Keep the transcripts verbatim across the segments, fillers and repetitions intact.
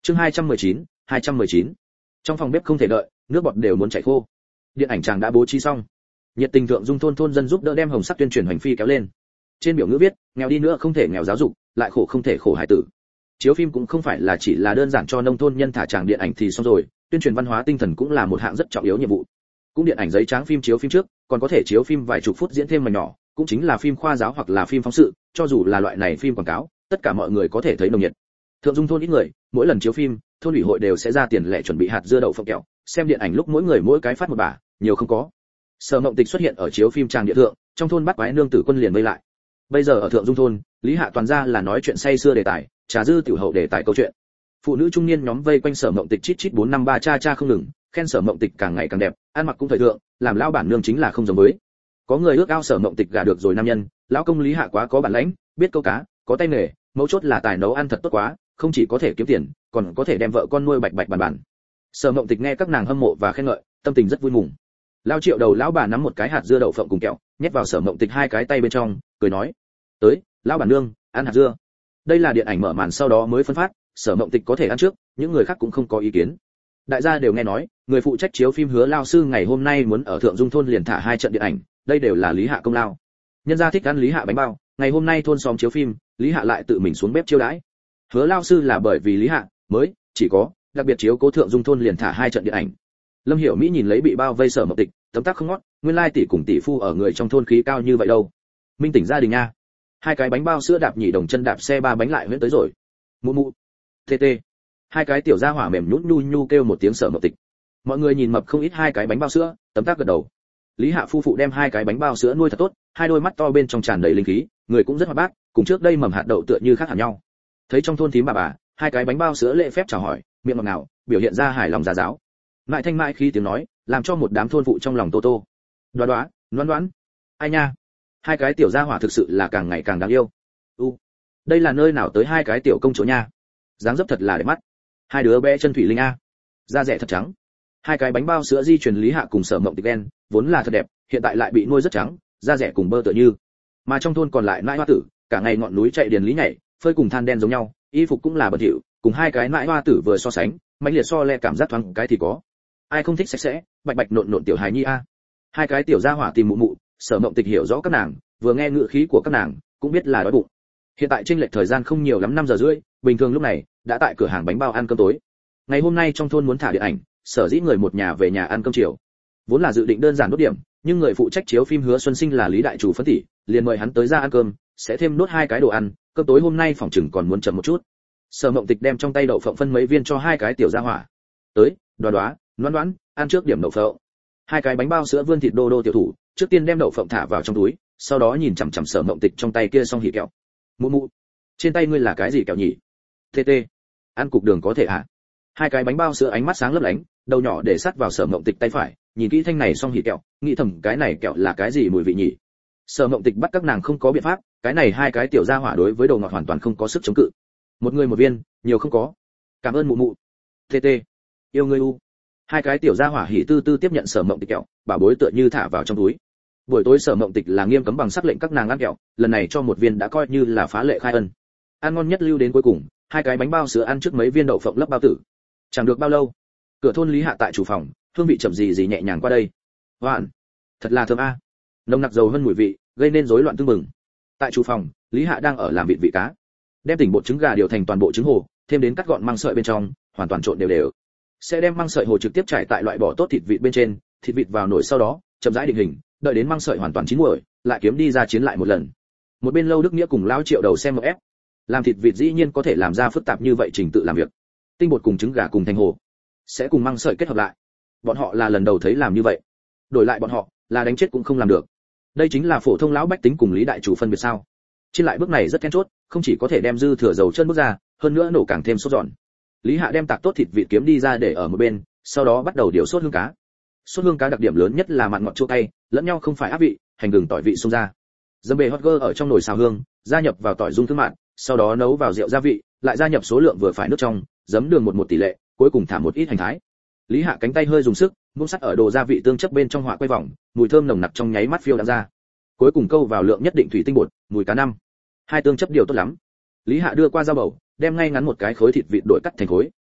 Chương hai trăm mười chín, hai trăm mười chín. Trong phòng bếp không thể đợi, nước bọt đều muốn chảy khô. Điện ảnh chàng đã bố trí xong. Nhiệt tình thượng dung thôn thôn dân giúp đỡ đem hồng sắc tuyên truyền hành phi kéo lên. Trên biểu ngữ viết, nghèo đi nữa không thể nghèo giáo dục, lại khổ không thể khổ hải tử. Chiếu phim cũng không phải là chỉ là đơn giản cho nông thôn nhân thả tràng điện ảnh thì xong rồi, tuyên truyền văn hóa tinh thần cũng là một hạng rất trọng yếu nhiệm vụ. Cũng điện ảnh giấy trắng phim chiếu phim trước, còn có thể chiếu phim vài chục phút diễn thêm mảnh nhỏ, cũng chính là phim khoa giáo hoặc là phim phóng sự, cho dù là loại này phim quảng cáo, tất cả mọi người có thể thấy nồng nhiệt. Thượng dung thôn ít người, mỗi lần chiếu phim, thôn ủy hội đều sẽ ra tiền lẻ chuẩn bị hạt dưa đậu phộng kẹo, xem điện ảnh lúc mỗi người mỗi cái phát một bả, nhiều không có. Sở Mộng Tịch xuất hiện ở chiếu phim tràng địa thượng, trong thôn bắt quái nương tử quân liền vây lại. Bây giờ ở thượng dung thôn, Lý Hạ toàn ra là nói chuyện say xưa đề tài, trà dư tiểu hậu đề tài câu chuyện. Phụ nữ trung niên nhóm vây quanh Sở Mộng Tịch chít chít bốn năm ba cha cha không ngừng, khen Sở Mộng Tịch càng ngày càng đẹp, ăn mặc cũng thời thượng, làm lão bản nương chính là không giống với. Có người ước ao Sở Mộng Tịch gả được rồi nam nhân, lão công Lý Hạ quá có bản lãnh, biết câu cá, có tay nghề, mấu chốt là tài nấu ăn thật tốt quá, không chỉ có thể kiếm tiền, còn có thể đem vợ con nuôi bạch bạch bàn bàn. Sở Mộng Tịch nghe các nàng hâm mộ và khen ngợi, tâm tình rất vui mừng. Lão Triệu đầu lão bà nắm một cái hạt dưa đậu phộng cùng kẹo, nhét vào Sở Mộng Tịch hai cái tay bên trong, cười nói: "Tới, lão bản nương, ăn hạt dưa." Đây là điện ảnh mở màn sau đó mới phân phát, Sở Mộng Tịch có thể ăn trước, những người khác cũng không có ý kiến. Đại gia đều nghe nói, người phụ trách chiếu phim Hứa lao sư ngày hôm nay muốn ở thượng dung thôn liền thả hai trận điện ảnh, đây đều là Lý Hạ công lao. Nhân gia thích ăn Lý Hạ bánh bao, ngày hôm nay thôn xóm chiếu phim, Lý Hạ lại tự mình xuống bếp chiêu đãi. Hứa lao sư là bởi vì Lý Hạ mới chỉ có đặc biệt chiếu cố thượng dung thôn liền thả hai trận điện ảnh. Lâm Hiểu Mỹ nhìn lấy bị bao vây Sở Mộng Tịch, tấm tắc không ngót, nguyên lai tỷ cùng tỷ phu ở người trong thôn khí cao như vậy đâu. Minh tỉnh gia đình nha. Hai cái bánh bao sữa đạp nhị đồng chân đạp xe ba bánh lại huyễn tới rồi. Mụ mụ. Tê tê. Hai cái tiểu gia hỏa mềm nhũn nhu nhu kêu một tiếng Sở Mộng Tịch. Mọi người nhìn mập không ít hai cái bánh bao sữa, tấm tắc gật đầu. Lý Hạ phu phụ đem hai cái bánh bao sữa nuôi thật tốt, hai đôi mắt to bên trong tràn đầy linh khí, người cũng rất hoạt bát, cùng trước đây mầm hạt đậu tựa như khác hẳn nhau. Thấy trong thôn thím bà bà, hai cái bánh bao sữa lễ phép chào hỏi, miệng ngọt ngào, biểu hiện ra hài lòng già giáo. Mại thanh mại khi tiếng nói, làm cho một đám thôn phụ trong lòng tô tô. Đoá đoá, đoán đoán. Ai nha, hai cái tiểu gia hỏa thực sự là càng ngày càng đáng yêu. U, đây là nơi nào tới hai cái tiểu công chúa nha, dáng dấp thật là đẹp mắt. Hai đứa bé chân thủy linh a, da rẻ thật trắng. Hai cái bánh bao sữa di truyền Lý Hạ cùng Sở Mộng Tịch đen, vốn là thật đẹp, hiện tại lại bị nuôi rất trắng, da rẻ cùng bơ tựa như. Mà trong thôn còn lại nãi hoa tử, cả ngày ngọn núi chạy điền lý nhảy, phơi cùng than đen giống nhau, y phục cũng là bẩn thỉu, cùng hai cái nãi hoa tử vừa so sánh, mãnh liệt so le cảm giác thoáng cái thì có. Ai không thích sạch sẽ, bạch bạch nộn nộn tiểu hài nhi a. Hai cái tiểu gia hỏa tìm mụ mụ, Sở Mộng Tịch hiểu rõ các nàng, vừa nghe ngữ khí của các nàng, cũng biết là đói bụng. Hiện tại chênh lệch thời gian không nhiều lắm năm giờ rưỡi, bình thường lúc này đã tại cửa hàng bánh bao ăn cơm tối. Ngày hôm nay trong thôn muốn thả điện ảnh, sở dĩ người một nhà về nhà ăn cơm chiều. Vốn là dự định đơn giản đốt điểm, nhưng người phụ trách chiếu phim Hứa Xuân Sinh là Lý đại chủ phân tỷ, liền mời hắn tới ra ăn cơm, sẽ thêm nốt hai cái đồ ăn, cơm tối hôm nay phòng chừng còn muốn chậm một chút. Sở Mộng Tịch đem trong tay đậu phộng phân mấy viên cho hai cái tiểu gia hỏa. Tới, đoá đoá, đoán đoán, ăn trước điểm đậu phộng. Hai cái bánh bao sữa vươn thịt đô đô tiểu thủ, trước tiên đem đậu phộng thả vào trong túi, sau đó nhìn chằm chằm Sở Mộng Tịch trong tay kia xong hỉ kẹo. Mụ mụ, trên tay ngươi là cái gì kẹo nhỉ? Tê tê, ăn cục đường có thể hả? Hai cái bánh bao sữa ánh mắt sáng lấp lánh, đầu nhỏ để sát vào Sở Mộng Tịch tay phải, nhìn kỹ thanh này xong hỉ kẹo, nghĩ thầm cái này kẹo là cái gì mùi vị nhỉ? Sở Mộng Tịch bắt các nàng không có biện pháp, cái này hai cái tiểu gia hỏa đối với đồ ngọt hoàn toàn không có sức chống cự. Một người một viên, nhiều không có. Cảm ơn mụ mụ. Tê tê, yêu ngươi u. Hai cái tiểu gia hỏa hỉ tư tư tiếp nhận Sở Mộng Tịch kẹo, bảo bối tựa như thả vào trong túi. Buổi tối Sở Mộng Tịch là nghiêm cấm bằng sắc lệnh các nàng ăn kẹo, lần này cho một viên đã coi như là phá lệ khai ân. Ăn ngon nhất lưu đến cuối cùng, hai cái bánh bao sữa ăn trước mấy viên đậu phộng lấp bao tử. Chẳng được bao lâu, cửa thôn Lý Hạ tại chủ phòng, hương vị chậm gì gì nhẹ nhàng qua đây. Hoạn, thật là thơm a. Nồng nặc dầu hơn mùi vị, gây nên rối loạn tương mừng. Tại chủ phòng, Lý Hạ đang ở làm vịt vị cá, đem tỉnh bột trứng gà điều thành toàn bộ trứng hồ, thêm đến cắt gọn măng sợi bên trong, hoàn toàn trộn đều đều. Sẽ đem măng sợi hồ trực tiếp trải tại loại bỏ tốt thịt vịt bên trên, thịt vịt vào nồi sau đó, chậm rãi định hình, đợi đến măng sợi hoàn toàn chín muồi, lại kiếm đi ra chiến lại một lần. Một bên Lâu Đức Nghĩa cùng Lão Triệu đầu xem ép. Làm thịt vịt dĩ nhiên có thể làm ra phức tạp như vậy trình tự làm việc. Tinh bột cùng trứng gà cùng thành hồ, sẽ cùng măng sợi kết hợp lại. Bọn họ là lần đầu thấy làm như vậy. Đổi lại bọn họ, là đánh chết cũng không làm được. Đây chính là phổ thông lão bách tính cùng Lý đại chủ phân biệt sao? Trên lại bước này rất then chốt, không chỉ có thể đem dư thừa dầu chân bước ra, hơn nữa nổ càng thêm sốt giòn. Lý Hạ đem tạc tốt thịt vịt kiếm đi ra để ở một bên, sau đó bắt đầu điều sốt hương cá. Sốt hương cá đặc điểm lớn nhất là mặn ngọt chua cay, lẫn nhau không phải áp vị, hành gừng tỏi vị xông ra. Dầm bề hot girl ở trong nồi xào hương, gia nhập vào tỏi dung thương mặn, sau đó nấu vào rượu gia vị, lại gia nhập số lượng vừa phải nước trong, giấm đường một một tỷ lệ, cuối cùng thả một ít hành thái. Lý Hạ cánh tay hơi dùng sức, muỗng sắt ở đồ gia vị tương chấp bên trong họa quay vòng, mùi thơm nồng nặc trong nháy mắt phiêu đãng ra. Cuối cùng câu vào lượng nhất định thủy tinh bột, mùi cá năm. Hai tương chấp điều tốt lắm. Lý Hạ đưa qua dao bầu, đem ngay ngắn một cái khối thịt vịt đổi cắt thành khối.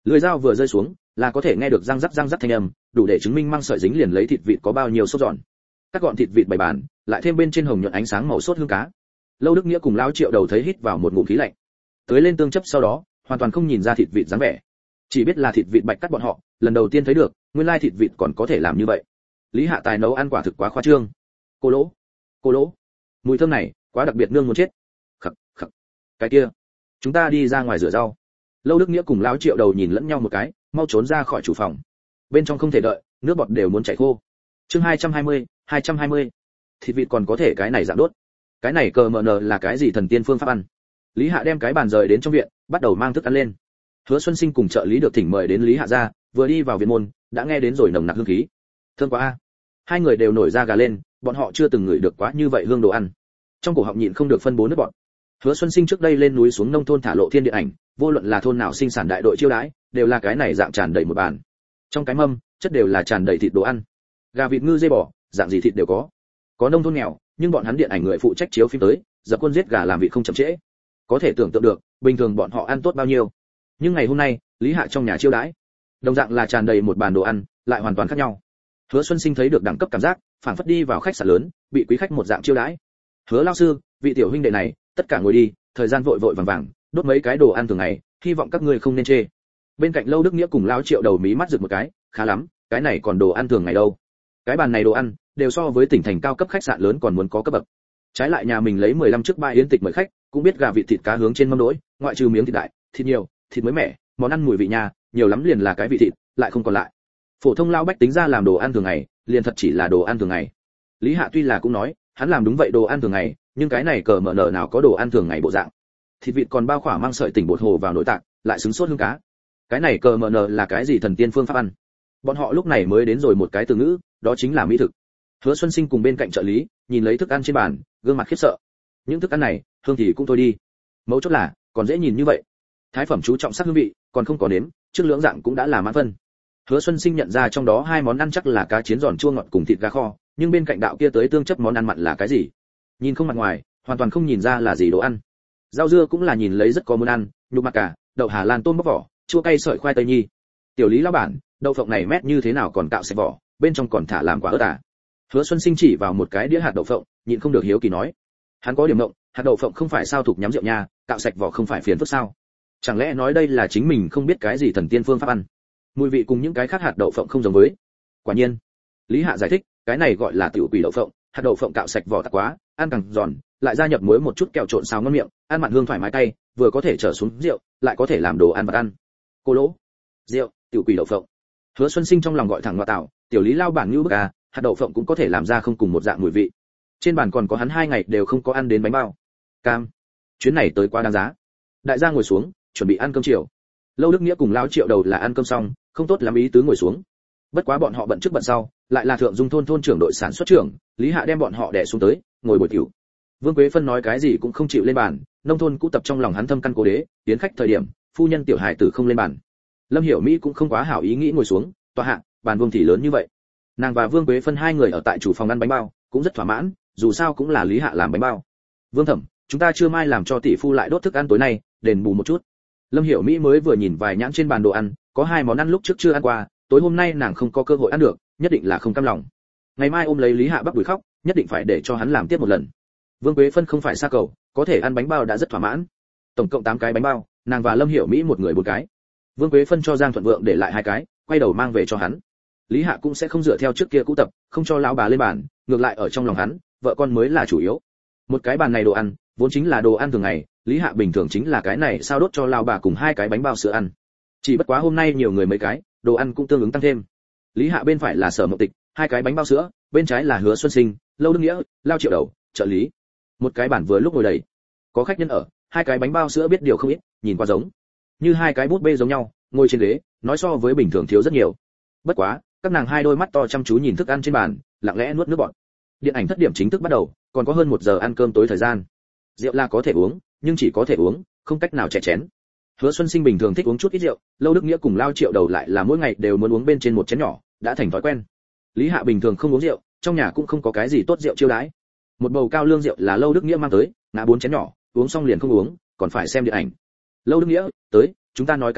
Lưỡi dao vừa rơi xuống, là có thể nghe được răng rắc răng rắc thanh âm, đủ để chứng minh măng sợi dính liền lấy thịt vịt có bao nhiêu sốt giòn. Các gọn thịt vịt bày bàn, lại thêm bên trên hồng nhuận ánh sáng màu sốt hương cá. Lâu Đức Nghĩa cùng Lão Triệu Đầu thấy hít vào một ngụm khí lạnh. Tới lên tương chấp sau đó, hoàn toàn không nhìn ra thịt vịt dáng vẻ, chỉ biết là thịt vịt bạch cắt bọn họ, lần đầu tiên thấy được, nguyên lai thịt vịt còn có thể làm như vậy. Lý Hạ tài nấu ăn quả thực quá khoa trương. Cô lỗ, cô lỗ, mùi thơm này, quá đặc biệt nương muốn chết. Khặc khặc. Cái kia, chúng ta đi ra ngoài rửa rau. Lâu Đức Nghĩa cùng Lão Triệu Đầu nhìn lẫn nhau một cái, mau trốn ra khỏi chủ phòng. Bên trong không thể đợi, nước bọt đều muốn chảy khô. Chương hai trăm hai mươi, hai trăm hai mươi. Thịt vịt còn có thể cái này dạng đốt. Cái này cờ mờ nờ là cái gì thần tiên phương pháp ăn? Lý Hạ đem cái bàn rời đến trong viện, bắt đầu mang thức ăn lên. Hứa Xuân Sinh cùng trợ lý được thỉnh mời đến Lý Hạ gia, vừa đi vào viện môn, đã nghe đến rồi nồng nặc hương khí. Thơm quá a. Hai người đều nổi da gà lên, bọn họ chưa từng ngửi được quá như vậy hương đồ ăn. Trong cổ họng nhịn không được phân bố nước bọt. Hứa Xuân Sinh trước đây lên núi xuống nông thôn thả lộ thiên địa ảnh, vô luận là thôn nào sinh sản đại đội chiêu đãi, đều là cái này dạng tràn đầy một bàn. Trong cái mâm, chất đều là tràn đầy thịt đồ ăn. Gà vịt ngư dê bò, dạng gì thịt đều có. Có nông thôn nghèo, nhưng bọn hắn điện ảnh người phụ trách chiếu phim tới, dập quân giết gà làm vịt không chậm trễ. Có thể tưởng tượng được, bình thường bọn họ ăn tốt bao nhiêu. Nhưng ngày hôm nay, Lý Hạ trong nhà chiêu đãi, đồng dạng là tràn đầy một bàn đồ ăn, lại hoàn toàn khác nhau. Hứa Xuân Sinh thấy được đẳng cấp cảm giác, phảng phất đi vào khách sạn lớn, bị quý khách một dạng chiêu đãi. Hứa lão sư, vị tiểu huynh đệ này, tất cả ngồi đi, thời gian vội vội vàng vàng, đốt mấy cái đồ ăn thường ngày, hy vọng các ngươi không nên chê. Bên cạnh Lâu Đức Nghĩa cùng Lão Triệu Đầu mí mắt giật một cái, khá lắm, cái này còn đồ ăn thường ngày đâu. Cái bàn này đồ ăn, đều so với tỉnh thành cao cấp khách sạn lớn còn muốn có cấp bậc. Trái lại nhà mình lấy mười lăm chiếc ba yến tịch mời khách, cũng biết gà vịt thịt cá hướng trên mâm đỗi, ngoại trừ miếng thịt đại, thịt nhiều, thịt mới mẻ, món ăn mùi vị nhà, nhiều lắm liền là cái vị thịt, lại không còn lại. Phổ thông lao bách tính ra làm đồ ăn thường ngày, liền thật chỉ là đồ ăn thường ngày. Lý Hạ tuy là cũng nói, hắn làm đúng vậy đồ ăn thường ngày, nhưng cái này cờ mở nở nào có đồ ăn thường ngày bộ dạng. Thịt vịt còn bao khỏa mang sợi tỉnh bột hồ vào nội tạng, lại xứng sốt hương cá. Cái này cờ mở nở là cái gì thần tiên phương pháp ăn? Bọn họ lúc này mới đến rồi một cái từ ngữ, đó chính là mỹ thực. Hứa Xuân Sinh cùng bên cạnh trợ lý, nhìn lấy thức ăn trên bàn, gương mặt khiếp sợ. Những thức ăn này, hương thì cũng thôi đi. Mấu chốt là, còn dễ nhìn như vậy. Thái phẩm chú trọng sắc hương vị, còn không có nếm, trước lưỡng dạng cũng đã là mãn phân. Hứa Xuân Sinh nhận ra trong đó hai món ăn chắc là cá chiến giòn chua ngọt cùng thịt gà kho, nhưng bên cạnh đạo kia tới tương chấp món ăn mặn là cái gì? Nhìn không mặt ngoài, hoàn toàn không nhìn ra là gì đồ ăn. Rau dưa cũng là nhìn lấy rất có muốn ăn, nhục mặt cả, đậu Hà Lan tôm bóc vỏ, chua cay sợi khoai tây nhi. Tiểu Lý lão bản, đậu phộng này mét như thế nào còn cạo sạch vỏ, bên trong còn thả làm quả ớt à? Hứa Xuân Sinh chỉ vào một cái đĩa hạt đậu phộng, nhịn không được hiếu kỳ nói. Hắn có điểm động, hạt đậu phộng không phải sao thuộc nhắm rượu nha, cạo sạch vỏ không phải phiền phức sao? Chẳng lẽ nói đây là chính mình không biết cái gì thần tiên phương pháp ăn? Mùi vị cùng những cái khác hạt đậu phộng không giống với. Quả nhiên, Lý Hạ giải thích, cái này gọi là tiểu quỷ đậu phộng, hạt đậu phộng cạo sạch vỏ tạc quá, ăn càng giòn, lại gia nhập muối một chút kẹo trộn xào ngon miệng, ăn mặn hương thoải mái cay, vừa có thể trở xuống rượu, lại có thể làm đồ ăn vật ăn. Cô lỗ, rượu, tiểu quỷ đậu phộng. Hứa Xuân Sinh trong lòng gọi thẳng ngoại tạo, tiểu Lý lao bản như bức à, hạt đậu phộng cũng có thể làm ra không cùng một dạng mùi vị. Trên bàn còn có hắn hai ngày đều không có ăn đến bánh bao. Cam, chuyến này tới quá đáng giá. Đại gia ngồi xuống, chuẩn bị ăn cơm chiều. Lâu Đức Nghĩa cùng Lão Triệu Đầu là ăn cơm xong, không tốt lắm ý tứ ngồi xuống. Bất quá bọn họ bận trước bận sau, lại là thượng dung thôn thôn trưởng đội sản xuất trưởng, Lý Hạ đem bọn họ đè xuống tới, ngồi bồi tiểu. Vương Quế Phân nói cái gì cũng không chịu lên bàn, nông thôn cũ tập trong lòng hắn thâm căn cố đế, tiến khách thời điểm, phu nhân tiểu hài tử không lên bàn. Lâm Hiểu Mỹ cũng không quá hảo ý nghĩ ngồi xuống, tọa hạ, bàn vương thì lớn như vậy. Nàng và Vương Quế Phân hai người ở tại chủ phòng ăn bánh bao, cũng rất thỏa mãn, dù sao cũng là Lý Hạ làm bánh bao. Vương Thẩm, chúng ta chưa mai làm cho tỷ phu lại đốt thức ăn tối nay, đền bù một chút. Lâm Hiểu Mỹ mới vừa nhìn vài nhãn trên bàn đồ ăn, có hai món ăn lúc trước chưa ăn qua, tối hôm nay nàng không có cơ hội ăn được, nhất định là không cam lòng. Ngày mai ôm lấy Lý Hạ bắp đùi khóc, nhất định phải để cho hắn làm tiếp một lần. Vương Quế Phân không phải xa cầu, có thể ăn bánh bao đã rất thỏa mãn. Tổng cộng tám cái bánh bao, nàng và Lâm Hiểu Mỹ một người một cái. Vương Quế Phân cho Giang Thuận Vượng để lại hai cái, quay đầu mang về cho hắn. Lý Hạ cũng sẽ không dựa theo trước kia cũ tập, không cho lão bà lên bàn, ngược lại ở trong lòng hắn, vợ con mới là chủ yếu. Một cái bàn này đồ ăn, vốn chính là đồ ăn thường ngày, Lý Hạ bình thường chính là cái này sao đốt cho lão bà cùng hai cái bánh bao sữa ăn. Chỉ bất quá hôm nay nhiều người mấy cái, đồ ăn cũng tương ứng tăng thêm. Lý Hạ bên phải là Sở Mộng Tịch, hai cái bánh bao sữa, bên trái là Hứa Xuân Sinh, Lâu Đức Nghĩa, Lao Triệu Đầu, trợ lý. Một cái bàn vừa lúc ngồi đầy. Có khách nhân ở, hai cái bánh bao sữa biết điều không ít, nhìn qua giống như hai cái bút bê giống nhau, ngồi trên ghế, nói so với bình thường thiếu rất nhiều. Bất quá, các nàng hai đôi mắt to chăm chú nhìn thức ăn trên bàn, lặng lẽ nuốt nước bọt. Điện ảnh thất điểm chính thức bắt đầu, còn có hơn một giờ ăn cơm tối thời gian. Rượu là có thể uống, nhưng chỉ có thể uống, không cách nào chè chén. Hứa Xuân Sinh bình thường thích uống chút ít rượu, Lâu Đức Nghĩa cùng Lao Triệu Đầu lại là mỗi ngày đều muốn uống bên trên một chén nhỏ, đã thành thói quen. Lý Hạ bình thường không uống rượu, trong nhà cũng không có cái gì tốt rượu chiêu đãi. Một bầu cao lương rượu là Lâu Đức Nghĩa mang tới, ngã bốn chén nhỏ, uống xong liền không uống, còn phải xem điện ảnh. Lâu Đức Nghĩa, tới, chúng ta nói cái ly,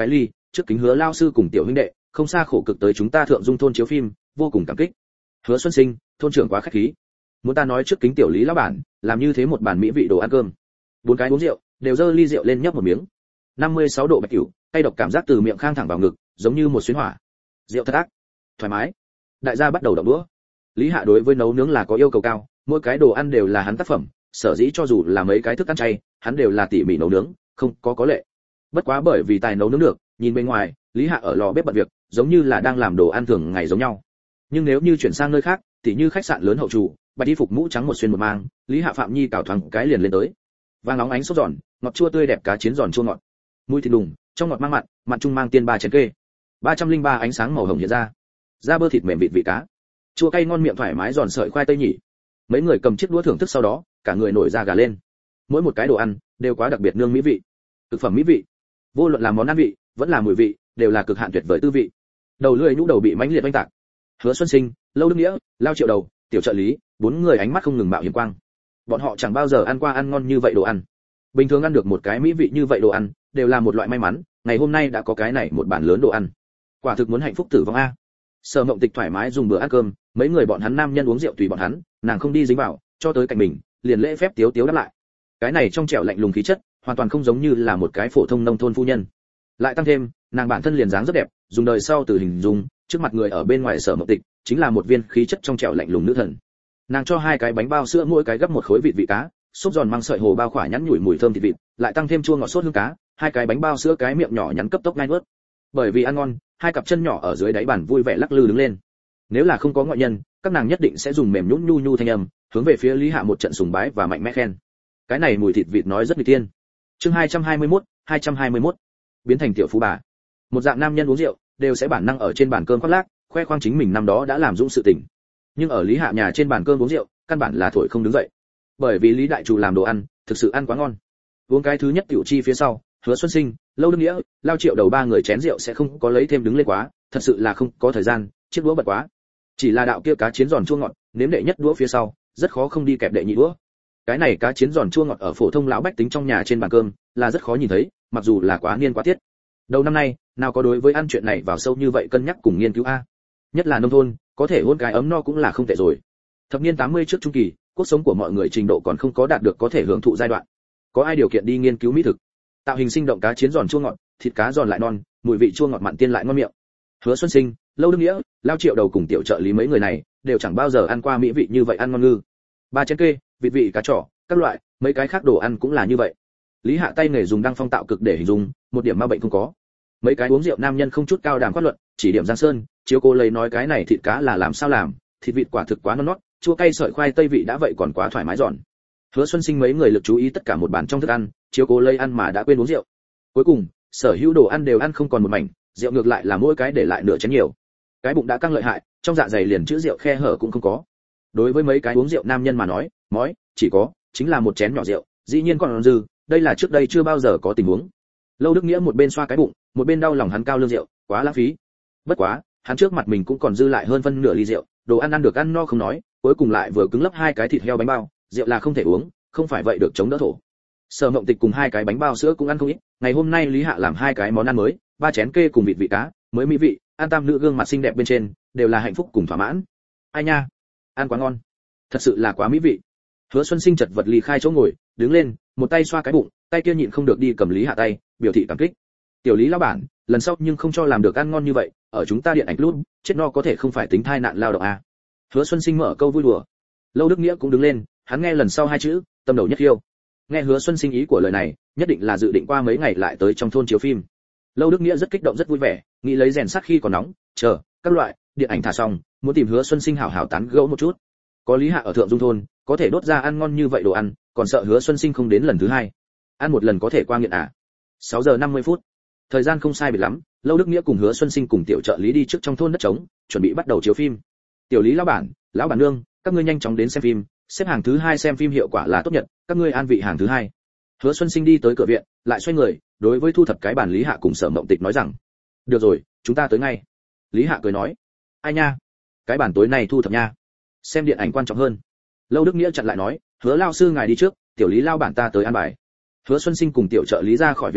trước kính Hứa lao sư cùng tiểu huynh đệ không xa khổ cực tới chúng ta Thượng Dung thôn chiếu phim, vô cùng cảm kích. Hứa Xuân Sinh, thôn trưởng quá khách khí. Muốn ta nói trước kính tiểu Lý lão bản, làm như thế một bàn mỹ vị đồ ăn cơm. Bốn cái uống rượu, đều dơ ly rượu lên nhấp một miếng. năm mươi sáu độ bạch cửu, cay độc cảm giác từ miệng khang thẳng vào ngực, giống như một xuyến hỏa. Rượu thật ác, thoải mái. Đại gia bắt đầu động đũa. Lý Hạ đối với nấu nướng là có yêu cầu cao, mỗi cái đồ ăn đều là hắn tác phẩm, sở dĩ cho dù là mấy cái thức ăn chay, hắn đều là tỉ mỉ nấu nướng, không có có lệ. Bất quá bởi vì tài nấu nướng được, nhìn bên ngoài, Lý Hạ ở lò bếp bận việc, giống như là đang làm đồ ăn thường ngày giống nhau. Nhưng nếu như chuyển sang nơi khác, tỉ như khách sạn lớn hậu chủ, bạch y phục mũ trắng một xuyên một mang, Lý Hạ Phạm Nhi cào thoáng cái liền lên tới. Vàng óng ánh sốt giòn, ngọt chua tươi đẹp cá chiến giòn chua ngọt. Mùi thịt đùng, trong ngọt mang mặn, mặn trung mang tiên ba chén kê. ba trăm lẻ ba ánh sáng màu hồng hiện ra. Da bơ thịt mềm vịt vị cá. Chua cay ngon miệng thoải mái giòn sợi khoai tây nhỉ. Mấy người cầm chiếc đũa thưởng thức sau đó, cả người nổi da gà lên. Mỗi một cái đồ ăn đều quá đặc biệt nương mỹ vị. Thực phẩm mỹ vị, vô luận là món ăn vị, vẫn là mùi vị, đều là cực hạn tuyệt vời tư vị. Đầu lưỡi nhũ đầu bị mãnh liệt oanh tạc. Hứa Xuân Sinh, Lâu Đức Nghĩa, Lao Triệu Đầu, tiểu trợ lý, bốn người ánh mắt không ngừng mạo hiểm quang. Bọn họ chẳng bao giờ ăn qua ăn ngon như vậy đồ ăn. Bình thường ăn được một cái mỹ vị như vậy đồ ăn, đều là một loại may mắn, ngày hôm nay đã có cái này một bàn lớn đồ ăn. Quả thực muốn hạnh phúc tử vong a. Sở Mộng Tịch thoải mái dùng bữa ăn cơm, mấy người bọn hắn nam nhân uống rượu tùy bọn hắn, nàng không đi dính vào, cho tới cạnh mình, liền lễ phép tiếu tiếu đáp lại. Cái này trong trẻo lạnh lùng khí chất, hoàn toàn không giống như là một cái phổ thông nông thôn phu nhân. Lại tăng thêm, nàng bản thân liền dáng rất đẹp, dùng đời sau từ hình dung, trước mặt người ở bên ngoài Sở Mộng Tịch, chính là một viên khí chất trong trẻo lạnh lùng nữ thần. Nàng cho hai cái bánh bao sữa mỗi cái gấp một khối vịt vị cá, xốp giòn mang sợi hồ bao khỏa nhắn nhủi mùi thơm thịt vịt, lại tăng thêm chua ngọt sốt hương cá, hai cái bánh bao sữa cái miệng nhỏ nhắn cấp tốc nhai nuốt. Bởi vì ăn ngon, hai cặp chân nhỏ ở dưới đáy bàn vui vẻ lắc lư đứng lên. Nếu là không có ngoại nhân, các nàng nhất định sẽ dùng mềm nhũn nhu nhu thanh âm, hướng về phía Lý Hạ một trận sùng bái và mạnh mẽ khen. Cái này mùi thịt vịt nói rất nguy tiên. Chương hai trăm hai mươi mốt, hai trăm hai mươi mốt. Biến thành tiểu phú bà. Một dạng nam nhân uống rượu, đều sẽ bản năng ở trên bàn cơm khoác lác, khoe khoang chính mình năm đó đã làm dũng sự tình. Nhưng ở Lý Hạ nhà trên bàn cơm uống rượu, căn bản là thổi không đứng dậy. Bởi vì Lý đại chủ làm đồ ăn, thực sự ăn quá ngon. Uống cái thứ nhất tiểu chi phía sau, Hứa Xuân Sinh, Lâu Đức Nghĩa, Lao Triệu Đầu ba người chén rượu sẽ không có lấy thêm đứng lên quá, thật sự là không có thời gian, chiếc đũa bật quá. Chỉ là đạo kia cá chiến giòn chua ngọt, nếm đệ nhất đũa phía sau, rất khó không đi kẹp đệ nhị đũa. Cái này cá chiến giòn chua ngọt ở phổ thông lão bách tính trong nhà trên bàn cơm, là rất khó nhìn thấy, mặc dù là quá niên quá tiết. Đầu năm nay, nào có đối với ăn chuyện này vào sâu như vậy cân nhắc cùng nghiên cứu a. Nhất là nông thôn, có thể hôn cái ấm no cũng là không tệ rồi. Thập niên tám mươi trước trung kỳ, cuộc sống của mọi người trình độ còn không có đạt được có thể hưởng thụ giai đoạn. Có ai điều kiện đi nghiên cứu mỹ thực? Tạo hình sinh động cá chiến giòn chua ngọt, thịt cá giòn lại non, mùi vị chua ngọt mặn tiên lại ngon miệng. Hứa Xuân Sinh, Lâu Đức Nghĩa, Lao Triệu Đầu cùng tiểu trợ lý mấy người này, đều chẳng bao giờ ăn qua mỹ vị như vậy ăn ngon ngư. Ba chén kê, vịt vị cá trỏ, các loại, mấy cái khác đồ ăn cũng là như vậy. Lý Hạ tay nghề dùng đăng phong tạo cực để hình dung, một điểm ma bệnh không có. Mấy cái uống rượu nam nhân không chút cao đàm quát luận, chỉ điểm Giang Sơn, chiếu cô lấy nói cái này thịt cá là làm sao làm, thịt vịt quả thực quá non nót, chua cay sợi khoai tây vị đã vậy còn quá thoải mái giòn. Hứa Xuân Sinh mấy người lực chú ý tất cả một bàn trong thức ăn, chiếu cố lấy ăn mà đã quên uống rượu. Cuối cùng, sở hữu đồ ăn đều ăn không còn một mảnh, rượu ngược lại là mỗi cái để lại nửa chén nhiều. Cái bụng đã căng lợi hại, trong dạ dày liền chữ rượu khe hở cũng không có. Đối với mấy cái uống rượu nam nhân mà nói, mói chỉ có chính là một chén nhỏ rượu, dĩ nhiên còn dư, đây là trước đây chưa bao giờ có tình huống. Lâu Đức Nghĩa một bên xoa cái bụng, một bên đau lòng hắn cao lương rượu, quá lãng phí. Bất quá, hắn trước mặt mình cũng còn dư lại hơn phân nửa ly rượu, đồ ăn ăn được ăn no không nói, cuối cùng lại vừa cứng lấp hai cái thịt heo bánh bao, rượu là không thể uống, không phải vậy được chống đỡ thổ. Sở Mộng Tịch cùng hai cái bánh bao sữa cũng ăn không ít, ngày hôm nay Lý Hạ làm hai cái món ăn mới, ba chén kê cùng vịt vị cá, mới mỹ vị, ăn tam nữ gương mặt xinh đẹp bên trên, đều là hạnh phúc cùng thỏa mãn. Ai nha, ăn quá ngon, thật sự là quá mỹ vị. Hứa Xuân Sinh chật vật ly khai chỗ ngồi, đứng lên, một tay xoa cái bụng, tay kia nhịn không được đi cầm Lý Hạ tay, biểu thị cảm kích. Tiểu Lý lão bản, lần sau nhưng không cho làm được ăn ngon như vậy, ở chúng ta điện ảnh luôn, chết no có thể không phải tính thai nạn lao động à. Hứa Xuân Sinh mở câu vui đùa. Lâu Đức Nghĩa cũng đứng lên, hắn nghe lần sau hai chữ, tâm đầu nhất khiêu. Nghe Hứa Xuân Sinh ý của lời này, nhất định là dự định qua mấy ngày lại tới trong thôn chiếu phim. Lâu Đức Nghĩa rất kích động rất vui vẻ, nghĩ lấy rèn sắt khi còn nóng, chờ các loại điện ảnh thả xong, muốn tìm Hứa Xuân Sinh hảo hảo tán gẫu một chút. Có Lý Hạ ở Thượng Dung thôn, có thể đốt ra ăn ngon như vậy đồ ăn, còn sợ Hứa Xuân Sinh không đến lần thứ hai. Ăn một lần có thể qua nghiện à? sáu giờ năm mươi phút. Thời gian không sai biệt lắm, Lâu Đức Nghĩa cùng Hứa Xuân Sinh cùng tiểu trợ lý đi trước trong thôn đất trống, chuẩn bị bắt đầu chiếu phim. Tiểu Lý lão bản, lão bản nương, các ngươi nhanh chóng đến xem phim, xếp hàng thứ hai xem phim hiệu quả là tốt nhất, các ngươi an vị hàng thứ hai. Hứa Xuân Sinh đi tới cửa viện, lại xoay người, đối với thu thập cái bàn Lý Hạ cùng Sở Mộng Tịch nói rằng: "Được rồi, chúng ta tới ngay." Lý Hạ cười nói: "Ai nha, cái bàn tối nay thu thập nha, xem điện ảnh quan trọng hơn." Lâu Đức Nghĩa chặn lại nói: "Hứa lão sư ngài đi trước, tiểu Lý lão bản ta tới an bài." Hứa Xuân Sinh cùng tiểu trợ lý ra khỏi viện môn,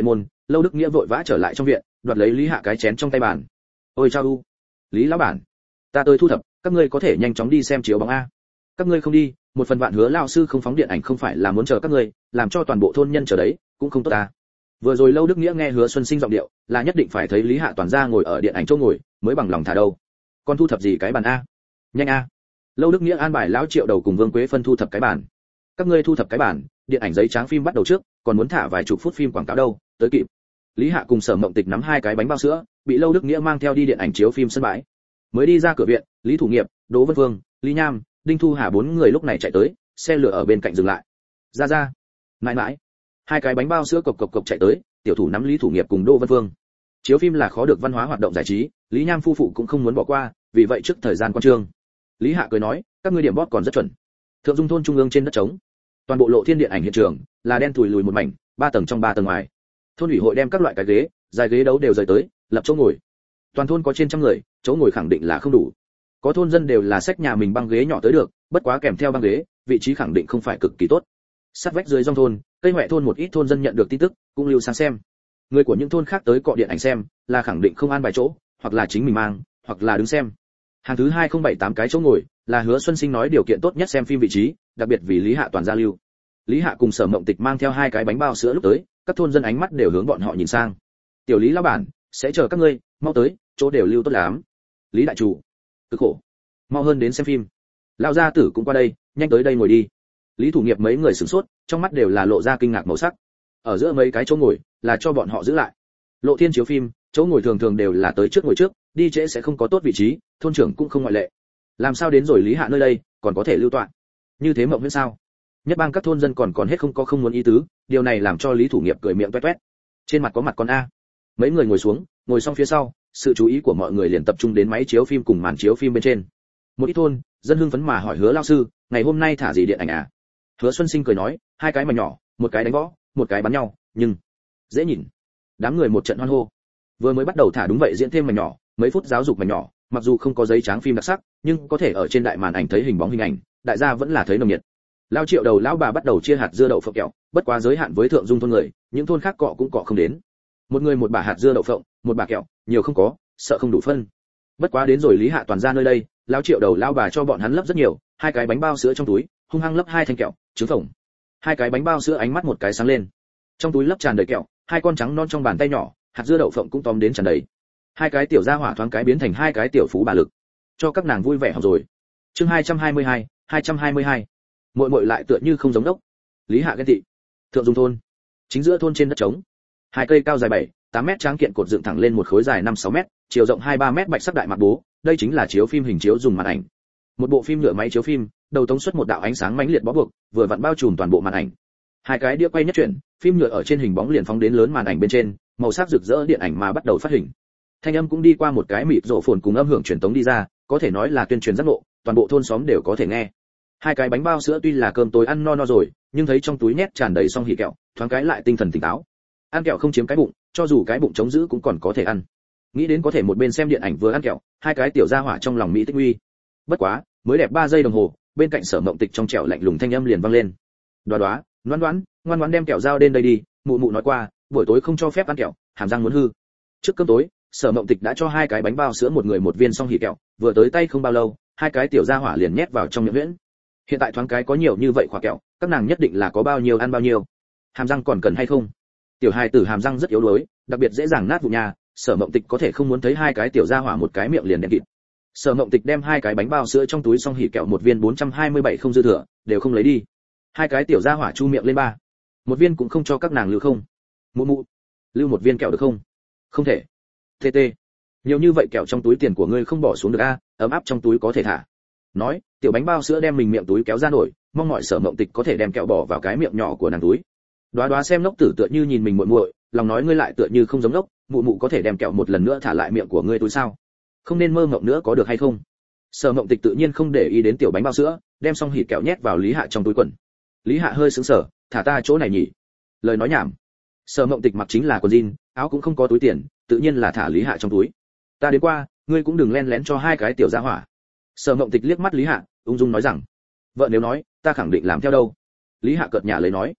Lâu Đức Nghĩa vội vã trở lại trong viện, đoạt lấy Lý Hạ cái chén trong tay bàn. Ôi chao u, Lý lão bản, ta tới thu thập, các ngươi có thể nhanh chóng đi xem chiếu bóng a. Các ngươi không đi, một phần vạn hứa lão sư không phóng điện ảnh không phải là muốn chờ các ngươi, làm cho toàn bộ thôn nhân chờ đấy, cũng không tốt ta. Vừa rồi Lâu Đức Nghĩa nghe Hứa Xuân Sinh giọng điệu, là nhất định phải thấy Lý Hạ toàn ra ngồi ở điện ảnh chỗ ngồi, mới bằng lòng thả đâu. Con thu thập gì cái bàn a? Nhanh a. Lâu Đức Nghĩa an bài lão Triệu Đầu cùng Vương Quế Phân thu thập cái bàn. Các ngươi thu thập cái bàn, điện ảnh giấy trắng phim bắt đầu trước, còn muốn thả vài chục phút phim quảng cáo đâu, tới kịp. Lý Hạ cùng Sở Mộng Tịch nắm hai cái bánh bao sữa, bị Lâu Đức Nghĩa mang theo đi điện ảnh chiếu phim sân bãi. Mới đi ra cửa viện, Lý Thủ Nghiệp, Đỗ Vân Vương, Lý Nham, Đinh Thu Hà bốn người lúc này chạy tới, xe lửa ở bên cạnh dừng lại. Ra ra, mãi mãi, hai cái bánh bao sữa cộc cộc cộc chạy tới, tiểu thủ nắm Lý Thủ Nghiệp cùng Đỗ Vân Vương. Chiếu phim là khó được văn hóa hoạt động giải trí, Lý Nham phu phụ cũng không muốn bỏ qua, vì vậy trước thời gian quan trương. Lý Hạ cười nói, các ngươi điểm bóp còn rất chuẩn. Thượng Dung thôn trung ương trên đất trống, toàn bộ lộ thiên điện ảnh hiện trường là đen thùi lùi một mảnh, ba tầng trong ba tầng ngoài. Thôn ủy hội đem các loại cái ghế, dài ghế đấu đều rời tới, lập chỗ ngồi. Toàn thôn có trên trăm người, chỗ ngồi khẳng định là không đủ. Có thôn dân đều là xách nhà mình băng ghế nhỏ tới được, bất quá kèm theo băng ghế, vị trí khẳng định không phải cực kỳ tốt. Sát vách dưới dòng thôn, cây hoẹ thôn một ít thôn dân nhận được tin tức, cũng lưu sang xem. Người của những thôn khác tới cọ điện ảnh xem, là khẳng định không an bài chỗ, hoặc là chính mình mang, hoặc là đứng xem. Hàng thứ hai không bảy tám cái chỗ ngồi, là Hứa Xuân Sinh nói điều kiện tốt nhất xem phim vị trí, đặc biệt vì Lý Hạ toàn gia lưu. Lý Hạ cùng Sở Mộng Tịch mang theo hai cái bánh bao sữa lúc tới, các thôn dân ánh mắt đều hướng bọn họ nhìn sang. Tiểu Lý lão bản, sẽ chờ các ngươi, mau tới, chỗ đều lưu tốt lắm. Lý đại chủ, cực khổ, mau hơn đến xem phim. Lão gia tử cũng qua đây, nhanh tới đây ngồi đi. Lý Thủ Nghiệp mấy người sửng sốt, trong mắt đều là lộ ra kinh ngạc màu sắc. Ở giữa mấy cái chỗ ngồi, là cho bọn họ giữ lại. Lộ thiên chiếu phim, chỗ ngồi thường thường đều là tới trước ngồi trước, đi trễ sẽ không có tốt vị trí, thôn trưởng cũng không ngoại lệ. Làm sao đến rồi Lý Hạ nơi đây, còn có thể lưu tọa? Như thế mộng huyễn sao? Nhất bang các thôn dân còn còn hết không có không muốn ý tứ, điều này làm cho Lý Thủ Nghiệp cười miệng toét toét. Trên mặt có mặt con a. Mấy người ngồi xuống, ngồi xong phía sau, sự chú ý của mọi người liền tập trung đến máy chiếu phim cùng màn chiếu phim bên trên. Một ít thôn, dân hưng phấn mà hỏi Hứa lão sư, ngày hôm nay thả gì điện ảnh à? Hứa Xuân Sinh cười nói, hai cái mà nhỏ, một cái đánh võ, một cái bắn nhau, nhưng dễ nhìn. Đám người một trận hoan hô. Vừa mới bắt đầu thả đúng vậy diễn thêm mảnh nhỏ, mấy phút giáo dục mảnh nhỏ, mặc dù không có giấy trắng phim đặc sắc, nhưng có thể ở trên đại màn ảnh thấy hình bóng hình ảnh, đại gia vẫn là thấy nồng nhiệt. Lao Triệu Đầu lão bà bắt đầu chia hạt dưa đậu phộng kẹo, bất quá giới hạn với Thượng Dung thôn người, những thôn khác cọ cũng cọ không đến. Một người một bả hạt dưa đậu phộng, một bả kẹo, nhiều không có, sợ không đủ phân. Bất quá đến rồi Lý Hạ toàn ra nơi đây, Lao Triệu Đầu lão bà cho bọn hắn lấp rất nhiều, hai cái bánh bao sữa trong túi, hung hăng lấp hai thanh kẹo, trứng phồng. Hai cái bánh bao sữa ánh mắt một cái sáng lên. Trong túi lấp tràn đầy kẹo, hai con trắng non trong bàn tay nhỏ, hạt dưa đậu phộng cũng tóm đến tràn đầy. Hai cái tiểu gia hỏa thoáng cái biến thành hai cái tiểu phú bà lực, cho các nàng vui vẻ học rồi. Chương hai trăm hai mươi hai, hai trăm hai mươi hai. Muội muội lại tựa như không giống đốc. Lý Hạ ghen tị. Thượng Dung thôn, chính giữa thôn trên đất trống, hai cây cao dài bảy, tám mét tráng kiện cột dựng thẳng lên một khối dài năm sáu mét, chiều rộng hai ba mét bạch sắc đại mặt bố, đây chính là chiếu phim hình chiếu dùng màn ảnh. Một bộ phim nhựa máy chiếu phim, đầu tống xuất một đạo ánh sáng mãnh liệt bó buộc, vừa vặn bao trùm toàn bộ màn ảnh. Hai cái đĩa quay nhất chuyển, phim nhựa ở trên hình bóng liền phóng đến lớn màn ảnh bên trên, màu sắc rực rỡ điện ảnh mà bắt đầu phát hình. Thanh âm cũng đi qua một cái mịt rộ phồn cùng âm hưởng truyền tống đi ra, có thể nói là tuyên truyền giác ngộ, toàn bộ thôn xóm đều có thể nghe. Hai cái bánh bao sữa tuy là cơm tối ăn no no rồi, nhưng thấy trong túi nhét tràn đầy xong hỉ kẹo, thoáng cái lại tinh thần tỉnh táo. Ăn kẹo không chiếm cái bụng, cho dù cái bụng trống giữ cũng còn có thể ăn. Nghĩ đến có thể một bên xem điện ảnh vừa ăn kẹo, hai cái tiểu gia hỏa trong lòng mỹ tích uy. Bất quá, mới đẹp ba giây đồng hồ, bên cạnh Sở Mộng Tịch trong trẻo lạnh lùng thanh âm liền vang lên. Đoá đoá, ngoan ngoãn, ngoan ngoãn đem kẹo dao đến đây đi, mụ mụ nói qua, buổi tối không cho phép ăn kẹo, hàm răng muốn hư. Trước cơm tối, Sở Mộng Tịch đã cho hai cái bánh bao sữa một người một viên xong hỉ kẹo, vừa tới tay không bao lâu, hai cái tiểu gia hỏa liền nhét vào trong miệng huyễn. Hiện tại thoáng cái có nhiều như vậy quả kẹo, các nàng nhất định là có bao nhiêu ăn bao nhiêu. Hàm răng còn cần hay không? Tiểu hài tử hàm răng rất yếu đuối, đặc biệt dễ dàng nát vụn nhà, Sở Mộng Tịch có thể không muốn thấy hai cái tiểu gia hỏa một cái miệng liền đen kịt. Sở Mộng Tịch đem hai cái bánh bao sữa trong túi xong hỉ kẹo một viên bốn trăm hai mươi bảy không dư thừa, đều không lấy đi. Hai cái tiểu gia hỏa chu miệng lên ba. Một viên cũng không cho các nàng lưu không. Mụ mụ, lưu một viên kẹo được không? Không thể. Tê tê. Nhiều như vậy kẹo trong túi tiền của ngươi không bỏ xuống được a, ấm áp trong túi có thể thả. Nói, tiểu bánh bao sữa đem mình miệng túi kéo ra nổi, mong mọi Sở Mộng Tịch có thể đem kẹo bỏ vào cái miệng nhỏ của nàng túi. Đoá đoá xem Lốc Tử tựa như nhìn mình muội muội, lòng nói ngươi lại tựa như không giống Lốc, mụ mụ có thể đem kẹo một lần nữa thả lại miệng của ngươi túi sao? Không nên mơ mộng nữa có được hay không? Sở Mộng Tịch tự nhiên không để ý đến tiểu bánh bao sữa, đem xong hỉ kẹo nhét vào Lý Hạ trong túi quần. Lý Hạ hơi sững sờ, thả ta chỗ này nhỉ? Lời nói nhảm. Sở Mộng Tịch mặc chính là quần jean, áo cũng không có túi tiền, tự nhiên là thả Lý Hạ trong túi. Ta đến qua, ngươi cũng đừng len lén cho hai cái tiểu gia hỏa. Sở Mộng Tịch liếc mắt Lý Hạ, ung dung nói rằng, vợ nếu nói, ta khẳng định làm theo đâu. Lý Hạ cợt nhả lấy nói,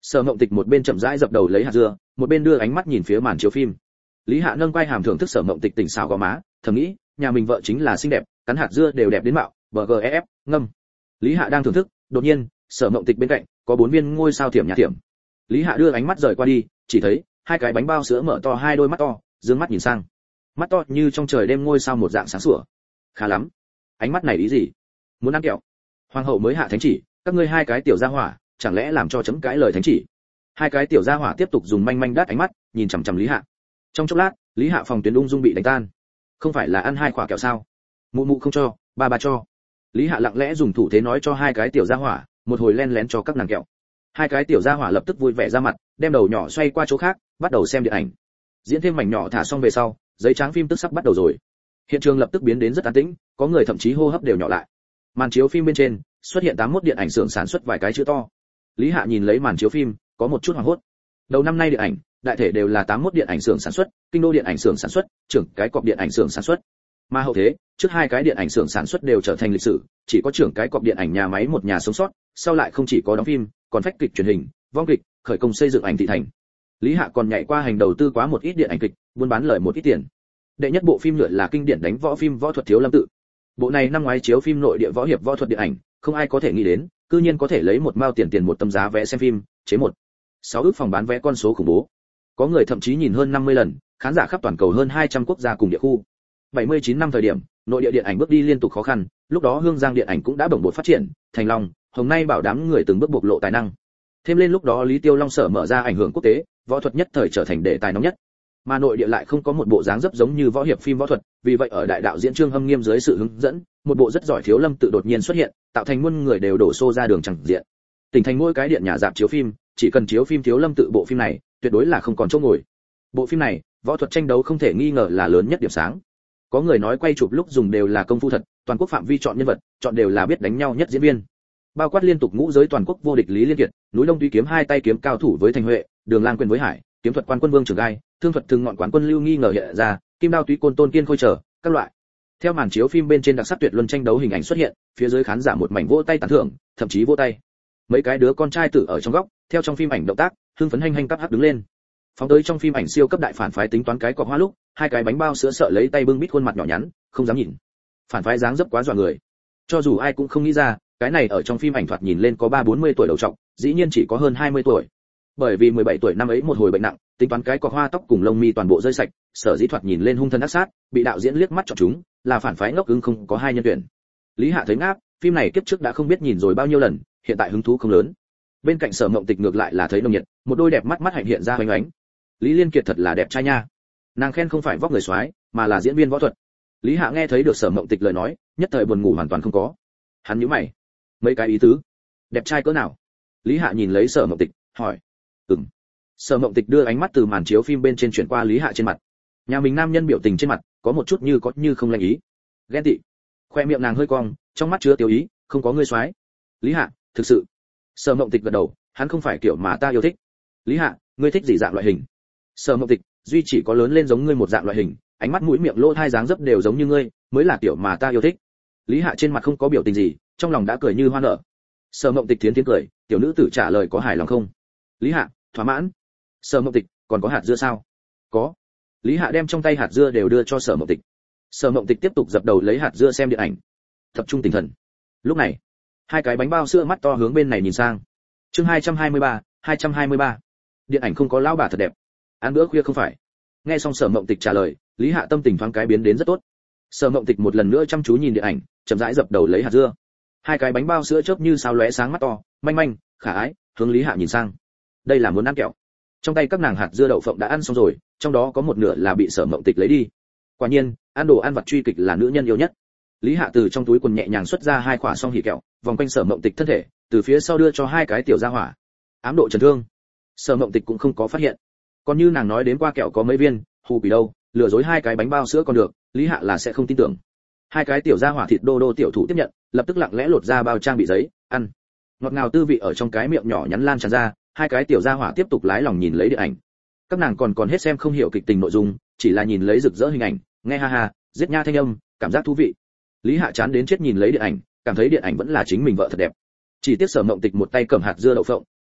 Sở Mộng Tịch một bên chậm rãi dập đầu lấy hạt dưa, một bên đưa ánh mắt nhìn phía màn chiếu phim. Lý Hạ nâng quai hàm thưởng thức Sở Mộng Tịch tỉnh xảo gò má, thầm nghĩ, nhà mình vợ chính là xinh đẹp, cắn hạt dưa đều đẹp đến mạo, bgf, ngâm. Lý Hạ đang thưởng thức, đột nhiên, Sở Mộng Tịch bên cạnh có bốn viên ngôi sao thiểm nhạt thiểm. Lý Hạ đưa ánh mắt rời qua đi, chỉ thấy hai cái bánh bao sữa mở to hai đôi mắt to, dương mắt nhìn sang. Mắt to như trong trời đêm ngôi sao một dạng sáng sủa. Khá lắm. Ánh mắt này ý gì? Muốn ăn kẹo? Hoàng hậu mới hạ thánh chỉ, các ngươi hai cái tiểu gia hỏa, chẳng lẽ làm cho chấm cãi lời thánh chỉ? Hai cái tiểu gia hỏa tiếp tục dùng manh manh đắt ánh mắt nhìn chằm chằm Lý Hạ. Trong chốc lát, Lý Hạ phòng tuyến ung dung bị đánh tan. Không phải là ăn hai quả kẹo sao? Mụ mụ không cho, ba ba cho. Lý Hạ lặng lẽ dùng thủ thế nói cho hai cái tiểu gia hỏa, một hồi len lén cho các nàng kẹo. Hai cái tiểu gia hỏa lập tức vui vẻ ra mặt, đem đầu nhỏ xoay qua chỗ khác, bắt đầu xem điện ảnh. Diễn thêm mảnh nhỏ thả xong về sau, giấy trắng phim tức sắp bắt đầu rồi. Hiện trường lập tức biến đến rất an tĩnh, có người thậm chí hô hấp đều nhỏ lại. Màn chiếu phim bên trên xuất hiện tám mốt điện ảnh xưởng sản xuất vài cái chữ to. Lý Hạ nhìn lấy màn chiếu phim, có một chút hoảng hốt. Đầu năm nay điện ảnh, đại thể đều là tám mốt điện ảnh xưởng sản xuất, kinh đô điện ảnh xưởng sản xuất, trưởng cái cọp điện ảnh xưởng sản xuất. Mà hậu thế, trước hai cái điện ảnh xưởng sản xuất đều trở thành lịch sử, chỉ có trưởng cái cọp điện ảnh nhà máy một nhà sống sót, sau lại không chỉ có đóng phim, còn phách kịch truyền hình, vong kịch, khởi công xây dựng ảnh thị thành. Lý Hạ còn nhảy qua hành đầu tư quá một ít điện ảnh kịch, buôn bán lời một ít tiền. Đệ nhất bộ phim lựa là kinh điển đánh võ phim Võ thuật Thiếu Lâm Tự. Bộ này năm ngoái chiếu phim nội địa võ hiệp võ thuật điện ảnh, không ai có thể nghĩ đến, cư nhiên có thể lấy một mao tiền tiền một tấm giá vé xem phim, chế một sáu ước phòng bán vé, con số khủng bố. Có người thậm chí nhìn hơn năm mươi lần, khán giả khắp toàn cầu hơn hai trăm quốc gia cùng địa khu. bảy mươi chín năm thời điểm, nội địa điện ảnh bước đi liên tục khó khăn, lúc đó Hương Giang điện ảnh cũng đã bổng bột phát triển, Thành Long, Hồng Nay bảo đám người từng bước bộc lộ tài năng. Thêm lên lúc đó Lý Tiêu Long sở mở ra ảnh hưởng quốc tế, võ thuật nhất thời trở thành đề tài nóng nhất. Mà nội địa lại không có một bộ dáng dấp giống như võ hiệp phim võ thuật, vì vậy ở đại đạo diễn Trương Hâm Nghiêm dưới sự hướng dẫn, một bộ rất giỏi Thiếu Lâm Tự đột nhiên xuất hiện, tạo thành muôn người đều đổ xô ra đường chẳng diện. Tỉnh thành mỗi cái điện nhà rạp chiếu phim, chỉ cần chiếu phim Thiếu Lâm Tự bộ phim này, tuyệt đối là không còn chỗ ngồi. Bộ phim này, võ thuật tranh đấu không thể nghi ngờ là lớn nhất điểm sáng. Có người nói quay chụp lúc dùng đều là công phu thật, toàn quốc phạm vi chọn nhân vật, chọn đều là biết đánh nhau nhất diễn viên. Bao quát liên tục ngũ giới toàn quốc vô địch Lý Liên Kiệt, núi Long Tuy kiếm hai tay kiếm cao thủ với Thành Huệ, Đường Lang quyền với Hải, kiếm thuật quan quân Vương Trường Gai, thương thuật thường ngọn quán quân Lưu Nghi ngờ hiện ra, kim đao túy côn Tôn Kiên Khôi trở, các loại. Theo màn chiếu phim bên trên đặc sắc tuyệt luân tranh đấu hình ảnh xuất hiện, phía dưới khán giả một mảnh vỗ tay tán thưởng, thậm chí vỗ tay. Mấy cái đứa con trai tử ở trong góc, theo trong phim ảnh động tác, hưng phấn hành hành cắp hắc đứng lên. Phóng tới trong phim ảnh siêu cấp đại phản phái tính toán cái cọc hoa lúc, hai cái bánh bao sữa sợ lấy tay bưng bít khuôn mặt nhỏ nhắn, không dám nhìn. Phản phái dáng dấp quá dọa người. Cho dù ai cũng không nghĩ ra, cái này ở trong phim ảnh thoạt nhìn lên có ba bốn mươi tuổi đầu trọc, dĩ nhiên chỉ có hơn hai mươi tuổi. Bởi vì mười bảy tuổi năm ấy một hồi bệnh nặng, tính toán cái cọc hoa tóc cùng lông mi toàn bộ rơi sạch, sở dĩ thoạt nhìn lên hung thân ác sát, bị đạo diễn liếc mắt chọn chúng, là phản phái ngốc ứng không có hai nhân tuyển. Lý Hạ thấy ngáp, phim này kiếp trước đã không biết nhìn rồi bao nhiêu lần, hiện tại hứng thú không lớn. Bên cạnh Sở Mộng Tịch ngược lại là thấy nồng nhiệt, một đôi đẹp mắt mắt hạnh hiện ra hoành ánh. Lý Liên Kiệt thật là đẹp trai nha. Nàng khen không phải vóc người soái, mà là diễn viên võ thuật. Lý Hạ nghe thấy được Sở Mộng Tịch lời nói, nhất thời buồn ngủ hoàn toàn không có. Hắn nhíu mày, mấy cái ý tứ? Đẹp trai cỡ nào? Lý Hạ nhìn lấy Sở Mộng Tịch, hỏi. Ừm. Sở Mộng Tịch đưa ánh mắt từ màn chiếu phim bên trên chuyển qua Lý Hạ trên mặt. Nhà mình nam nhân biểu tình trên mặt có một chút như có như không lành ý, ghen tị. Khoe miệng nàng hơi cong, trong mắt chứa tiêu ý, không có ngươi soái. Lý Hạ, thực sự. Sở Mộng Tịch gật đầu, hắn không phải kiểu mà ta yêu thích. Lý Hạ, ngươi thích gì dạng loại hình? Sở Mộng Tịch, duy chỉ có lớn lên giống ngươi một dạng loại hình, ánh mắt mũi miệng lỗ tai dáng dấp đều giống như ngươi, mới là kiểu mà ta yêu thích. Lý Hạ trên mặt không có biểu tình gì, trong lòng đã cười như hoa nở. Sở Mộng Tịch thiến thiến cười, tiểu nữ tử trả lời có hài lòng không? Lý Hạ, thỏa mãn. Sở Mộng Tịch, còn có hạt dưa sao? Có. Lý Hạ đem trong tay hạt dưa đều đưa cho Sở Mộng Tịch. Sở Mộng Tịch tiếp tục dập đầu lấy hạt dưa xem điện ảnh, tập trung tinh thần. Lúc này, hai cái bánh bao sữa mắt to hướng bên này nhìn sang. Chương hai trăm hai mươi ba, hai trăm hai mươi ba. Điện ảnh không có lão bà thật đẹp. Ăn bữa khuya không phải. Nghe xong Sở Mộng Tịch trả lời, Lý Hạ tâm tình thoáng cái biến đến rất tốt. Sở Mộng Tịch một lần nữa chăm chú nhìn điện ảnh, chậm rãi dập đầu lấy hạt dưa. Hai cái bánh bao sữa chớp như sao lóe sáng mắt to, manh manh, khả ái, hướng Lý Hạ nhìn sang. Đây là muốn ăn kẹo. Trong tay các nàng hạt dưa đậu phộng đã ăn xong rồi, trong đó có một nửa là bị Sở Mộng Tịch lấy đi. Quả nhiên, ăn đồ ăn vặt truy kịch là nữ nhân yêu nhất. Lý Hạ từ trong túi quần nhẹ nhàng xuất ra hai quả song hỉ kẹo, vòng quanh Sở Mộng Tịch thân thể, từ phía sau đưa cho hai cái tiểu gia hỏa. Ám độ chấn thương. Sở Mộng Tịch cũng không có phát hiện. Còn như nàng nói đến qua kẹo có mấy viên, hù bị đâu, lừa dối hai cái bánh bao sữa còn được, Lý Hạ là sẽ không tin tưởng. Hai cái tiểu gia hỏa thịt đô đô tiểu thủ tiếp nhận, lập tức lặng lẽ lột ra bao trang bị giấy, ăn. Ngọt ngào tư vị ở trong cái miệng nhỏ nhắn lan tràn ra, hai cái tiểu gia hỏa tiếp tục lái lòng nhìn lấy điện ảnh. Các nàng còn còn hết xem không hiểu kịch tình nội dung, chỉ là nhìn lấy rực rỡ hình ảnh, nghe ha ha, giết nha thanh âm, cảm giác thú vị. Lý Hạ chán đến chết nhìn lấy điện ảnh, cảm thấy điện ảnh vẫn là chính mình vợ thật đẹp. Chỉ tiếc Sở Mộng Tịch một tay cầm hạt dưa đậu phộng,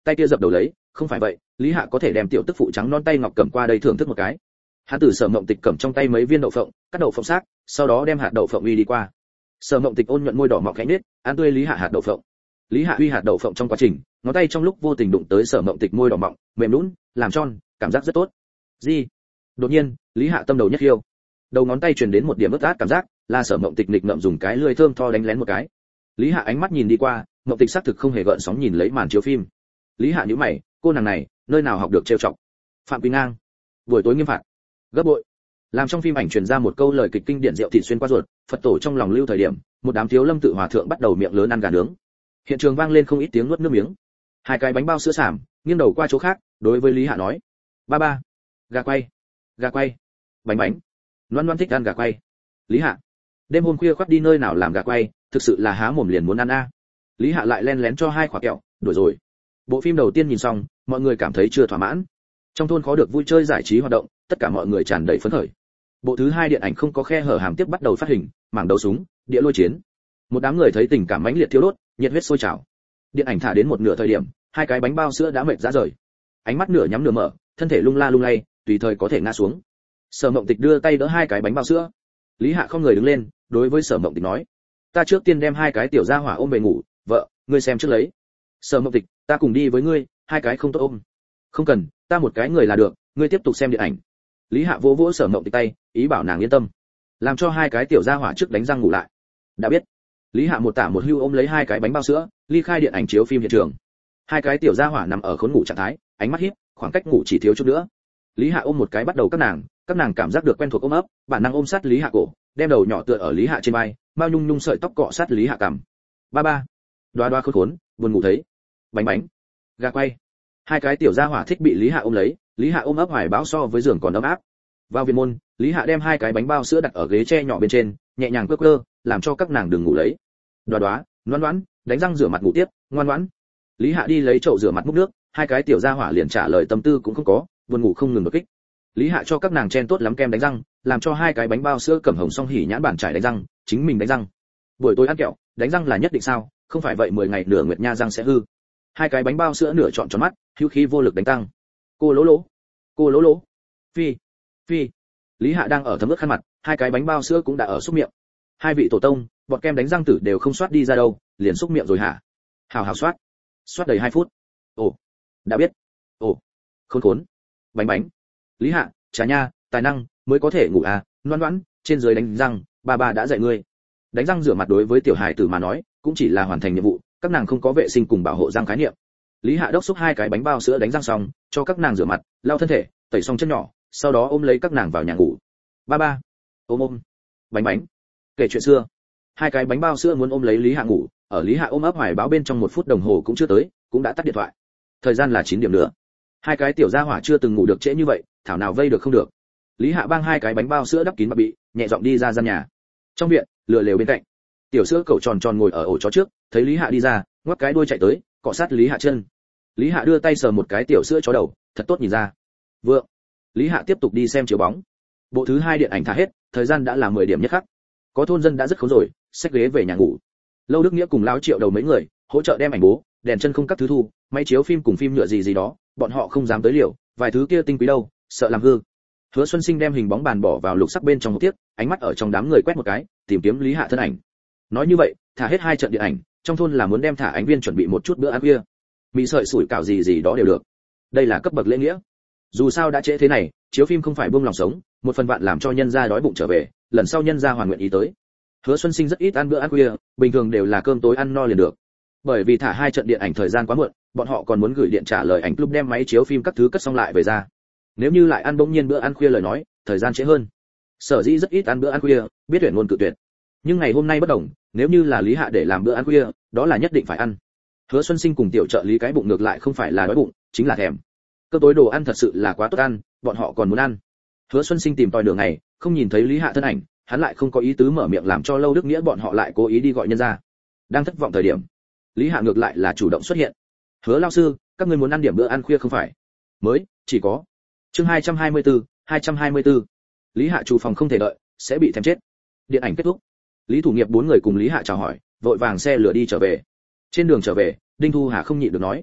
tay kia dập đầu lấy, không phải vậy, Lý Hạ có thể đem tiểu tức phụ trắng non tay ngọc cầm qua đây thưởng thức một cái. Hắn từ Sở Mộng Tịch cầm trong tay mấy viên đậu phộng, cắt đậu phộng xác, sau đó đem hạt đậu phộng uy đi qua. Sở Mộng Tịch ôn nhuận môi đỏ mọng khẽ nết, ăn tươi Lý Hạ hạt đậu phộng. Lý Hạ uy hạt đậu phộng trong quá trình, ngón tay trong lúc vô tình đụng tới Sở Mộng Tịch môi đỏ mọng, mềm nhũn, làm tròn, cảm giác rất tốt. Gì? Đột nhiên, Lý Hạ tâm đầu nhất khiêu. Đầu ngón tay truyền đến một điểm ướt át cảm giác, là Sở Mộng Tịch nghịch ngậm dùng cái lưỡi thơm tho đánh lén một cái. Lý Hạ ánh mắt nhìn đi qua, Mộng Tịch xác thực không hề gợn sóng nhìn lấy màn chiếu phim. Lý Hạ nhíu mày, cô nàng này, nơi nào học được trêu chọc? Phạm Quỳ Ngang. Buổi tối nghiêm phạt. Gấp bội. Làm trong phim ảnh truyền ra một câu lời kịch kinh điển rượu thịt xuyên qua ruột, Phật tổ trong lòng lưu thời điểm, một đám thiếu lâm tự hòa thượng bắt đầu miệng lớn ăn gà nướng. Hiện trường vang lên không ít tiếng nuốt nước miếng. Hai cái bánh bao sữa sảm, nghiêng đầu qua chỗ khác, đối với Lý Hạ nói: "Ba ba, gà quay, gà quay, bánh bánh." Loan Loan thích ăn gà quay. Lý Hạ, đêm hôm khuya khoắt đi nơi nào làm gà quay, thực sự là há mồm liền muốn ăn a. Lý Hạ lại len lén cho hai quả kẹo, đuổi rồi. Bộ phim đầu tiên nhìn xong, mọi người cảm thấy chưa thỏa mãn. Trong thôn khó được vui chơi giải trí hoạt động, tất cả mọi người tràn đầy phấn khởi. Bộ thứ hai điện ảnh không có khe hở hàm tiếp bắt đầu phát hình, mảng đấu súng, địa lôi chiến. Một đám người thấy tình cảm mãnh liệt thiêu đốt, nhiệt huyết sôi trào. Điện ảnh thả đến một nửa thời điểm, hai cái bánh bao sữa đã mệt rã rời. Ánh mắt nửa nhắm nửa mở, thân thể lung la lung lay, tùy thời có thể ngã xuống. Sở Mộng Tịch đưa tay đỡ hai cái bánh bao sữa. Lý Hạ không người đứng lên, đối với Sở Mộng Tịch nói: "Ta trước tiên đem hai cái tiểu gia hỏa ôm về ngủ, vợ, ngươi xem trước lấy." Sở Mộng Tịch: "Ta cùng đi với ngươi, hai cái không tốt ôm." "Không cần, ta một cái người là được, ngươi tiếp tục xem điện ảnh." Lý Hạ vỗ vỗ Sở Mộng Tịch tay, ý bảo nàng yên tâm, làm cho hai cái tiểu gia hỏa trước đánh răng ngủ lại. "Đã biết." Lý Hạ một tả một hưu ôm lấy hai cái bánh bao sữa, ly khai điện ảnh chiếu phim hiện trường. Hai cái tiểu gia hỏa nằm ở khốn ngủ trạng thái, ánh mắt híp, khoảng cách ngủ chỉ thiếu chút nữa. Lý Hạ ôm một cái bắt đầu các nàng, các nàng cảm giác được quen thuộc ôm ấp, bản năng ôm sát Lý Hạ cổ, đem đầu nhỏ tựa ở Lý Hạ trên vai, bao nhung nhung sợi tóc cọ sát Lý Hạ cằm. "Ba ba." Đoá đoá khốn khốn, buồn ngủ thấy. "Bánh bánh." "Gà quay." Hai cái tiểu gia hỏa thích bị Lý Hạ ôm lấy, Lý Hạ ôm ấp hoài bão so với giường còn ấm áp. Vào viện môn, Lý Hạ đem hai cái bánh bao sữa đặt ở ghế tre nhỏ bên trên, nhẹ nhàng quơ quơ, làm cho các nàng đừng ngủ lấy. Đoá đoá, Loan Loan, đánh răng rửa mặt ngủ tiếp, ngoan ngoãn. Lý Hạ đi lấy chậu rửa mặt múc nước, hai cái tiểu gia hỏa liền trả lời tâm tư cũng không có, buồn ngủ không ngừng đột kích. Lý Hạ cho các nàng chen tốt lắm kem đánh răng, làm cho hai cái bánh bao sữa cẩm hồng song hỉ nhãn bản trải đánh răng, chính mình đánh răng. Buổi tối ăn kẹo, đánh răng là nhất định sao, không phải vậy mười ngày nửa nguyệt nha răng sẽ hư. Hai cái bánh bao sữa nửa trọn tròn mắt, hữu khí vô lực đánh tăng. Cô lỗ lỗ, cô lỗ lỗ. Phi, phi. Lý Hạ đang ở thấm ướt khăn mặt, hai cái bánh bao sữa cũng đã ở xúc miệng. Hai vị tổ tông, bọt kem đánh răng tử đều không soát đi ra đâu, liền xúc miệng rồi hả? Hào hào soát. Soát đầy hai phút. Ồ, đã biết. Ồ, khốn khốn. Bánh bánh. Lý Hạ, chả nha, tài năng mới có thể ngủ à, Loan Loan, trên dưới đánh răng, ba ba đã dạy ngươi. Đánh răng rửa mặt đối với tiểu hài tử mà nói, cũng chỉ là hoàn thành nhiệm vụ, các nàng không có vệ sinh cùng bảo hộ răng khái niệm. Lý Hạ đốc xúc hai cái bánh bao sữa đánh răng xong, cho các nàng rửa mặt, lau thân thể, tẩy xong chân nhỏ, sau đó ôm lấy các nàng vào nhà ngủ. Ba ba, ôm ôm. Bánh bánh. Kể chuyện xưa. Hai cái bánh bao sữa muốn ôm lấy Lý Hạ ngủ, ở Lý Hạ ôm ấp hoài báo bên trong một phút đồng hồ cũng chưa tới, cũng đã tắt điện thoại. Thời gian là chín điểm nữa. Hai cái tiểu gia hỏa chưa từng ngủ được trễ như vậy, thảo nào vây được không được. Lý Hạ bang hai cái bánh bao sữa đắp kín mặt bị, nhẹ giọng đi ra gian nhà. Trong viện, lừa lều bên cạnh, tiểu sữa cẩu tròn tròn ngồi ở ổ chó trước, thấy Lý Hạ đi ra, ngoắc cái đuôi chạy tới, cọ sát Lý Hạ chân. Lý Hạ đưa tay sờ một cái tiểu sữa chó đầu, thật tốt nhìn ra. Vượng. Lý Hạ tiếp tục đi xem chiếu bóng. Bộ thứ hai điện ảnh thả hết, thời gian đã là mười điểm nhất khắc. Có thôn dân đã rất khốn rồi, xách ghế về nhà ngủ. Lâu Đức Nghĩa cùng lão Triệu đầu mấy người, hỗ trợ đem ảnh bố, đèn chân không các thứ thu, máy chiếu phim cùng phim nhựa gì gì đó, bọn họ không dám tới liều, vài thứ kia tinh quý đâu, sợ làm hư. Hứa Xuân Sinh đem hình bóng bàn bỏ vào lục sắc bên trong một tiếc, ánh mắt ở trong đám người quét một cái, tìm kiếm Lý Hạ thân ảnh. Nói như vậy, thả hết hai trận điện ảnh, trong thôn là muốn đem thả ánh viên chuẩn bị một chút bữa ăn khuya. Mì sợi sủi cảo gì gì đó đều được. Đây là cấp bậc lễ nghĩa. Dù sao đã trễ thế này, chiếu phim không phải buông lòng sống, một phần vạn làm cho nhân gia đói bụng trở về, lần sau nhân gia hoàn nguyện ý tới. Hứa Xuân Sinh rất ít ăn bữa ăn khuya, bình thường đều là cơm tối ăn no liền được. Bởi vì thả hai trận điện ảnh thời gian quá muộn, bọn họ còn muốn gửi điện trả lời ảnh club đem máy chiếu phim các thứ cất xong lại về ra. Nếu như lại ăn bỗng nhiên bữa ăn khuya lời nói, thời gian trễ hơn. Sở dĩ rất ít ăn bữa ăn khuya, biết tuyển ngôn cự tuyệt. Nhưng ngày hôm nay bất đồng, nếu như là Lý Hạ để làm bữa ăn khuya, đó là nhất định phải ăn. Hứa Xuân Sinh cùng tiểu trợ lý cái bụng ngược lại không phải là đói bụng, chính là thèm. Cơm tối đồ ăn thật sự là quá tốt ăn, bọn họ còn muốn ăn. Hứa Xuân Sinh tìm tòi đường ngày, không nhìn thấy Lý Hạ thân ảnh, hắn lại không có ý tứ mở miệng làm cho Lâu Đức Nghĩa bọn họ lại cố ý đi gọi nhân ra. Đang thất vọng thời điểm, Lý Hạ ngược lại là chủ động xuất hiện. Hứa lão sư, các ngươi muốn ăn điểm bữa ăn khuya không phải? Mới, chỉ có. Chương hai trăm hai mươi tư, hai trăm hai mươi tư. Lý Hạ chủ phòng không thể đợi, sẽ bị thèm chết. Điện ảnh kết thúc. Lý Thủ Nghiệp bốn người cùng Lý Hạ chào hỏi, vội vàng xe lửa đi trở về. Trên đường trở về, Đinh Thu Hà không nhịn được nói: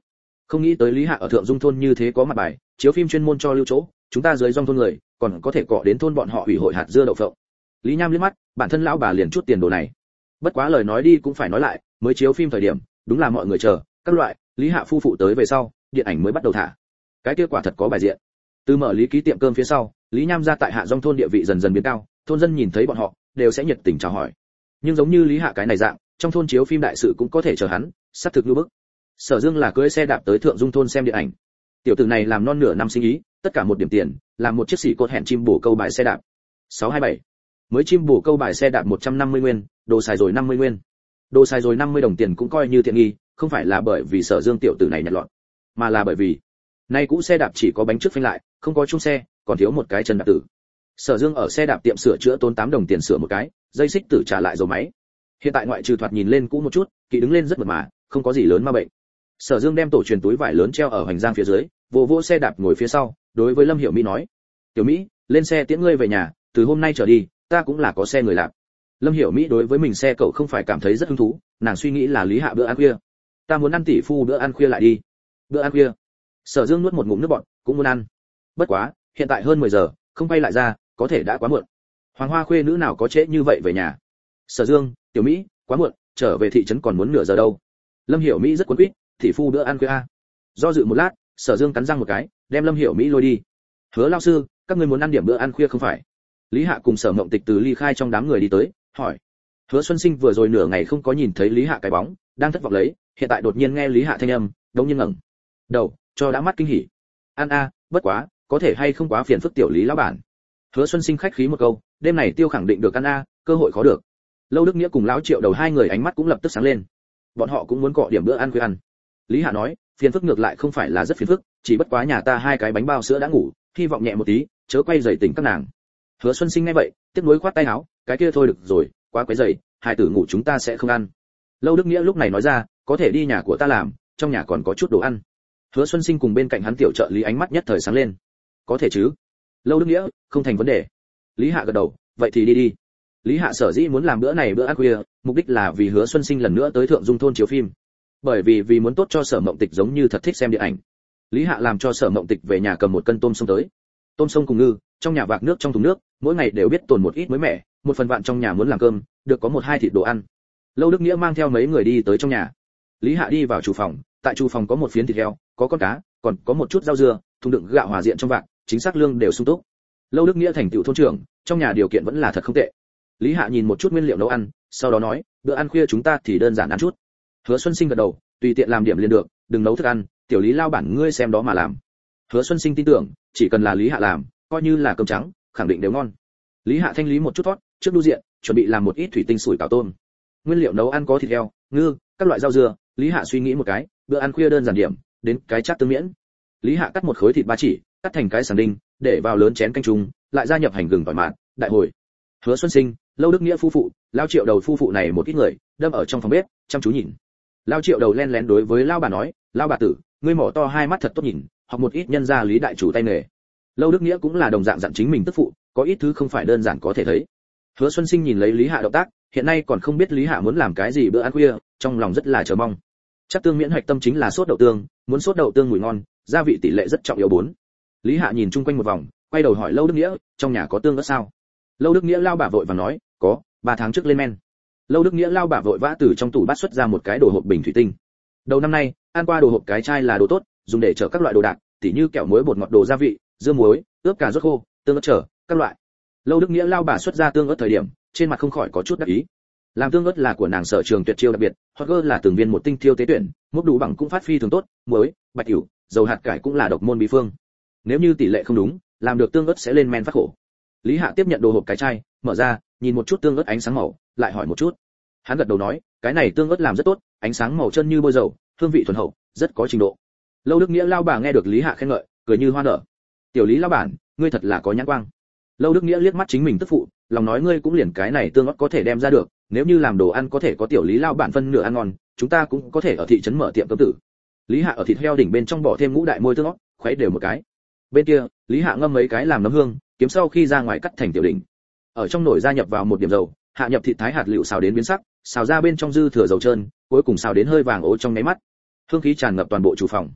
Không nghĩ tới Lý Hạ ở Thượng Dung thôn như thế có mặt bài, chiếu phim chuyên môn cho lưu chỗ, chúng ta dưới dòng thôn người, còn có thể cọ đến thôn bọn họ ủy hội hạt dưa đậu phộng. Lý Nham liếc mắt, bản thân lão bà liền chút tiền đồ này. Bất quá lời nói đi cũng phải nói lại, mới chiếu phim thời điểm, đúng là mọi người chờ, các loại, Lý Hạ phu phụ tới về sau, điện ảnh mới bắt đầu thả. Cái kia quả thật có bài diện. Từ mở Lý ký tiệm cơm phía sau, Lý Nham ra tại Hạ Dòng thôn địa vị dần dần biến cao, thôn dân nhìn thấy bọn họ, đều sẽ nhiệt tình chào hỏi. Nhưng giống như Lý Hạ cái này dạng, trong thôn chiếu phim đại sự cũng có thể chờ hắn, sắp thực như bức. Sở Dương là cưỡi xe đạp tới Thượng Dung thôn xem điện ảnh. Tiểu tử này làm non nửa năm sinh ý, tất cả một điểm tiền, làm một chiếc xỉ cột hẹn chim bổ câu bài xe đạp. sáu hai bảy Mới chim bổ câu bài xe đạp một trăm năm mươi nguyên, đồ xài rồi năm mươi nguyên. Đồ xài rồi năm mươi đồng tiền cũng coi như tiện nghi, không phải là bởi vì Sở Dương tiểu tử này nhặt lọt, mà là bởi vì nay cũ xe đạp chỉ có bánh trước phanh lại, không có chung xe, còn thiếu một cái chân đạp tử. Sở Dương ở xe đạp tiệm sửa chữa tốn tám đồng tiền sửa một cái, dây xích tử trả lại dầu máy. Hiện tại ngoại trừ thoạt nhìn lên cũ một chút, kỵ đứng lên rất mượt mà, không có gì lớn ma bệnh. Sở Dương đem tổ truyền túi vải lớn treo ở hoành giang phía dưới, vô vô xe đạp ngồi phía sau, đối với Lâm Hiểu Mỹ nói: "Tiểu Mỹ, lên xe tiễn ngươi về nhà, từ hôm nay trở đi, ta cũng là có xe người làm." Lâm Hiểu Mỹ đối với mình xe cậu không phải cảm thấy rất hứng thú, nàng suy nghĩ là Lý Hạ bữa ăn khuya. "Ta muốn ăn tỷ phu bữa ăn khuya lại đi." "Bữa ăn khuya?" Sở Dương nuốt một ngụm nước bọt, cũng muốn ăn. Bất quá, hiện tại hơn mười giờ, không quay lại ra, có thể đã quá muộn. Hoàng Hoa khuê nữ nào có trễ như vậy về nhà. Sở Dương, Tiểu Mỹ, quá muộn, trở về thị trấn còn muốn nửa giờ đâu. Lâm Hiểu Mỹ rất cuốn quýt, tỷ phu bữa ăn khuya a. Do dự một lát, Sở Dương cắn răng một cái, đem Lâm Hiểu Mỹ lôi đi. "Hứa lão sư, các ngươi muốn ăn điểm bữa ăn khuya không phải?" Lý Hạ cùng Sở Mộng Tịch từ ly khai trong đám người đi tới, hỏi. Hứa Xuân Sinh vừa rồi nửa ngày không có nhìn thấy Lý Hạ cái bóng, đang thất vọng lấy, hiện tại đột nhiên nghe Lý Hạ thanh âm, đống nhiên ngẩng đầu, cho đã mắt kinh hỉ. "Ăn a, bất quá, có thể hay không quá phiền phức tiểu Lý lão bản." Hứa Xuân Sinh khách khí một câu, đêm này tiêu khẳng định được ăn a, cơ hội khó được. Lâu Đức Nghĩa cùng lão Triệu Đầu hai người ánh mắt cũng lập tức sáng lên. Bọn họ cũng muốn cọ điểm bữa ăn khuya ăn. Lý Hạ nói, phiền phức ngược lại không phải là rất phiền phức, chỉ bất quá nhà ta hai cái bánh bao sữa đã ngủ, hy vọng nhẹ một tí, chớ quay rầy tỉnh các nàng. Hứa Xuân Sinh nghe vậy, tiếp nối khoát tay áo, cái kia thôi được rồi, quá quấy rầy, hai tử ngủ chúng ta sẽ không ăn. Lâu Đức Nghĩa lúc này nói ra, có thể đi nhà của ta làm, trong nhà còn có chút đồ ăn. Hứa Xuân Sinh cùng bên cạnh hắn tiểu trợ lý ánh mắt nhất thời sáng lên. Có thể chứ? Lâu Đức Nghĩa, không thành vấn đề. Lý Hạ gật đầu, vậy thì đi đi. Lý Hạ sở dĩ muốn làm bữa này bữa ăn khuya, mục đích là vì Hứa Xuân Sinh lần nữa tới Thượng Dung thôn chiếu phim. Bởi vì vì muốn tốt cho Sở Mộng Tịch giống như thật thích xem điện ảnh. Lý Hạ làm cho Sở Mộng Tịch về nhà cầm một cân tôm sông tới. Tôm sông cùng ngư, trong nhà vạc nước trong thùng nước, mỗi ngày đều biết tồn một ít mới mẻ, một phần vạn trong nhà muốn làm cơm, được có một hai thịt đồ ăn. Lâu Đức Nghĩa mang theo mấy người đi tới trong nhà. Lý Hạ đi vào chủ phòng, tại chủ phòng có một phiến thịt heo, có con cá, còn có một chút rau dưa, thùng đựng gạo hòa diện trong vạc, chính xác lương đều sung túc. Lâu Đức Nghĩa thành tựu thôn trưởng, trong nhà điều kiện vẫn là thật không tệ. Lý Hạ nhìn một chút nguyên liệu nấu ăn, sau đó nói, bữa ăn khuya chúng ta thì đơn giản ăn chút. Hứa Xuân Sinh gật đầu, tùy tiện làm điểm liền được, đừng nấu thức ăn, tiểu Lý lao bản ngươi xem đó mà làm. Hứa Xuân Sinh tin tưởng, chỉ cần là Lý Hạ làm, coi như là cơm trắng, khẳng định đều ngon. Lý Hạ thanh lý một chút thoát, trước đu diện, chuẩn bị làm một ít thủy tinh sủi cảo tôm. Nguyên liệu nấu ăn có thịt heo, ngư, các loại rau dưa. Lý Hạ suy nghĩ một cái, bữa ăn khuya đơn giản điểm, đến cái chát tương miễn. Lý Hạ cắt một khối thịt ba chỉ, cắt thành cái sàng đinh, để vào lớn chén canh trùng, lại gia nhập hành gừng tỏi mạn, đại hồi. Hứa Xuân Sinh, Lâu Đức Nghĩa phu phụ, Lao Triệu Đầu phu phụ này một ít người, đâm ở trong phòng bếp, chăm chú nhìn. Lao Triệu Đầu len lén đối với Lao bà nói, Lao bà tử, ngươi mỏ to hai mắt thật tốt nhìn, học một ít nhân gia Lý đại chủ tay nghề. Lâu Đức Nghĩa cũng là đồng dạng dặn chính mình tức phụ, có ít thứ không phải đơn giản có thể thấy. Hứa Xuân Sinh nhìn lấy Lý Hạ động tác, hiện nay còn không biết Lý Hạ muốn làm cái gì bữa ăn khuya, trong lòng rất là chờ mong. Chắc tương miễn hoạch tâm chính là sốt đậu tương, muốn sốt đậu tương mùi ngon, gia vị tỷ lệ rất trọng yếu bốn. Lý Hạ nhìn chung quanh một vòng, quay đầu hỏi Lâu Đức Nghĩa, trong nhà có tương ớt sao? Lâu Đức Nghĩa lao bà vội vàng nói, có, ba tháng trước lên men. Lâu Đức Nghĩa lao bà vội vã từ trong tủ bắt xuất ra một cái đồ hộp bình thủy tinh. Đầu năm nay, ăn qua đồ hộp cái chai là đồ tốt, dùng để chở các loại đồ đạc, tỉ như kẹo muối bột ngọt đồ gia vị, dưa muối, ướp cà rốt khô, tương ớt chở, các loại. Lâu Đức Nghĩa lao bà xuất ra tương ớt thời điểm, trên mặt không khỏi có chút đắc ý. Làm tương ớt là của nàng sở trường tuyệt chiêu đặc biệt, hoặc gơ là từng viên một tinh thiêu tế tuyển, múc đủ bằng cũng phát phi thường tốt, muối, bạch cửu, dầu hạt cải cũng là độc môn bí phương. Nếu như tỷ lệ không đúng, làm được tương ớt sẽ lên men phát khổ. Lý Hạ tiếp nhận đồ hộp cái chai, mở ra, nhìn một chút tương ớt ánh sáng màu, lại hỏi một chút. Hắn gật đầu nói, cái này tương ớt làm rất tốt, ánh sáng màu chân như bôi dầu, hương vị thuần hậu, rất có trình độ. Lâu Đức Nghĩa lao bà nghe được Lý Hạ khen ngợi, cười như hoa nở. Tiểu Lý lao bản, ngươi thật là có nhãn quang. Lâu Đức Nghĩa liếc mắt chính mình tức phụ, lòng nói ngươi cũng liền cái này tương ớt có thể đem ra được, nếu như làm đồ ăn có thể có tiểu Lý lao bản phân nửa ăn ngon, chúng ta cũng có thể ở thị trấn mở tiệm cơm tử. Lý Hạ ở thịt heo đỉnh bên trong bỏ thêm ngũ đại môi tương ớt, khuấy đều một cái. Bên kia, Lý Hạ ngâm mấy cái làm nấm hương, kiếm sau khi ra ngoài cắt thành tiểu đỉnh. Ở trong nồi gia nhập vào một điểm dầu, hạ nhập thịt thái hạt lựu xào đến biến sắc, xào ra bên trong dư thừa dầu trơn, cuối cùng xào đến hơi vàng ố trong nháy mắt. Hương khí tràn ngập toàn bộ chủ phòng.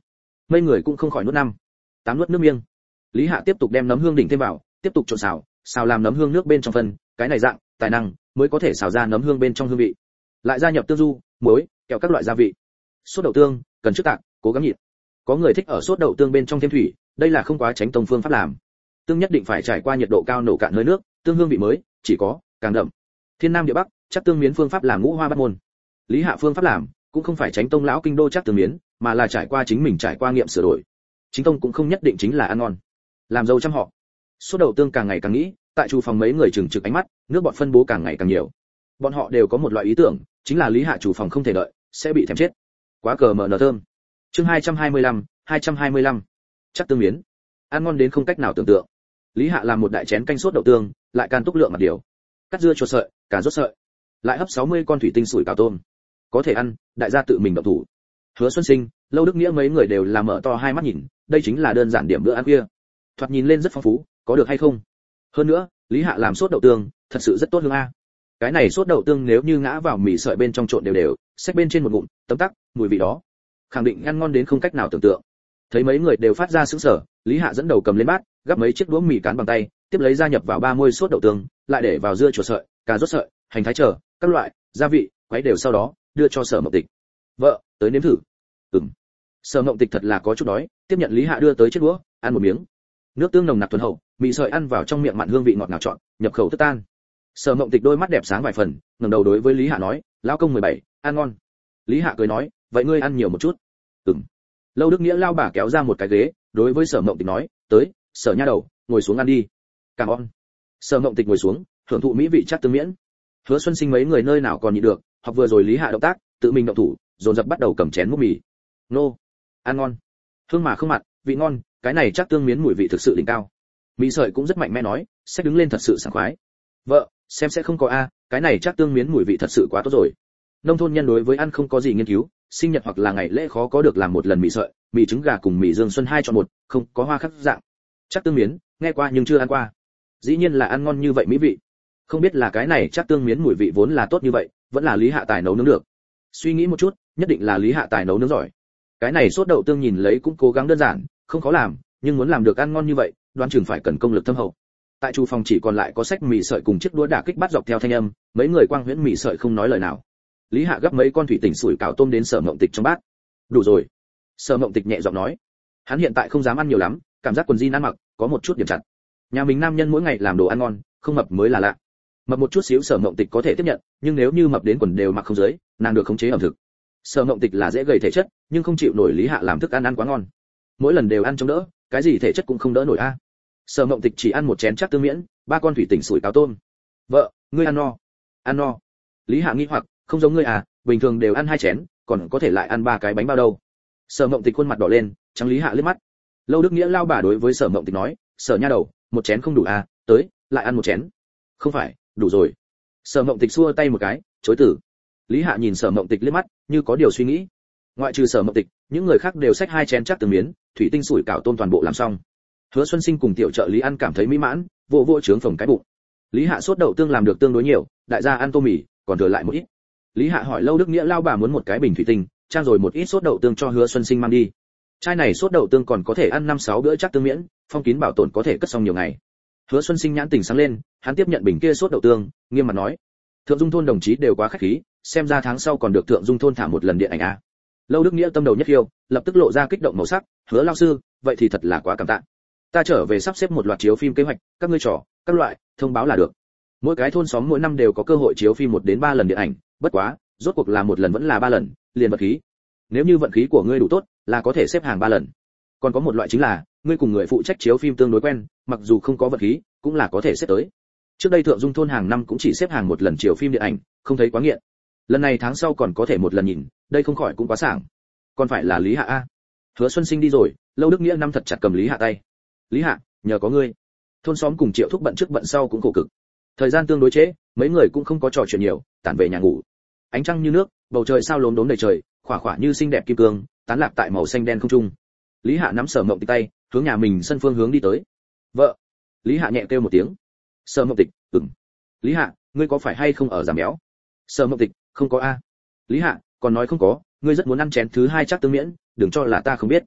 mấy người cũng không khỏi nuốt năm tám nuốt nước miếng. Lý Hạ tiếp tục đem nấm hương đỉnh thêm vào, tiếp tục trộn xào, xào làm nấm hương nước bên trong phần, cái này dạng, tài năng mới có thể xào ra nấm hương bên trong hương vị. Lại gia nhập tương du, muối, kẹo các loại gia vị. Sốt đậu tương, cần trước tạc, cố gắng nhịn. Có người thích ở sốt đậu tương bên trong thêm thủy, đây là không quá tránh tông phương pháp làm. Tương nhất định phải trải qua nhiệt độ cao nổ cạn hơi nước, tương hương vị mới, chỉ có càng đậm. Thiên Nam địa Bắc, chắc tương miến phương pháp làm ngũ hoa bát môn. Lý Hạ phương pháp làm, cũng không phải tránh tông lão kinh đô chắc tương miến, mà là trải qua chính mình trải qua nghiệm sửa đổi. Chính tông cũng không nhất định chính là ăn ngon. Làm dâu trăm họ. Sốt đậu tương càng ngày càng nghĩ, tại chủ phòng mấy người chừng trực ánh mắt, nước bọt phân bố càng ngày càng nhiều. Bọn họ đều có một loại ý tưởng, chính là Lý Hạ chủ phòng không thể đợi, sẽ bị thèm chết. Quá cờ mở nở thơm. Chương hai trăm hai mươi lăm, hai trăm hai mươi lăm. Chắc tương miến. Ăn ngon đến không cách nào tưởng tượng. Lý Hạ làm một đại chén canh sốt đậu tương, lại can túc lượng mặt điều. Cắt dưa chuột sợi, cà rốt sợi. Lại hấp sáu mươi con thủy tinh sủi cảo tôm. Có thể ăn, đại gia tự mình động thủ. Hứa Xuân Sinh, Lâu Đức Nghĩa mấy người đều là mở to hai mắt nhìn, đây chính là đơn giản điểm bữa ăn khuya. Thoạt nhìn lên rất phong phú, có được hay không? Hơn nữa, Lý Hạ làm sốt đậu tương, thật sự rất tốt hương a. Cái này sốt đậu tương nếu như ngã vào mì sợi bên trong trộn đều đều, xách bên trên một ngụm, tấm tắc, mùi vị đó, khẳng định ăn ngon đến không cách nào tưởng tượng. Thấy mấy người đều phát ra sững sờ, Lý Hạ dẫn đầu cầm lên bát, gắp mấy chiếc đũa mì cán bằng tay, tiếp lấy gia nhập vào ba muôi sốt đậu tương, lại để vào dưa chuột sợi, cà rốt sợi, hành thái trở, các loại gia vị, quấy đều sau đó, đưa cho Sở Mộng Tịch. Vợ, tới nếm thử. Ừm. Sở Mộng Tịch thật là có chút đói, tiếp nhận Lý Hạ đưa tới chiếc đũa, ăn một miếng. Nước tương nồng nặc thuần hậu, mì sợi ăn vào trong miệng mặn hương vị ngọt ngào trọn, nhập khẩu tức tan. Sở Mộng Tịch đôi mắt đẹp sáng vài phần, ngẩng đầu đối với Lý Hạ nói, lão công mười bảy, ăn ngon. Lý Hạ cười nói, vậy ngươi ăn nhiều một chút. Ừm. Lâu Đức Nghĩa lao bà kéo ra một cái ghế, đối với Sở Mộng Tịch nói, tới, Sở nha đầu, ngồi xuống ăn đi. Cảm ơn. Sở Mộng Tịch ngồi xuống, hưởng thụ mỹ vị chắc tương miễn. Hứa Xuân Sinh mấy người nơi nào còn nhịn được, học vừa rồi Lý Hạ động tác, tự mình động thủ, dồn dập bắt đầu cầm chén múc mì. Nô, ăn ngon. Hương mà không mặn, vị ngon, cái này chắc tương miến mùi vị thực sự đỉnh cao. Mì sợi cũng rất mạnh mẽ nói, sẽ đứng lên thật sự sảng khoái. Vợ, xem sẽ không có a, cái này chắc tương miến mùi vị thật sự quá tốt rồi. Nông thôn nhân đối với ăn không có gì nghiên cứu, sinh nhật hoặc là ngày lễ khó có được làm một lần mì sợi, mì trứng gà cùng mì dương xuân hai chọn một, không có hoa khắc dạng. Chắc tương miến, nghe qua nhưng chưa ăn qua. Dĩ nhiên là ăn ngon như vậy mỹ vị. Không biết là cái này chắc tương miến mùi vị vốn là tốt như vậy, vẫn là Lý Hạ tài nấu nướng được. Suy nghĩ một chút, nhất định là Lý Hạ tài nấu nướng giỏi. Cái này sốt đậu tương nhìn lấy cũng cố gắng đơn giản, không khó làm, nhưng muốn làm được ăn ngon như vậy, đoán chừng phải cần công lực thâm hậu. Tại chủ phòng chỉ còn lại có xách mì sợi cùng chiếc đũa đả kích bắt dọc theo thanh âm, mấy người quang huyễn mì sợi không nói lời nào. Lý Hạ gấp mấy con thủy tinh sủi cảo tôm đến Sở Mộng Tịch trong bát. Đủ rồi. Sở Mộng Tịch nhẹ giọng nói. Hắn hiện tại không dám ăn nhiều lắm, cảm giác quần jean ăn mặc có một chút điểm chặt. Nhà mình nam nhân mỗi ngày làm đồ ăn ngon, không mập mới là lạ. Mập một chút xíu Sở Mộng Tịch có thể tiếp nhận, nhưng nếu như mập đến quần đều mặc không dưới, nàng được khống chế ẩm thực. Sở Mộng Tịch là dễ gầy thể chất, nhưng không chịu nổi Lý Hạ làm thức ăn ăn quá ngon. Mỗi lần đều ăn chống đỡ, cái gì thể chất cũng không đỡ nổi a. Sở Mộng Tịch chỉ ăn một chén chắc tương miễn, ba con thủy tinh sủi cảo tôm. Vợ, ngươi ăn no? Ăn no. Lý Hạ nghi hoặc, không giống ngươi à, bình thường đều ăn hai chén, còn có thể lại ăn ba cái bánh bao đâu. Sở Mộng Tịch khuôn mặt đỏ lên, trắng Lý Hạ liếc mắt. Lâu Đức Nghĩa lao bà đối với Sở Mộng Tịch nói, Sở nha đầu, một chén không đủ à, tới, lại ăn một chén. Không phải, đủ rồi. Sở Mộng Tịch xua tay một cái, chối từ. Lý Hạ nhìn Sở Mộng Tịch liếc mắt, như có điều suy nghĩ. Ngoại trừ Sở Mộng Tịch, những người khác đều xách hai chén chắc tương miến, thủy tinh sủi cảo tôm toàn bộ làm xong. Hứa Xuân Sinh cùng tiểu trợ lý ăn cảm thấy mỹ mãn, vô vô trướng phồng cái bụng. Lý Hạ sốt đậu tương làm được tương đối nhiều, đại gia ăn tô mì, còn thừa lại một ít. Lý Hạ hỏi Lâu Đức Nghĩa lao bà muốn một cái bình thủy tinh, trang rồi một ít sốt đậu tương cho Hứa Xuân Sinh mang đi. Chai này sốt đậu tương còn có thể ăn năm sáu bữa chắc tương miễn, phong kín bảo tồn có thể cất xong nhiều ngày. Hứa Xuân Sinh nhãn tỉnh sáng lên, hắn tiếp nhận bình kia sốt đậu tương, nghiêm mặt nói: "Thượng Dung thôn đồng chí đều quá khách khí, xem ra tháng sau còn được Thượng Dung thôn thả một lần điện ảnh a." Lâu Đức Nghĩa tâm đầu nhất khiêu, lập tức lộ ra kích động màu sắc, "Hứa lão sư, vậy thì thật là quá cảm tạ. Ta trở về sắp xếp một loạt chiếu phim kế hoạch, các ngươi trò, các loại, thông báo là được. Mỗi cái thôn xóm mỗi năm đều có cơ hội chiếu phim một đến ba lần điện ảnh, bất quá, rốt cuộc là một lần vẫn là ba lần, liền vận khí. Nếu như vận khí của ngươi đủ tốt, là có thể xếp hàng ba lần. Còn có một loại chính là, ngươi cùng người phụ trách chiếu phim tương đối quen, mặc dù không có vận khí, cũng là có thể xếp tới. Trước đây Thượng Dung thôn hàng năm cũng chỉ xếp hàng một lần chiếu phim điện ảnh, không thấy quá nghiện. Lần này tháng sau còn có thể một lần nhìn, đây không khỏi cũng quá sảng. Còn phải là Lý Hạ a." Hứa Xuân Sinh đi rồi, Lâu Đức Nghĩa năm thật chặt cầm Lý Hạ tay. "Lý Hạ, nhờ có ngươi." Thôn xóm cùng Triệu Thúc bận trước bận sau cũng khổ cực. Thời gian tương đối trễ, mấy người cũng không có trò chuyện nhiều, tản về nhà ngủ. Ánh trăng như nước, bầu trời sao lốm đốm đầy trời, khỏa khỏa như xinh đẹp kim cương, tán lạc tại màu xanh đen không trung. Lý Hạ nắm Sở Mộng Tịch tay, hướng nhà mình sân phương hướng đi tới. "Vợ." Lý Hạ nhẹ kêu một tiếng. Sở Mộng Tịch, "Ừm." "Lý Hạ, ngươi có phải hay không ở giảm béo?" Sở Mộng Tịch, "Không có a." Lý Hạ, "Còn nói không có, ngươi rất muốn ăn chén thứ hai chắc tương miễn, đừng cho là ta không biết."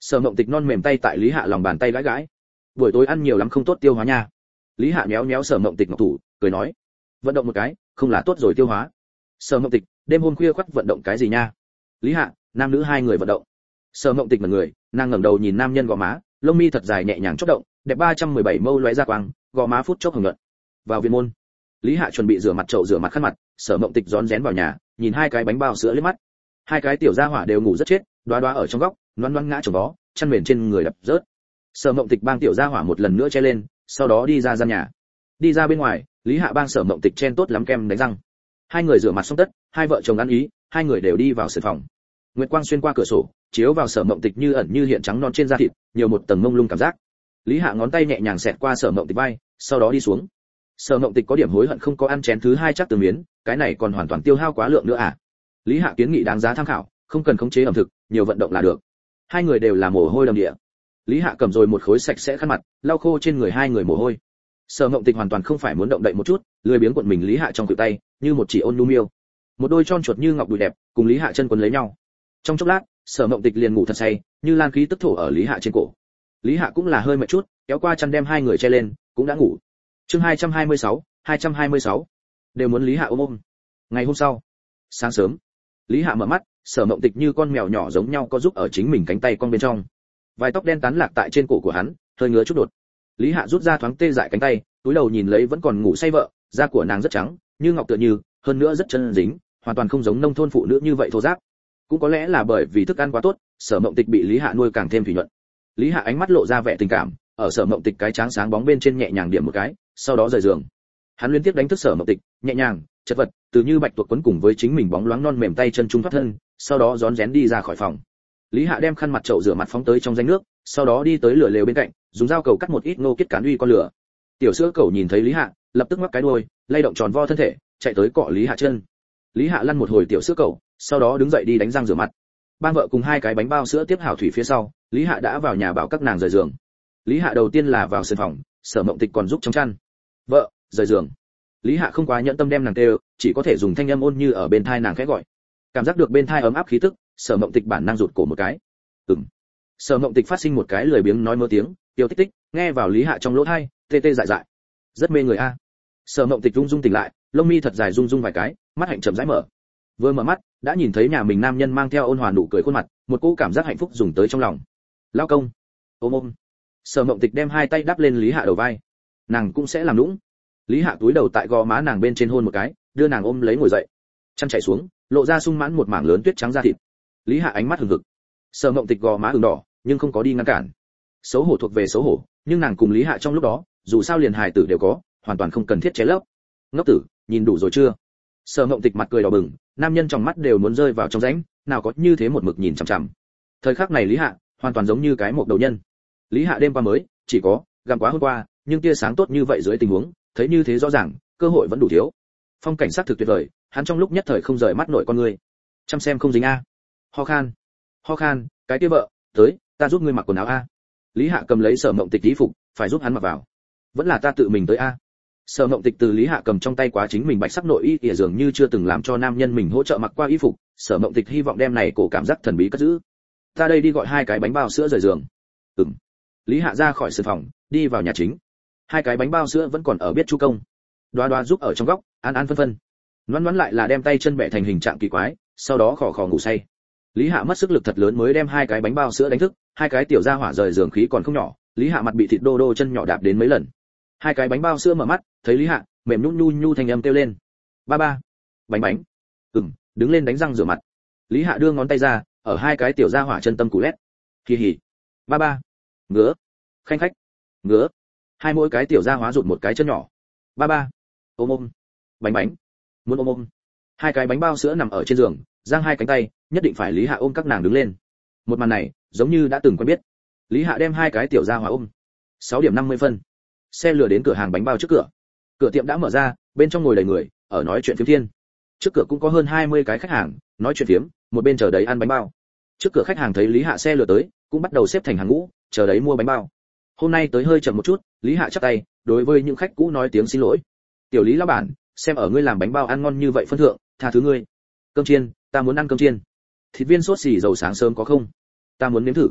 Sở Mộng Tịch non mềm tay tại Lý Hạ lòng bàn tay gãi gãi. Buổi tối ăn nhiều lắm không tốt tiêu hóa nha. Lý Hạ méo méo Sở Mộng Tịch ngọc thủ, cười nói, vận động một cái, không là tốt rồi tiêu hóa. Sở Mộng Tịch, đêm hôm khuya khoắt vận động cái gì nha? Lý Hạ, nam nữ hai người vận động. Sở Mộng Tịch mặt người, nàng ngẩng đầu nhìn nam nhân gò má, lông mi thật dài nhẹ nhàng chớp động, đẹp ba trăm mười bảy mâu lóe ra quang, gò má phút chốc hồng nhuận. Vào viện môn, Lý Hạ chuẩn bị rửa mặt chậu rửa mặt khăn mặt, Sở Mộng Tịch rón rén vào nhà, nhìn hai cái bánh bao sữa liếc mắt. Hai cái tiểu gia hỏa đều ngủ rất chết, đoá đoá ở trong góc, loăn loăn ngã chồng vó, chăn mền trên người đập rớt. Sở Mộng Tịch bang tiểu gia hỏa một lần nữa che lên, sau đó đi ra gian nhà. Đi ra bên ngoài, Lý Hạ bang Sở Mộng Tịch chen tốt lắm kem đánh răng. Hai người rửa mặt xong tất, hai vợ chồng ăn ý, hai người đều đi vào sân phòng. Nguyệt quang xuyên qua cửa sổ, chiếu vào Sở Mộng Tịch như ẩn như hiện trắng non trên da thịt, nhiều một tầng mông lung cảm giác. Lý Hạ ngón tay nhẹ nhàng xẹt qua Sở Mộng Tịch vai, sau đó đi xuống. Sở Mộng Tịch có điểm hối hận không có ăn chén thứ hai chắc từ miến, cái này còn hoàn toàn tiêu hao quá lượng nữa à. Lý Hạ kiến nghị đáng giá tham khảo, không cần khống chế ẩm thực, nhiều vận động là được. Hai người đều là mồ hôi đầm địa. Lý Hạ cầm rồi một khối sạch sẽ khăn mặt, lau khô trên người hai người mồ hôi. Sở Mộng Tịch hoàn toàn không phải muốn động đậy một chút, lười biếng cuộn mình Lý Hạ trong khuỷu tay, như một chỉ ôn nhu miêu. Một đôi tròn chuột như ngọc đùi đẹp, cùng Lý Hạ chân quấn lấy nhau. Trong chốc lát, Sở Mộng Tịch liền ngủ thật say, như lan khí tức thổ ở Lý Hạ trên cổ. Lý Hạ cũng là hơi mệt chút, kéo qua chăn đem hai người che lên, cũng đã ngủ. Chương hai trăm hai mươi sáu, hai trăm hai mươi sáu. Đều muốn Lý Hạ ôm ôm. Ngày hôm sau, sáng sớm, Lý Hạ mở mắt, Sở Mộng Tịch như con mèo nhỏ giống nhau có giúp ở chính mình cánh tay con bên trong. Vài tóc đen tán lạc tại trên cổ của hắn, hơi ngứa chút đột. Lý Hạ rút ra thoáng tê dại cánh tay, túi đầu nhìn lấy vẫn còn ngủ say vợ, da của nàng rất trắng, như ngọc tựa như, hơn nữa rất chân dính, hoàn toàn không giống nông thôn phụ nữ như vậy thô ráp. Cũng có lẽ là bởi vì thức ăn quá tốt, Sở Mộng Tịch bị Lý Hạ nuôi càng thêm thủy nhuận. Lý Hạ ánh mắt lộ ra vẻ tình cảm, ở Sở Mộng Tịch cái trắng sáng bóng bên trên nhẹ nhàng điểm một cái, sau đó rời giường. Hắn liên tiếp đánh thức Sở Mộng Tịch, nhẹ nhàng, chật vật, từ như bạch tuộc quấn cùng với chính mình bóng loáng non mềm tay chân trung thoát thân, sau đó rón rén đi ra khỏi phòng. Lý Hạ đem khăn mặt chậu rửa mặt phóng tới trong danh nước, sau đó đi tới lửa lều bên cạnh, dùng dao cầu cắt một ít ngô kết cán uy con lửa. Tiểu sữa cẩu nhìn thấy Lý Hạ, lập tức ngoắc cái đuôi, lay động tròn vo thân thể, chạy tới cọ Lý Hạ chân. Lý Hạ lăn một hồi tiểu sữa cẩu, sau đó đứng dậy đi đánh răng rửa mặt. Ban vợ cùng hai cái bánh bao sữa tiếp hảo thủy phía sau, Lý Hạ đã vào nhà bảo các nàng rời giường. Lý Hạ đầu tiên là vào sân phòng, Sở Mộng Tịch còn giúp trong chăn. Vợ, rời giường. Lý Hạ không quá nhẫn tâm đem nàng kêu, chỉ có thể dùng thanh âm ôn như ở bên thai nàng khẽ gọi. Cảm giác được bên thai ấm áp khí tức, Sở Mộng Tịch bản năng rụt cổ một cái. Ừm. Sở Mộng Tịch phát sinh một cái lười biếng nói mơ tiếng, tiêu tích tích, nghe vào Lý Hạ trong lỗ tai, tê tê dại dại. Rất mê người a. Sở Mộng Tịch rung rung tỉnh lại, lông mi thật dài rung rung vài cái, mắt hạnh chậm rãi mở. Vừa mở mắt, đã nhìn thấy nhà mình nam nhân mang theo ôn hòa nụ cười khuôn mặt, một cỗ cảm giác hạnh phúc dùng tới trong lòng. Lao công, ôm ôm. Sở Mộng Tịch đem hai tay đắp lên Lý Hạ đầu vai. Nàng cũng sẽ làm nũng. Lý Hạ túi đầu tại gò má nàng bên trên hôn một cái, đưa nàng ôm lấy ngồi dậy. Chân chảy xuống, lộ ra sung mãn một mảng lớn tuyết trắng da thịt. Lý Hạ ánh mắt hừng hực. Sở Mộng Tịch gò má ửng đỏ, nhưng không có đi ngăn cản. Xấu hổ thuộc về xấu hổ, nhưng nàng cùng Lý Hạ trong lúc đó, dù sao liền hài tử đều có, hoàn toàn không cần thiết chế lấp. Ngốc tử, nhìn đủ rồi chưa? Sở Mộng Tịch mặt cười đỏ bừng, nam nhân trong mắt đều muốn rơi vào trong rãnh, nào có như thế một mực nhìn chằm chằm. Thời khắc này Lý Hạ, hoàn toàn giống như cái mộc đầu nhân. Lý Hạ đêm qua mới, chỉ có gặm quá hôm qua, nhưng tia sáng tốt như vậy dưới tình huống, thấy như thế rõ ràng, cơ hội vẫn đủ thiếu. Phong cảnh sắc thực tuyệt vời, hắn trong lúc nhất thời không rời mắt nổi con người. Chăm xem không dính a. Ho khan, ho khan, cái kia vợ, tới, ta giúp ngươi mặc quần áo a. Lý Hạ cầm lấy Sở Mộng Tịch y phục, phải giúp hắn mặc vào. Vẫn là ta tự mình tới a. Sở Mộng Tịch từ Lý Hạ cầm trong tay quá chính mình bạch sắc nội y ỉa dường như chưa từng làm cho nam nhân mình hỗ trợ mặc qua y phục, Sở Mộng Tịch hy vọng đem này cổ cảm giác thần bí cất giữ. Ta đây đi gọi hai cái bánh bao sữa rời giường. Ừm. Lý Hạ ra khỏi sân phòng, đi vào nhà chính. Hai cái bánh bao sữa vẫn còn ở biết chu công. Đoá Đoá giúp ở trong góc, an an phân phân. Ngoan ngoãn lại là đem tay chân bẻ thành hình trạng kỳ quái, sau đó khò khò ngủ say. Lý Hạ mất sức lực thật lớn mới đem hai cái bánh bao sữa đánh thức, hai cái tiểu gia hỏa rời giường khí còn không nhỏ, Lý Hạ mặt bị thịt đô đô chân nhỏ đạp đến mấy lần. Hai cái bánh bao sữa mở mắt, thấy Lý Hạ, mềm nhũn nhu nhu thành âm kêu lên. Ba ba. Bánh bánh. Ừm, đứng lên đánh răng rửa mặt. Lý Hạ đưa ngón tay ra, ở hai cái tiểu gia hỏa chân tâm củ lét. Hì hì. Ba ba. Ngứa. Khanh khách. Ngứa. Hai mỗi cái tiểu gia hóa rụt một cái chân nhỏ. Ba ba. Ôm ôm. Bánh bánh. Muốn ôm ôm. Hai cái bánh bao sữa nằm ở trên giường, giang hai cánh tay, nhất định phải Lý Hạ ôm các nàng đứng lên. Một màn này, giống như đã từng quen biết. Lý Hạ đem hai cái tiểu gia hóa ôm. Sáu điểm năm mươi phân. Xe lửa đến cửa hàng bánh bao trước cửa. Cửa tiệm đã mở ra, bên trong ngồi đầy người, ở nói chuyện phiếm thiên. Trước cửa cũng có hơn hai mươi cái khách hàng, nói chuyện phiếm, một bên chờ đấy ăn bánh bao. Trước cửa khách hàng thấy Lý Hạ xe lửa tới, cũng bắt đầu xếp thành hàng ngũ, chờ đấy mua bánh bao. Hôm nay tới hơi chậm một chút, Lý Hạ chắp tay, đối với những khách cũ nói tiếng xin lỗi. Tiểu Lý lão bản, xem ở ngươi làm bánh bao ăn ngon như vậy phân thượng, tha thứ ngươi. Cơm chiên, ta muốn ăn cơm chiên. Thịt viên sốt xì dầu sáng sớm có không? Ta muốn nếm thử.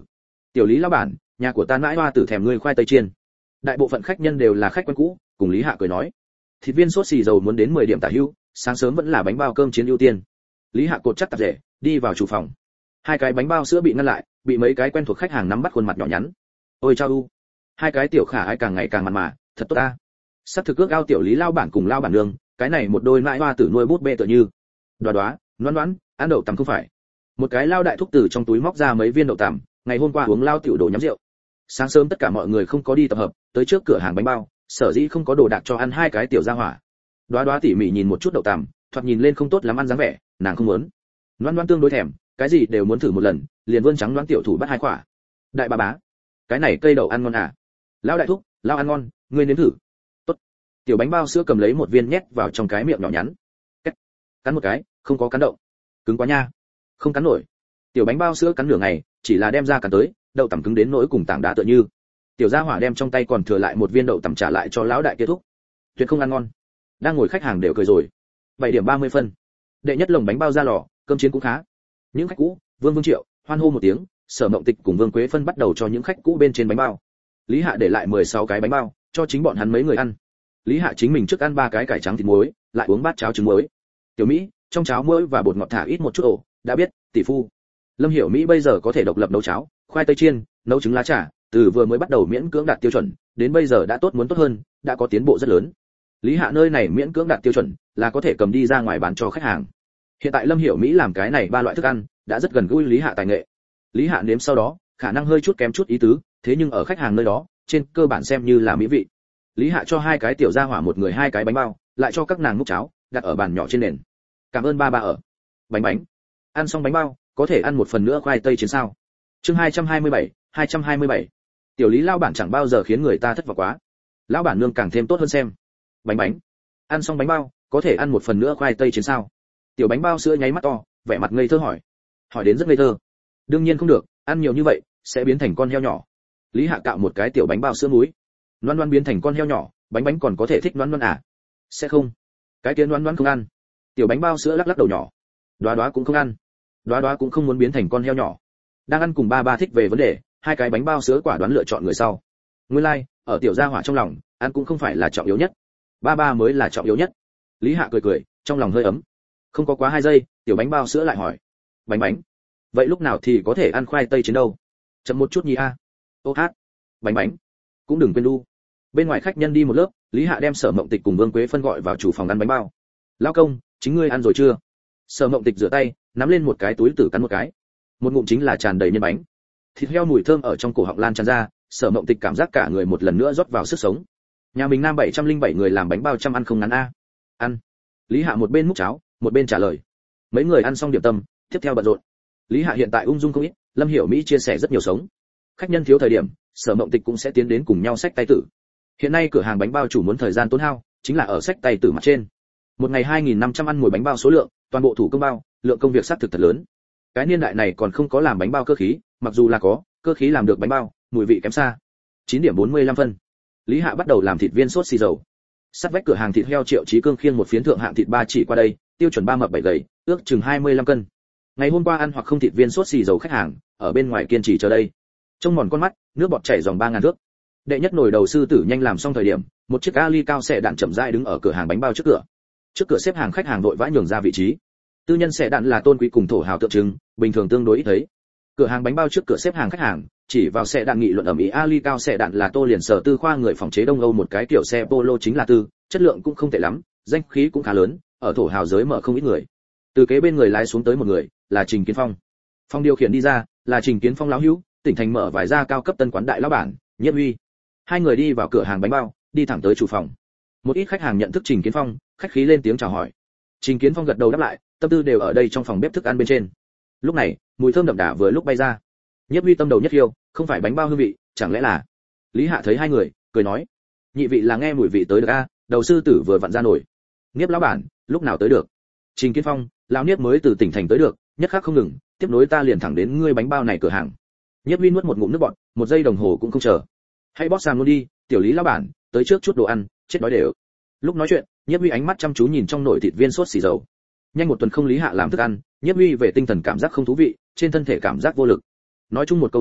Tiểu Lý lão bản, nhà của ta mãi hoa tử thèm ngươi khoai tây chiên. Đại bộ phận khách nhân đều là khách quen cũ, cùng Lý Hạ cười nói. Thịt viên sốt xì dầu muốn đến mười điểm tả hữu, sáng sớm vẫn là bánh bao cơm chiến ưu tiên. Lý Hạ cột chắc tạp rể, đi vào chủ phòng. Hai cái bánh bao sữa bị ngăn lại, bị mấy cái quen thuộc khách hàng nắm bắt khuôn mặt nhỏ nhắn. Ôi chao u, hai cái tiểu khả ai càng ngày càng mặn mà, thật tốt ta. Sắp thực ước ao Tiểu Lý lao bản cùng lao bản nương, cái này một đôi mãi hoa tử nuôi bút bê tựa như. Đoá đoá, đoán đoán, ăn đậu tằm không phải. Một cái lao đại thúc từ trong túi móc ra mấy viên đậu tằm, ngày hôm qua uống lao tiểu đồ nhắm rượu. Sáng sớm tất cả mọi người không có đi tập hợp, tới trước cửa hàng bánh bao, sở dĩ không có đồ đạc cho ăn hai cái tiểu gia hỏa. Đoá đoá tỉ mỉ nhìn một chút đậu tằm, thoạt nhìn lên không tốt lắm ăn dáng vẻ, nàng không muốn. Loan Loan tương đối thèm, cái gì đều muốn thử một lần, liền vươn trắng đoán tiểu thủ bắt hai quả. Đại bà bá, cái này cây đậu ăn ngon à? Lão đại thúc, lão ăn ngon, ngươi nếm thử. Tốt. Tiểu bánh bao sữa cầm lấy một viên nhét vào trong cái miệng nhỏ nhắn. Cách. Cắn một cái, không có cắn đậu. Cứng quá nha. Không cắn nổi. Tiểu bánh bao sữa cắn nửa ngày, chỉ là đem ra cắn tới, đậu tằm cứng đến nỗi cùng tảng đá tựa như. Tiểu gia hỏa đem trong tay còn thừa lại một viên đậu tằm trả lại cho lão đại kia thúc. Tuyệt không ăn ngon. Đang ngồi khách hàng đều cười rồi. bảy điểm ba mươi phân. Đệ nhất lồng bánh bao ra lò, cơm chiến cũng khá. Những khách cũ, Vương Vương Triệu, hoan hô một tiếng, Sở Mộng Tịch cùng Vương Quế Phân bắt đầu cho những khách cũ bên trên bánh bao. Lý Hạ để lại mười sáu cái bánh bao, cho chính bọn hắn mấy người ăn. Lý Hạ chính mình trước ăn ba cái cải trắng thịt muối, lại uống bát cháo trứng muối. Tiểu Mỹ, trong cháo muối và bột ngọt thả ít một chút ổ, đã biết, tỷ phu. Lâm Hiểu Mỹ bây giờ có thể độc lập nấu cháo, khoai tây chiên, nấu trứng lá trà, từ vừa mới bắt đầu miễn cưỡng đạt tiêu chuẩn, đến bây giờ đã tốt muốn tốt hơn, đã có tiến bộ rất lớn. Lý Hạ nơi này miễn cưỡng đạt tiêu chuẩn, là có thể cầm đi ra ngoài bán cho khách hàng. Hiện tại Lâm Hiểu Mỹ làm cái này ba loại thức ăn, đã rất gần gũi Lý Hạ tài nghệ. Lý Hạ nếm sau đó, khả năng hơi chút kém chút ý tứ, thế nhưng ở khách hàng nơi đó, trên cơ bản xem như là mỹ vị. Lý Hạ cho hai cái tiểu gia hỏa một người hai cái bánh bao, lại cho các nàng múc cháo, đặt ở bàn nhỏ trên nền. Cảm ơn ba ba ở. Bánh bánh. Ăn xong bánh bao, có thể ăn một phần nữa khoai tây chiến sao? Chương hai trăm hai mươi bảy, hai trăm hai mươi bảy. Tiểu Lý lao bản chẳng bao giờ khiến người ta thất vọng quá. Lão bản nương càng thêm tốt hơn xem. Bánh bánh. Ăn xong bánh bao, có thể ăn một phần nữa khoai tây chiến sao? Tiểu bánh bao sữa nháy mắt to, vẻ mặt ngây thơ hỏi. Hỏi đến rất ngây thơ. Đương nhiên không được, ăn nhiều như vậy sẽ biến thành con heo nhỏ. Lý Hạ cạo một cái tiểu bánh bao sữa muối. Loan Loan biến thành con heo nhỏ, bánh bánh còn có thể thích Loan Loan à? Sẽ không. Cái kia Loan Loan không ăn. Tiểu bánh bao sữa lắc lắc đầu nhỏ. Đoá Đoá cũng không ăn. Đoá Đoá cũng không muốn biến thành con heo nhỏ. Đang ăn cùng ba ba thích về vấn đề, hai cái bánh bao sữa quả đoán lựa chọn người sau. Nguyên lai, like, ở tiểu gia hỏa trong lòng, ăn cũng không phải là trọng yếu nhất. Ba ba mới là trọng yếu nhất. Lý Hạ cười cười, trong lòng hơi ấm. Không có quá hai giây, tiểu bánh bao sữa lại hỏi. Bánh bánh. Vậy lúc nào thì có thể ăn khoai tây chiến đâu? Chậm một chút nhi a. Ô hát. Bánh bánh. Cũng đừng quên đu. Bên ngoài khách nhân đi một lớp, Lý Hạ đem Sở Mộng Tịch cùng Vương Quế Phân gọi vào chủ phòng ăn bánh bao. Lão công, chính ngươi ăn rồi chưa? Sở Mộng Tịch rửa tay, nắm lên một cái túi tử cắn một cái. Một ngụm chính là tràn đầy nhân bánh. Thịt heo mùi thơm ở trong cổ họng lan tràn ra, Sở Mộng Tịch cảm giác cả người một lần nữa rót vào sức sống. Nhà mình nam bảy trăm linh bảy người làm bánh bao trăm ăn không ngắn a. Ăn. Lý Hạ một bên múc cháo, một bên trả lời. Mấy người ăn xong điểm tâm, tiếp theo bận rộn. Lý Hạ hiện tại ung dung không ít, Lâm Hiểu Mỹ chia sẻ rất nhiều sống. Khách nhân thiếu thời điểm, Sở Mộng Tịch cũng sẽ tiến đến cùng nhau xách tay tử. Hiện nay cửa hàng bánh bao chủ muốn thời gian tốn hao, chính là ở xách tay tử mặt trên. Một ngày hai nghìn năm trăm ăn mùi bánh bao số lượng, toàn bộ thủ công bao, lượng công việc xác thực thật lớn. Cái niên đại này còn không có làm bánh bao cơ khí, mặc dù là có, cơ khí làm được bánh bao, mùi vị kém xa. chín điểm bốn mươi lăm phân. Lý Hạ bắt đầu làm thịt viên sốt xì dầu. Sát vách cửa hàng thịt heo Triệu Chí Cương khiêng một phiến thượng hạng thịt ba chỉ qua đây, tiêu chuẩn ba mập bảy gầy, ước chừng hai mươi lăm cân. Ngày hôm qua ăn hoặc không thịt viên sốt xì dầu khách hàng, ở bên ngoài kiên trì chờ đây. Trông mòn con mắt, nước bọt chảy dòng ba ngàn thước. Đệ nhất nồi đầu sư tử nhanh làm xong thời điểm, một chiếc ali cao xẻ đạn chậm rãi đứng ở cửa hàng bánh bao trước cửa. Trước cửa xếp hàng khách hàng vội vã nhường ra vị trí. Tư nhân xẻ đạn là tôn quý cùng thổ hào tượng trưng, bình thường tương đối ít thấy. Cửa hàng bánh bao trước cửa xếp hàng khách hàng, chỉ vào xẻ đạn nghị luận ầm ĩ. Ali cao xẻ đạn là Tô liền sở tư khoa người phòng chế Đông Âu một cái kiểu xe polo chính là tư, chất lượng cũng không tệ lắm, danh khí cũng khá lớn, ở thổ hào giới mở không ít người. Từ kế bên người lái xuống tới một người, là Trình Kiến Phong. Phong điều khiển đi ra, là Trình Kiến Phong lão hữu, tỉnh thành mở vài gia cao cấp tân quán đại lão bản, Nhiếp Huy. Hai người đi vào cửa hàng bánh bao, đi thẳng tới chủ phòng. Một ít khách hàng nhận thức Trình Kiến Phong, khách khí lên tiếng chào hỏi. Trình Kiến Phong gật đầu đáp lại, tâm tư đều ở đây trong phòng bếp thức ăn bên trên. Lúc này, mùi thơm đậm đà vừa lúc bay ra. Nhiếp Huy tâm đầu nhất yêu, không phải bánh bao hương vị, chẳng lẽ là? Lý Hạ thấy hai người, cười nói, nhị vị là nghe mùi vị tới được a, đầu sư tử vừa vặn ra nổi. Nhiếp lão bản, lúc nào tới được? Trình Kiến Phong, lão Nhiếp mới từ tỉnh thành tới được, nhất khắc không ngừng, tiếp nối ta liền thẳng đến ngươi bánh bao này cửa hàng. Nhiếp Huy nuốt một ngụm nước bọt, một giây đồng hồ cũng không chờ. Hãy bóp sang luôn đi, tiểu Lý lão bản, tới trước chút đồ ăn, chết đói đều. Lúc nói chuyện, Nhiếp Huy ánh mắt chăm chú nhìn trong nồi thịt viên sốt xì dầu. Nhanh một tuần không Lý Hạ làm thức ăn, Nhiếp Huy về tinh thần cảm giác không thú vị, trên thân thể cảm giác vô lực. Nói chung một câu nói,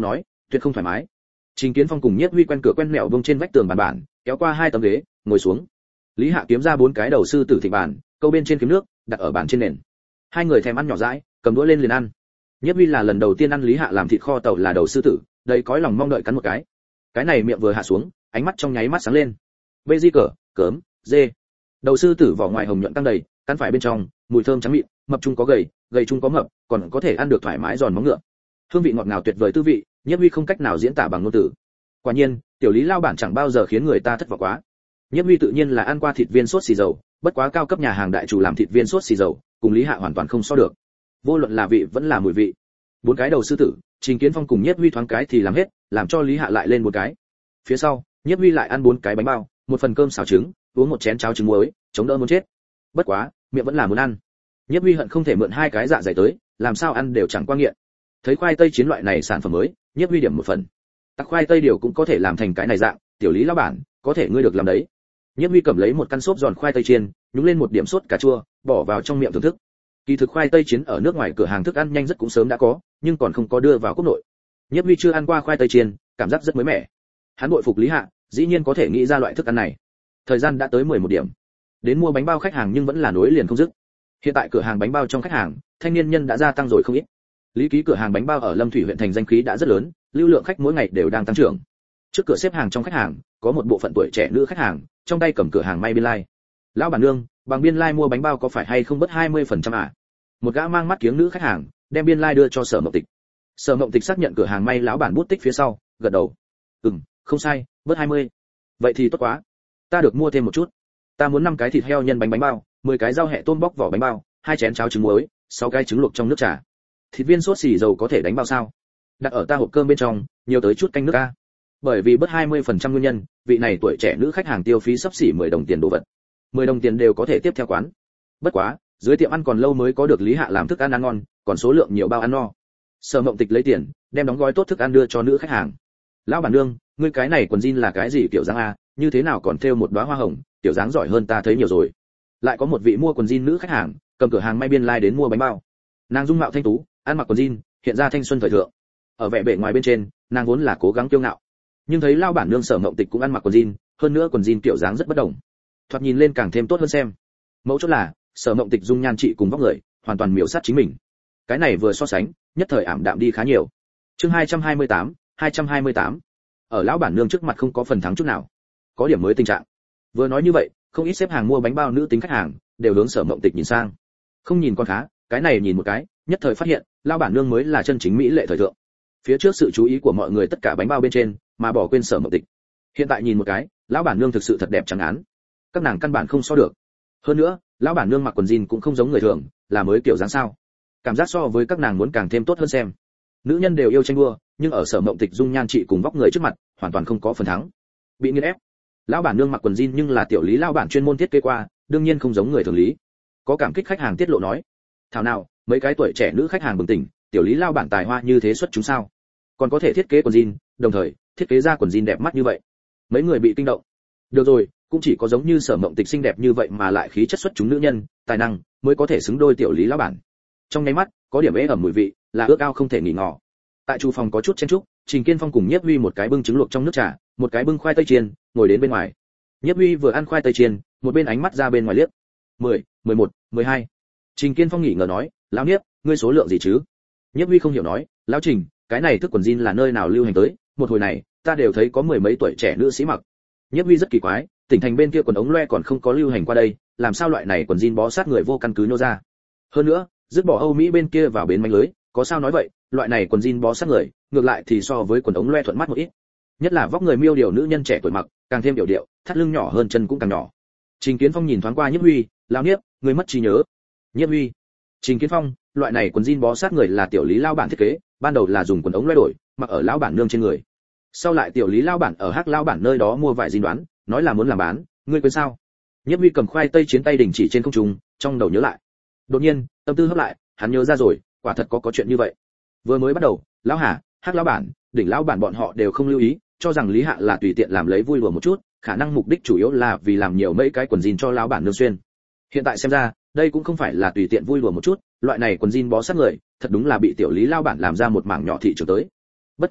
tuyệt không thoải mái. Trình Kiến Phong cùng Nhiếp Huy quen cửa quen mẹo vông trên vách tường bàn bản, kéo qua hai tấm ghế, ngồi xuống. Lý Hạ kiếm ra bốn cái đầu sư tử thịnh bàn, câu bên trên kiếm nước, đặt ở bàn trên nền. Hai người thèm ăn nhỏ dãi, cầm đũa lên liền ăn. Nhiếp Huy là lần đầu tiên ăn Lý Hạ làm thịt kho tàu là đầu sư tử, đầy cõi lòng mong đợi cắn một cái. Cái này miệng vừa hạ xuống, ánh mắt trong nháy mắt sáng lên. Bê di cờ, cớm, dê. Đầu sư tử vỏ ngoài hồng nhuận căng đầy, cắn phải bên trong, mùi thơm trắng mịn, mập chung có gầy, gầy chung có mập, còn có thể ăn được thoải mái giòn móng ngựa. Hương vị ngọt ngào tuyệt vời tư vị, Nhiếp Huy không cách nào diễn tả bằng ngôn từ. Quả nhiên, tiểu Lý lao bản chẳng bao giờ khiến người ta thất vọng quá. Nhiếp Huy tự nhiên là ăn qua thịt viên sốt xì dầu, bất quá cao cấp nhà hàng đại chủ làm thịt viên sốt xì dầu, cùng Lý Hạ hoàn toàn không so được. Vô luận là vị vẫn là mùi vị. Bốn cái đầu sư tử, Trình Kiến Phong cùng Nhiếp Huy thoáng cái thì làm hết, làm cho Lý Hạ lại lên một cái. Phía sau, Nhiếp Huy lại ăn bốn cái bánh bao, một phần cơm xào trứng, uống một chén cháo trứng muối, chống đỡ muốn chết. Bất quá, miệng vẫn là muốn ăn. Nhiếp Huy hận không thể mượn hai cái dạ dày tới, làm sao ăn đều chẳng qua nghiện. Thấy khoai tây chiến loại này sản phẩm mới, Nhiếp Huy điểm một phần. Tắc khoai tây điều cũng có thể làm thành cái này dạng, tiểu Lý lão bản, có thể ngươi được làm đấy. Nhiếp Huy cầm lấy một căn xốp giòn khoai tây chiên, nhúng lên một điểm sốt cà chua, bỏ vào trong miệng thưởng thức. Kỳ thực khoai tây chiến ở nước ngoài cửa hàng thức ăn nhanh rất cũng sớm đã có, nhưng còn không có đưa vào quốc nội. Nhiếp Huy chưa ăn qua khoai tây chiên, cảm giác rất mới mẻ. Hắn bội phục Lý Hạ, dĩ nhiên có thể nghĩ ra loại thức ăn này. Thời gian đã tới mười một điểm. Đến mua bánh bao khách hàng nhưng vẫn là nối liền không dứt. Hiện tại cửa hàng bánh bao trong khách hàng, thanh niên nhân đã gia tăng rồi không ít. Lý Ký cửa hàng bánh bao ở Lâm Thủy huyện thành danh khí đã rất lớn, lưu lượng khách mỗi ngày đều đang tăng trưởng. Trước cửa xếp hàng trong khách hàng, có một bộ phận tuổi trẻ nữ khách hàng, trong tay cầm cửa hàng may biên lai. Lão bản nương, bằng biên lai mua bánh bao có phải hay không bớt hai mươi phần trăm à? Một gã mang mắt kiếng nữ khách hàng, đem biên lai đưa cho Sở Mộng Tịch. Sở Mộng Tịch xác nhận cửa hàng may lão bản bút tích phía sau, gật đầu. Ừm, không sai, bớt hai mươi. Vậy thì tốt quá. Ta được mua thêm một chút. Ta muốn năm cái thịt heo nhân bánh bánh bao, mười cái rau hẹ tôm bóc vỏ bánh bao, hai chén cháo trứng muối, sáu cái trứng luộc trong nước trà. Thịt viên sốt xì dầu có thể đánh bao sao? Đặt ở ta hộp cơm bên trong, nhiều tới chút canh nước a. Bởi vì bớt hai mươi phần trăm nguyên nhân, vị này tuổi trẻ nữ khách hàng tiêu phí sắp xỉ mười đồng tiền đồ vật. mười đồng tiền đều có thể tiếp theo quán. Bất quá, dưới tiệm ăn còn lâu mới có được Lý Hạ làm thức ăn ăn ngon, còn số lượng nhiều bao ăn no. Sở Mộng Tịch lấy tiền, đem đóng gói tốt thức ăn đưa cho nữ khách hàng. Lão bản nương, ngươi cái này quần jean là cái gì kiểu dáng a, như thế nào còn thêu một đóa hoa hồng, tiểu dáng giỏi hơn ta thấy nhiều rồi. Lại có một vị mua quần jean nữ khách hàng, cầm cửa hàng may biên lai đến mua bánh bao. Nàng dung mạo thanh tú, ăn mặc quần jean, hiện ra thanh xuân thời thượng. Ở vẻ bề ngoài bên trên, nàng vốn là cố gắng kiêu ngạo, nhưng thấy lao bản nương Sở Mộng Tịch cũng ăn mặc quần jean, hơn nữa quần jean kiểu dáng rất bất đồng, thoạt nhìn lên càng thêm tốt hơn xem. Mẫu chốt là Sở Mộng Tịch dung nhan trị cùng vóc người, hoàn toàn miểu sát chính mình. Cái này vừa so sánh, nhất thời ảm đạm đi khá nhiều. Chương hai trăm hai mươi tám, hai trăm hai mươi tám. Ở lão bản nương trước mặt không có phần thắng chút nào. Có điểm mới tình trạng. Vừa nói như vậy, không ít xếp hàng mua bánh bao nữ tính khách hàng, đều hướng Sở Mộng Tịch nhìn sang. Không nhìn con khá, cái này nhìn một cái, nhất thời phát hiện, lão bản nương mới là chân chính mỹ lệ thời thượng. Phía trước sự chú ý của mọi người tất cả bánh bao bên trên, mà bỏ quên Sở Mộng Tịch. Hiện tại nhìn một cái, lão bản nương thực sự thật đẹp trắng án. Các nàng căn bản không so được. Hơn nữa, lão bản nương mặc quần jean cũng không giống người thường, là mới kiểu dáng sao? Cảm giác so với các nàng muốn càng thêm tốt hơn xem. Nữ nhân đều yêu tranh đua, nhưng ở Sở Mộng Tịch dung nhan trị cùng vóc người trước mặt, hoàn toàn không có phần thắng. Bị nghiền ép. Lão bản nương mặc quần jean nhưng là tiểu Lý lão bản chuyên môn thiết kế qua, đương nhiên không giống người thường lý. Có cảm kích khách hàng tiết lộ nói, thảo nào, mấy cái tuổi trẻ nữ khách hàng bừng tỉnh, tiểu Lý lão bản tài hoa như thế xuất chúng sao? Còn có thể thiết kế quần jean, đồng thời thiết kế ra quần jean đẹp mắt như vậy. Mấy người bị kinh động. Được rồi, cũng chỉ có giống như Sở Mộng Tịch xinh đẹp như vậy mà lại khí chất xuất chúng nữ nhân, tài năng mới có thể xứng đôi tiểu Lý lão bản. Trong nháy mắt, có điểm ế ẩm mùi vị, là ước ao không thể nghỉ ngỏ. Tại chủ phòng có chút chen chúc, Trình Kiên Phong cùng Nhiếp Huy một cái bưng trứng luộc trong nước trà, một cái bưng khoai tây chiên, ngồi đến bên ngoài. Nhiếp Huy vừa ăn khoai tây chiên, một bên ánh mắt ra bên ngoài liếc. mười, mười một, mười hai. Trình Kiên Phong nghỉ ngờ nói, lão Nhiếp, ngươi số lượng gì chứ? Nhiếp Huy không hiểu nói, lão Trình, cái này thức quần jean là nơi nào lưu hành tới, một hồi này, ta đều thấy có mười mấy tuổi trẻ nữ sĩ mặc. Nhiếp Huy rất kỳ quái, tỉnh thành bên kia quần ống loe còn không có lưu hành qua đây, làm sao loại này quần jean bó sát người vô căn cứ nô ra? Hơn nữa, dứt bỏ Âu Mỹ bên kia vào bến manh lưới, có sao nói vậy, loại này quần jean bó sát người, ngược lại thì so với quần ống loe thuận mắt một ít. Nhất là vóc người miêu điều nữ nhân trẻ tuổi mặc, càng thêm điệu điệu, thắt lưng nhỏ hơn chân cũng càng nhỏ. Trình Kiến Phong nhìn thoáng qua Nhiếp Huy, lão Nhiếp, người mất trí nhớ. Nhiếp Huy, Trình Kiến Phong, loại này quần jean bó sát người là tiểu Lý lão bản thiết kế, ban đầu là dùng quần ống loe đổi, mặc ở lão bản nương trên người. Sau lại tiểu Lý lão bản ở Hắc lão bản nơi đó mua vải jean đoán, nói là muốn làm bán, ngươi quên sao? Nhiếp Huy cầm khoai tây chiến tay đình chỉ trên không trung, trong đầu nhớ lại. Đột nhiên, tâm tư hấp lại, hắn nhớ ra rồi, quả thật có có chuyện như vậy. Vừa mới bắt đầu, lão Hà, Hắc lão bản, đỉnh lão bản bọn họ đều không lưu ý, cho rằng Lý Hạ là tùy tiện làm lấy vui đùa một chút, khả năng mục đích chủ yếu là vì làm nhiều mấy cái quần jean cho lão bản nương xuyên. Hiện tại xem ra, đây cũng không phải là tùy tiện vui đùa một chút, loại này quần jean bó sát người, thật đúng là bị tiểu Lý lão bản làm ra một mảng nhỏ thị trường tới. Bất quá,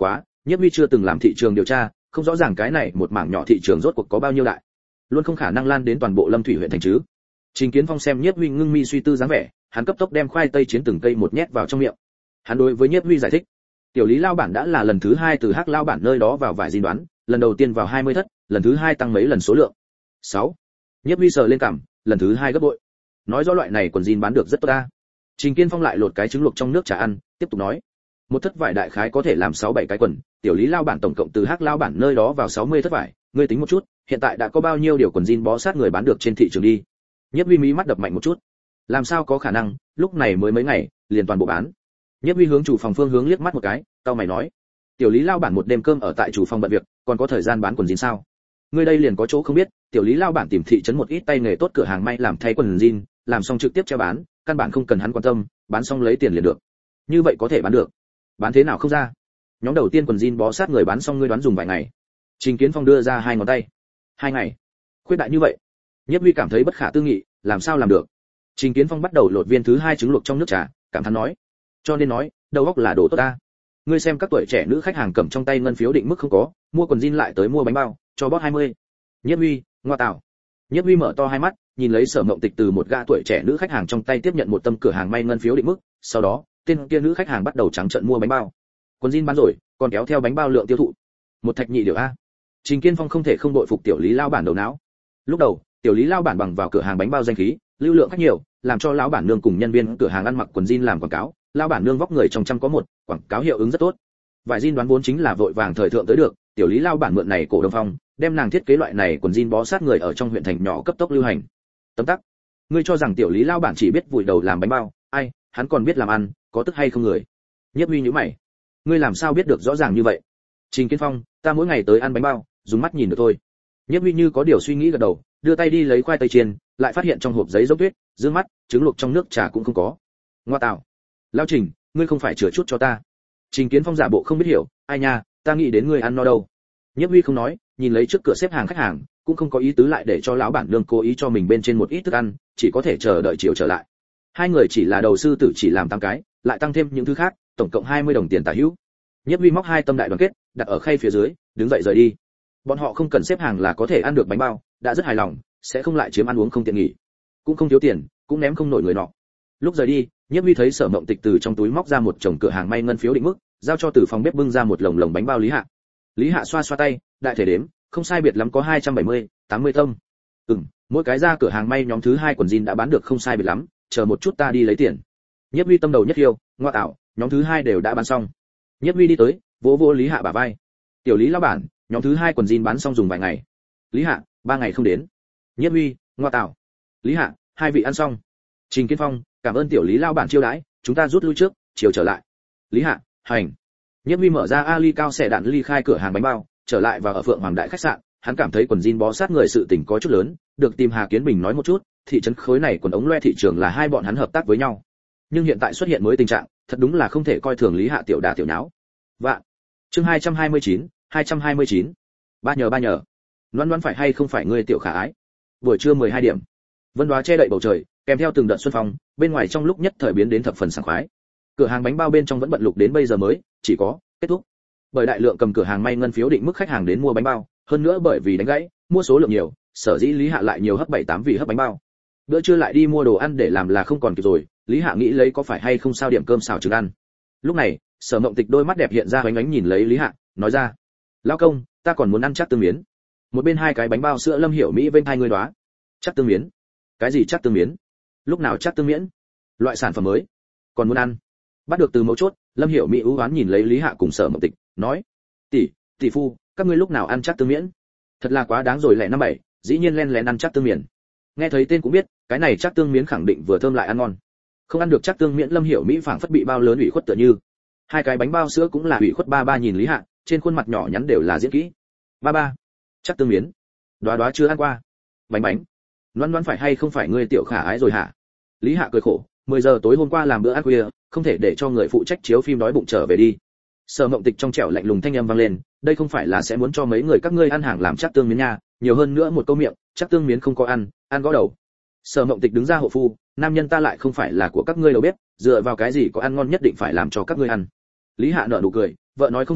Nhiếp Huy chưa từng làm thị trường điều tra, không rõ ràng cái này một mảng nhỏ thị trường rốt cuộc có bao nhiêu đại, luôn không khả năng lan đến toàn bộ Lâm Thủy huyện thành chứ. Trình Kiến Phong xem Nhiếp Huy ngưng mi suy tư dáng vẻ, hắn cấp tốc đem khoai tây chiến từng cây một nhét vào trong miệng. Hắn đối với Nhiếp Huy giải thích, tiểu Lý lao bản đã là lần thứ hai từ Hắc lao bản nơi đó vào vải di đoán, lần đầu tiên vào hai mươi thất, lần thứ hai tăng mấy lần số lượng. sáu. Nhiếp Huy sờ lên cằm, lần thứ hai gấp bội. Nói rõ loại này quần jean bán được rất tốt ta. Trình Kiến Phong lại lột cái trứng luộc trong nước trà ăn, tiếp tục nói, một thất vải đại khái có thể làm sáu bảy cái quần, tiểu Lý lao bản tổng cộng từ Hắc lao bản nơi đó vào sáu mươi thất vải, ngươi tính một chút, hiện tại đã có bao nhiêu điều quần jean bó sát người bán được trên thị trường đi. Nhiếp Huy mí mắt đập mạnh một chút. Làm sao có khả năng, lúc này mới mấy ngày, liền toàn bộ bán. Nhiếp Huy hướng chủ phòng phương hướng liếc mắt một cái, tao mày nói, tiểu Lý lao bản một đêm cơm ở tại chủ phòng bận việc, còn có thời gian bán quần jean sao? Ngươi đây liền có chỗ không biết, tiểu Lý lao bản tìm thị trấn một ít tay nghề tốt cửa hàng may làm thay quần jean, làm xong trực tiếp treo bán, căn bản không cần hắn quan tâm, bán xong lấy tiền liền được. Như vậy có thể bán được. Bán thế nào không ra? Nhóm đầu tiên quần jean bó sát người bán xong ngươi đoán dùng vài ngày. Trình Kiến Phong đưa ra hai ngón tay. Hai ngày? Khuyết đại như vậy? Nhiếp Huy cảm thấy bất khả tư nghị, làm sao làm được? Trình Kiến Phong bắt đầu lột viên thứ hai trứng luộc trong nước trà, cảm thán nói, cho nên nói, đầu óc là đồ tốt ta. Ngươi xem các tuổi trẻ nữ khách hàng cầm trong tay ngân phiếu định mức không có, mua quần jean lại tới mua bánh bao, cho bót hai mươi. Nhiếp Huy, ngoa tạo. Nhiếp Huy mở to hai mắt, nhìn lấy Sở Mộng Tịch từ một gã tuổi trẻ nữ khách hàng trong tay tiếp nhận một tâm cửa hàng may ngân phiếu định mức, sau đó, tên kia nữ khách hàng bắt đầu trắng trợn mua bánh bao. Quần jean bán rồi, còn kéo theo bánh bao lượng tiêu thụ. Một thạch nhị điều a. Trình Kiến Phong không thể không đội phục tiểu Lý lao bản đầu não. Lúc đầu, tiểu Lý lao bản bằng vào cửa hàng bánh bao danh khí, lưu lượng khách nhiều, làm cho lão bản nương cùng nhân viên cửa hàng ăn mặc quần jean làm quảng cáo, lão bản nương vóc người trong trăm có một, quảng cáo hiệu ứng rất tốt. Vải jean đoán vốn chính là vội vàng thời thượng tới được, tiểu Lý lao bản mượn này cổ Đông Phong, đem nàng thiết kế loại này quần jean bó sát người ở trong huyện thành nhỏ cấp tốc lưu hành. Tấm tắc, ngươi cho rằng tiểu Lý lao bản chỉ biết vùi đầu làm bánh bao, ai, hắn còn biết làm ăn, có tức hay không người? Nhiếp Huy nhíu mày, ngươi làm sao biết được rõ ràng như vậy? Trình Kiến Phong, ta mỗi ngày tới ăn bánh bao, dùng mắt nhìn được thôi. Nhiếp Huy như có điều suy nghĩ gật đầu, đưa tay đi lấy khoai tây chiên, lại phát hiện trong hộp giấy dốc tuyết, dương mắt, trứng luộc trong nước trà cũng không có. Ngoa tạo, lão Trình, ngươi không phải chừa chút cho ta? Trình Kiến Phong giả bộ không biết hiểu, ai nha, ta nghĩ đến ngươi ăn no đâu. Nhiếp Huy không nói, nhìn lấy trước cửa xếp hàng khách hàng, cũng không có ý tứ lại để cho lão bản nương cố ý cho mình bên trên một ít thức ăn, chỉ có thể chờ đợi chiều trở lại. Hai người chỉ là đầu sư tử chỉ làm tám cái, lại tăng thêm những thứ khác, tổng cộng hai mươi đồng tiền tả hữu. Nhiếp Huy móc hai tâm đại đoàn kết, đặt ở khay phía dưới, đứng dậy rời đi. Bọn họ không cần xếp hàng là có thể ăn được bánh bao, đã rất hài lòng, sẽ không lại chiếm ăn uống không tiện nghỉ, cũng không thiếu tiền, cũng ném không nổi người nọ. Lúc rời đi, Nhiếp Huy thấy Sở Mộng Tịch từ trong túi móc ra một chồng cửa hàng may ngân phiếu định mức, giao cho từ phòng bếp bưng ra một lồng lồng bánh bao Lý Hạ. Lý Hạ xoa xoa tay, đại thể đếm, không sai biệt lắm có hai trăm bảy mươi, tám mươi tâm. Ừm, mỗi cái ra cửa hàng may nhóm thứ hai quần jean đã bán được không sai biệt lắm, chờ một chút ta đi lấy tiền. Nhiếp Huy tâm đầu nhất hiêu, ngoa tạo, nhóm thứ hai đều đã bán xong. Nhiếp Huy đi tới, vỗ vỗ Lý Hạ bả vai. Tiểu Lý lão bản, nhóm thứ hai quần jean bán xong dùng vài ngày. Lý Hạ, ba ngày không đến. Nhiếp Huy, ngoa tạo. Lý Hạ, hai vị ăn xong. Trình Kiến Phong, cảm ơn tiểu Lý lão bản chiêu đãi, chúng ta rút lui trước, chiều trở lại. Lý Hạ, hành. Nhiếp Huy mở ra ali cao xẻ đạn ly khai cửa hàng bánh bao, trở lại và ở Phượng Hoàng đại khách sạn, hắn cảm thấy quần jean bó sát người sự tình có chút lớn, được tìm Hà Kiến Bình nói một chút, thị trấn khối này quần ống loe thị trường là hai bọn hắn hợp tác với nhau. Nhưng hiện tại xuất hiện mới tình trạng, thật đúng là không thể coi thường Lý Hạ tiểu đà tiểu nháo. Vạn. Chương hai trăm hai mươi chín, hai trăm hai mươi chín. Ba nhờ ba nhờ. Loan Loan phải hay không phải ngươi tiểu khả ái. Buổi trưa mười hai điểm. Vân Đoá che đậy bầu trời, kèm theo từng đợt xuân phong, bên ngoài trong lúc nhất thời biến đến thập phần sảng khoái. Cửa hàng bánh bao bên trong vẫn bận lục đến bây giờ mới, chỉ có kết thúc. Bởi đại lượng cầm cửa hàng may ngân phiếu định mức khách hàng đến mua bánh bao, hơn nữa bởi vì đánh gãy, mua số lượng nhiều, sở dĩ Lý Hạ lại nhiều hấp bảy tám vị hấp bánh bao. Bữa trưa lại đi mua đồ ăn để làm là không còn kịp rồi, Lý Hạ nghĩ lấy có phải hay không sao điểm cơm xào trứng ăn. Lúc này, Sở Mộng Tịch đôi mắt đẹp hiện ra ánh ánh nhìn lấy Lý Hạ, nói ra: "Lão công, ta còn muốn ăn chắc tương miến." Một bên hai cái bánh bao sữa Lâm Hiểu Mỹ bên hai người đoá. Chắc tương miến? Cái gì chắc tương miến? Lúc nào chắc tương miến? Loại sản phẩm mới? Còn muốn ăn? Bắt được từ mấu chốt, Lâm Hiểu Mỹ ưu ái nhìn lấy Lý Hạ cùng Sở Mộng Tịch, nói: "Tỷ, tỷ phu, các ngươi lúc nào ăn chắc tương miến? Thật là quá đáng rồi lẻ năm bảy, dĩ nhiên len lén ăn chắc tương miến." Nghe thấy tên cũng biết, cái này chắc tương miến khẳng định vừa thơm lại ăn ngon. Không ăn được chắc tương miến Lâm Hiểu Mỹ phảng phất bị bao lớn ủy khuất tựa như. Hai cái bánh bao sữa cũng là ủy khuất ba ba nhìn Lý Hạ, trên khuôn mặt nhỏ nhắn đều là diễn kỹ. "Ba ba, chắc tương miến, Đoá Đoá chưa ăn qua." "Bánh bánh, Loan Loan phải hay không phải ngươi tiểu khả ái rồi hả?" Lý Hạ cười khổ, mười giờ tối hôm qua làm bữa ăn khuya, không thể để cho người phụ trách chiếu phim đói bụng trở về đi. Sở Mộng Tịch trong trẻo lạnh lùng thanh âm vang lên, đây không phải là sẽ muốn cho mấy người các ngươi ăn hàng làm chắc tương miến nha, nhiều hơn nữa một câu miệng, chắc tương miến không có ăn, ăn gõ đầu. Sở Mộng Tịch đứng ra hộ phu, nam nhân ta lại không phải là của các ngươi đầu bếp, dựa vào cái gì có ăn ngon nhất định phải làm cho các ngươi ăn. Lý Hạ nở nụ cười, vợ nói không sai,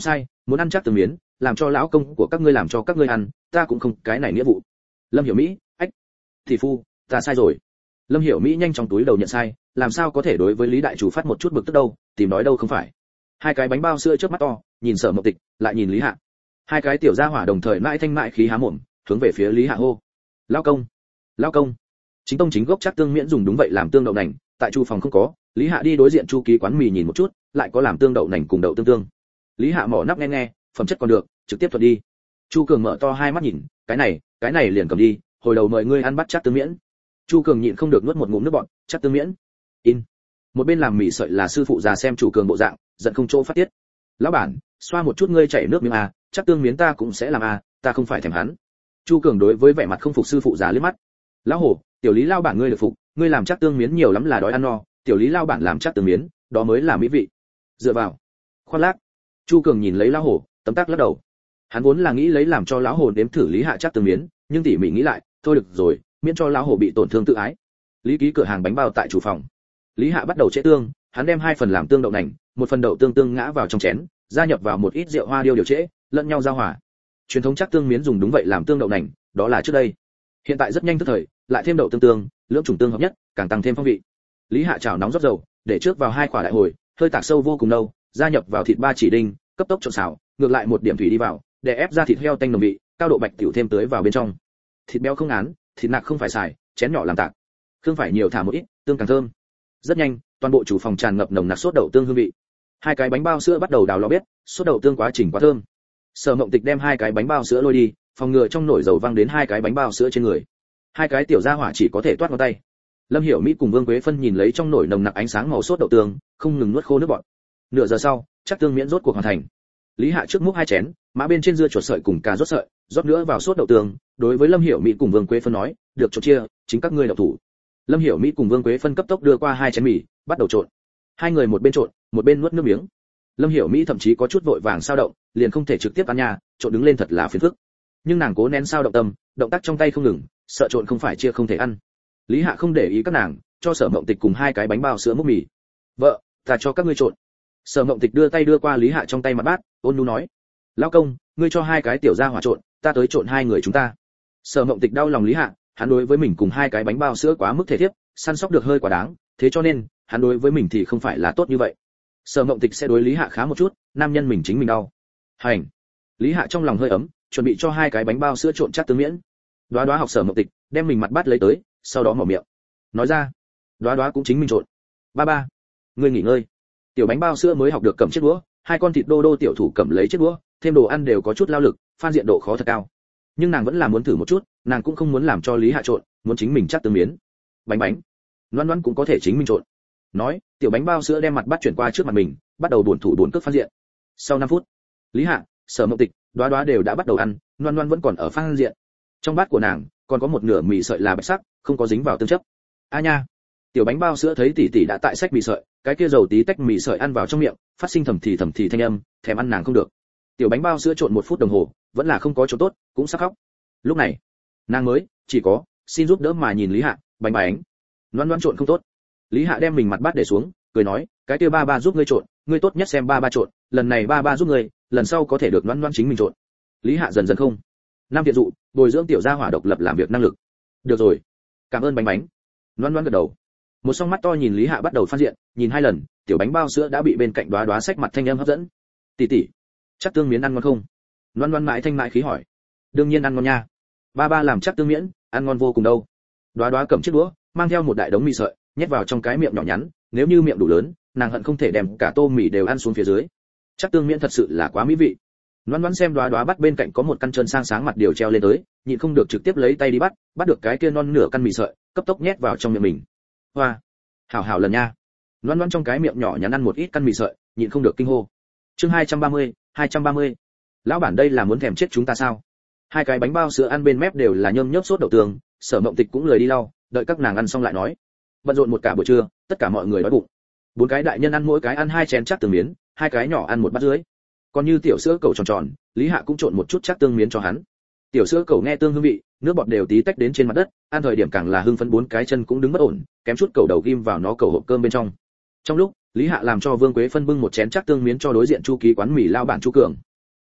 muốn ăn chắc tương miến, làm cho lão công của các ngươi làm cho các ngươi ăn, ta cũng không cái này nghĩa vụ. Lâm Hiểu Mỹ, ách, thị phu, ta sai rồi. Lâm Hiểu Mỹ nhanh trong túi đầu nhận sai, làm sao có thể đối với Lý đại chủ phát một chút bực tức đâu, tìm nói đâu không phải. Hai cái bánh bao sữa trước mắt to, nhìn Sở Mộng Tịch, lại nhìn Lý Hạ. Hai cái tiểu gia hỏa đồng thời mãi thanh mại khí há mồm, hướng về phía Lý Hạ hô: "Lão công, lão công!" Chính tông chính gốc chắc tương miễn dùng đúng vậy làm tương đậu nành, tại chu phòng không có, Lý Hạ đi đối diện chu ký quán mì nhìn một chút, lại có làm tương đậu nành cùng đậu tương tương. Lý Hạ mỏ nắp nghe nghe, phẩm chất còn được, trực tiếp thuận đi. Chu Cường mở to hai mắt nhìn, cái này, cái này liền cầm đi, hồi đầu mời ngươi ăn bắt chắc tương miễn. Chu Cường nhịn không được nuốt một ngụm nước bọt, chắc tương miễn. In. Một bên làm mì sợi là sư phụ già xem Chu Cường bộ dạng, giận không chỗ phát tiết. Lão bản, xoa một chút ngươi chảy nước miếng à, chắc tương miến ta cũng sẽ làm à, ta không phải thèm hắn. Chu Cường đối với vẻ mặt không phục sư phụ già liếc mắt. Lão hổ, tiểu Lý lao bản ngươi được phục, ngươi làm chắc tương miến nhiều lắm là đói ăn no, tiểu Lý lao bản làm chắc tương miến, đó mới là mỹ vị. Dựa vào. Khoan lác. Chu Cường nhìn lấy lão hổ, tấm tắc lắc đầu. Hắn vốn là nghĩ lấy làm cho lão hổ đếm thử Lý Hạ chắc tương miến, nhưng tỉ mỉ nghĩ lại, thôi được rồi, miễn cho lão hổ bị tổn thương tự ái. Lý ký cửa hàng bánh bao tại chủ phòng. Lý Hạ bắt đầu chế tương, hắn đem hai phần làm tương đậu nành, một phần đậu tương tương ngã vào trong chén, gia nhập vào một ít rượu hoa điêu điều chế, lẫn nhau giao hòa. Truyền thống chắc tương miến dùng đúng vậy làm tương đậu nành, đó là trước đây. Hiện tại rất nhanh tức thời, lại thêm đậu tương tương, lưỡng chủng tương hợp nhất, càng tăng thêm phong vị. Lý Hạ chảo nóng rót dầu, để trước vào hai quả đại hồi, hơi tạc sâu vô cùng lâu, gia nhập vào thịt ba chỉ đinh, cấp tốc trộn xào, ngược lại một điểm thủy đi vào, để ép ra thịt heo tanh nồng vị, cao độ bạch tiểu thêm tới vào bên trong. Thịt béo không án, thịt nạc không phải xài, chén nhỏ làm tạc. Khương phải nhiều thả một ít, tương càng thơm. Rất nhanh, toàn bộ chủ phòng tràn ngập nồng nặc sốt đậu tương hương vị. Hai cái bánh bao sữa bắt đầu đào lò bếp, sốt đậu tương quá trình quá thơm. Sở Mộng Tịch đem hai cái bánh bao sữa lôi đi, phòng ngừa trong nồi dầu văng đến hai cái bánh bao sữa trên người. Hai cái tiểu gia hỏa chỉ có thể toát ngón tay. Lâm Hiểu Mỹ cùng Vương Quế Phân nhìn lấy trong nồi nồng nặc ánh sáng màu sốt đậu tương, không ngừng nuốt khô nước bọt. Nửa giờ sau, chắc tương miễn rốt cuộc hoàn thành. Lý Hạ trước múc hai chén, mã bên trên dưa chuột sợi cùng cà rốt sợi, rót nữa vào sốt đậu tương, đối với Lâm Hiểu Mỹ cùng Vương Quế Phân nói, được chỗ chia, chính các ngươi độc thủ. Lâm Hiểu Mỹ cùng Vương Quế Phân cấp tốc đưa qua hai chén mì, bắt đầu trộn. Hai người một bên trộn, một bên nuốt nước miếng. Lâm Hiểu Mỹ thậm chí có chút vội vàng sao động, liền không thể trực tiếp ăn nha, trộn đứng lên thật là phiền phức. Nhưng nàng cố nén sao động tâm, động tác trong tay không ngừng, sợ trộn không phải chia không thể ăn. Lý Hạ không để ý các nàng, cho Sở Mộng Tịch cùng hai cái bánh bao sữa múc mì. "Vợ, ta cho các ngươi trộn." Sở Mộng Tịch đưa tay đưa qua Lý Hạ trong tay mặt bát, ôn nhu nói: "Lão công, ngươi cho hai cái tiểu gia hỏa trộn, ta tới trộn hai người chúng ta." Sở Mộng Tịch đau lòng Lý Hạ, hắn đối với mình cùng hai cái bánh bao sữa quá mức thể thiếp, săn sóc được hơi quá đáng, thế cho nên, hắn đối với mình thì không phải là tốt như vậy. Sở Mộng Tịch sẽ đối Lý Hạ khá một chút, nam nhân mình chính mình đau. Hành. Lý Hạ trong lòng hơi ấm, chuẩn bị cho hai cái bánh bao sữa trộn chắc tương miễn. Đóa Đóa học Sở Mộng Tịch, đem mình mặt bát lấy tới, sau đó mở miệng. Nói ra, Đóa Đóa cũng chính mình trộn. "Ba ba, ngươi nghỉ ngơi." Tiểu bánh bao sữa mới học được cầm chiếc đũa, hai con thịt đô đô tiểu thủ cầm lấy chiếc đũa, thêm đồ ăn đều có chút lao lực, phan diện độ khó thật cao. Nhưng nàng vẫn là muốn thử một chút, nàng cũng không muốn làm cho Lý Hạ trộn, muốn chính mình chắc tương miến. Bánh bánh, Loan Loan cũng có thể chính mình trộn. Nói, tiểu bánh bao sữa đem mặt bắt chuyển qua trước mặt mình, bắt đầu buồn thủ buồn cước phan diện. Sau năm phút, Lý Hạ, Sở Mộng Tịch, Đóa Đóa đều đã bắt đầu ăn, Loan Loan vẫn còn ở phan diện. Trong bát của nàng còn có một nửa mì sợi là bạch sắc, không có dính vào tương chấp. A nha, tiểu bánh bao sữa thấy tỷ tỷ đã tại sách mì sợi, cái kia dầu tí tách mì sợi ăn vào trong miệng, phát sinh thầm thì thầm thì thanh âm, thèm ăn nàng không được. Tiểu bánh bao sữa trộn một phút đồng hồ, vẫn là không có chỗ tốt, cũng sắp khóc. Lúc này, nàng mới chỉ có xin giúp đỡ mà nhìn Lý Hạ, bánh bánh. Loan Loan trộn không tốt. Lý Hạ đem mình mặt bát để xuống, cười nói, cái kia ba ba giúp ngươi trộn, ngươi tốt nhất xem ba ba trộn, lần này ba ba giúp ngươi, lần sau có thể được Loan Loan chính mình trộn. Lý Hạ dần dần không. Nam Viện dụ, bồi dưỡng tiểu gia hỏa độc lập làm việc năng lực. Được rồi, cảm ơn bánh bánh. Loan Loan gật đầu. Một song mắt to nhìn Lý Hạ bắt đầu phan diện, nhìn hai lần, tiểu bánh bao sữa đã bị bên cạnh Đóa Đóa xách mặt thanh âm hấp dẫn. Tỷ tỷ, chắc tương miến ăn ngon không? Loan Loan mãi thanh mại khí hỏi. Đương nhiên ăn ngon nha. Ba ba làm chắc tương miến, ăn ngon vô cùng đâu. Đóa Đóa cầm chiếc đũa, mang theo một đại đống mì sợi, nhét vào trong cái miệng nhỏ nhắn, nếu như miệng đủ lớn, nàng hận không thể đem cả tô mì đều ăn xuống phía dưới. Chắc tương miến thật sự là quá mỹ vị. Loan Loan xem Đóa Đóa bắt bên cạnh có một căn chân sang sáng mặt điều treo lên tới, nhịn không được trực tiếp lấy tay đi bắt, bắt được cái kia non nửa căn mì sợi, cấp tốc nhét vào trong miệng mình. Hoa, hảo hảo lần nha. Loan Loan trong cái miệng nhỏ nhắn ăn một ít căn mì sợi, nhịn không được kinh hô. Chương hai trăm ba mươi, hai trăm ba mươi. Lão bản đây là muốn thèm chết chúng ta sao? Hai cái bánh bao sữa ăn bên mép đều là nhơm nhớp sốt đậu tương, Sở Mộng Tịch cũng lười đi lau, đợi các nàng ăn xong lại nói. Bận rộn một cả buổi trưa, tất cả mọi người đói bụng. Bốn cái đại nhân ăn mỗi cái ăn hai chén chắc tương miến, hai cái nhỏ ăn một bát dưới. Còn như tiểu sữa cầu tròn tròn, Lý Hạ cũng trộn một chút chắc tương miến cho hắn. Tiểu sữa cầu nghe tương hương vị, nước bọt đều tí tách đến trên mặt đất, ăn thời điểm càng là hưng phấn bốn cái chân cũng đứng bất ổn, kém chút cầu đầu ghim vào nó cầu hộp cơm bên trong. Trong lúc, Lý Hạ làm cho Vương Quế Phân bưng một chén chắc tương miến cho đối diện Chu Ký quán mì lao bản Chu Cường.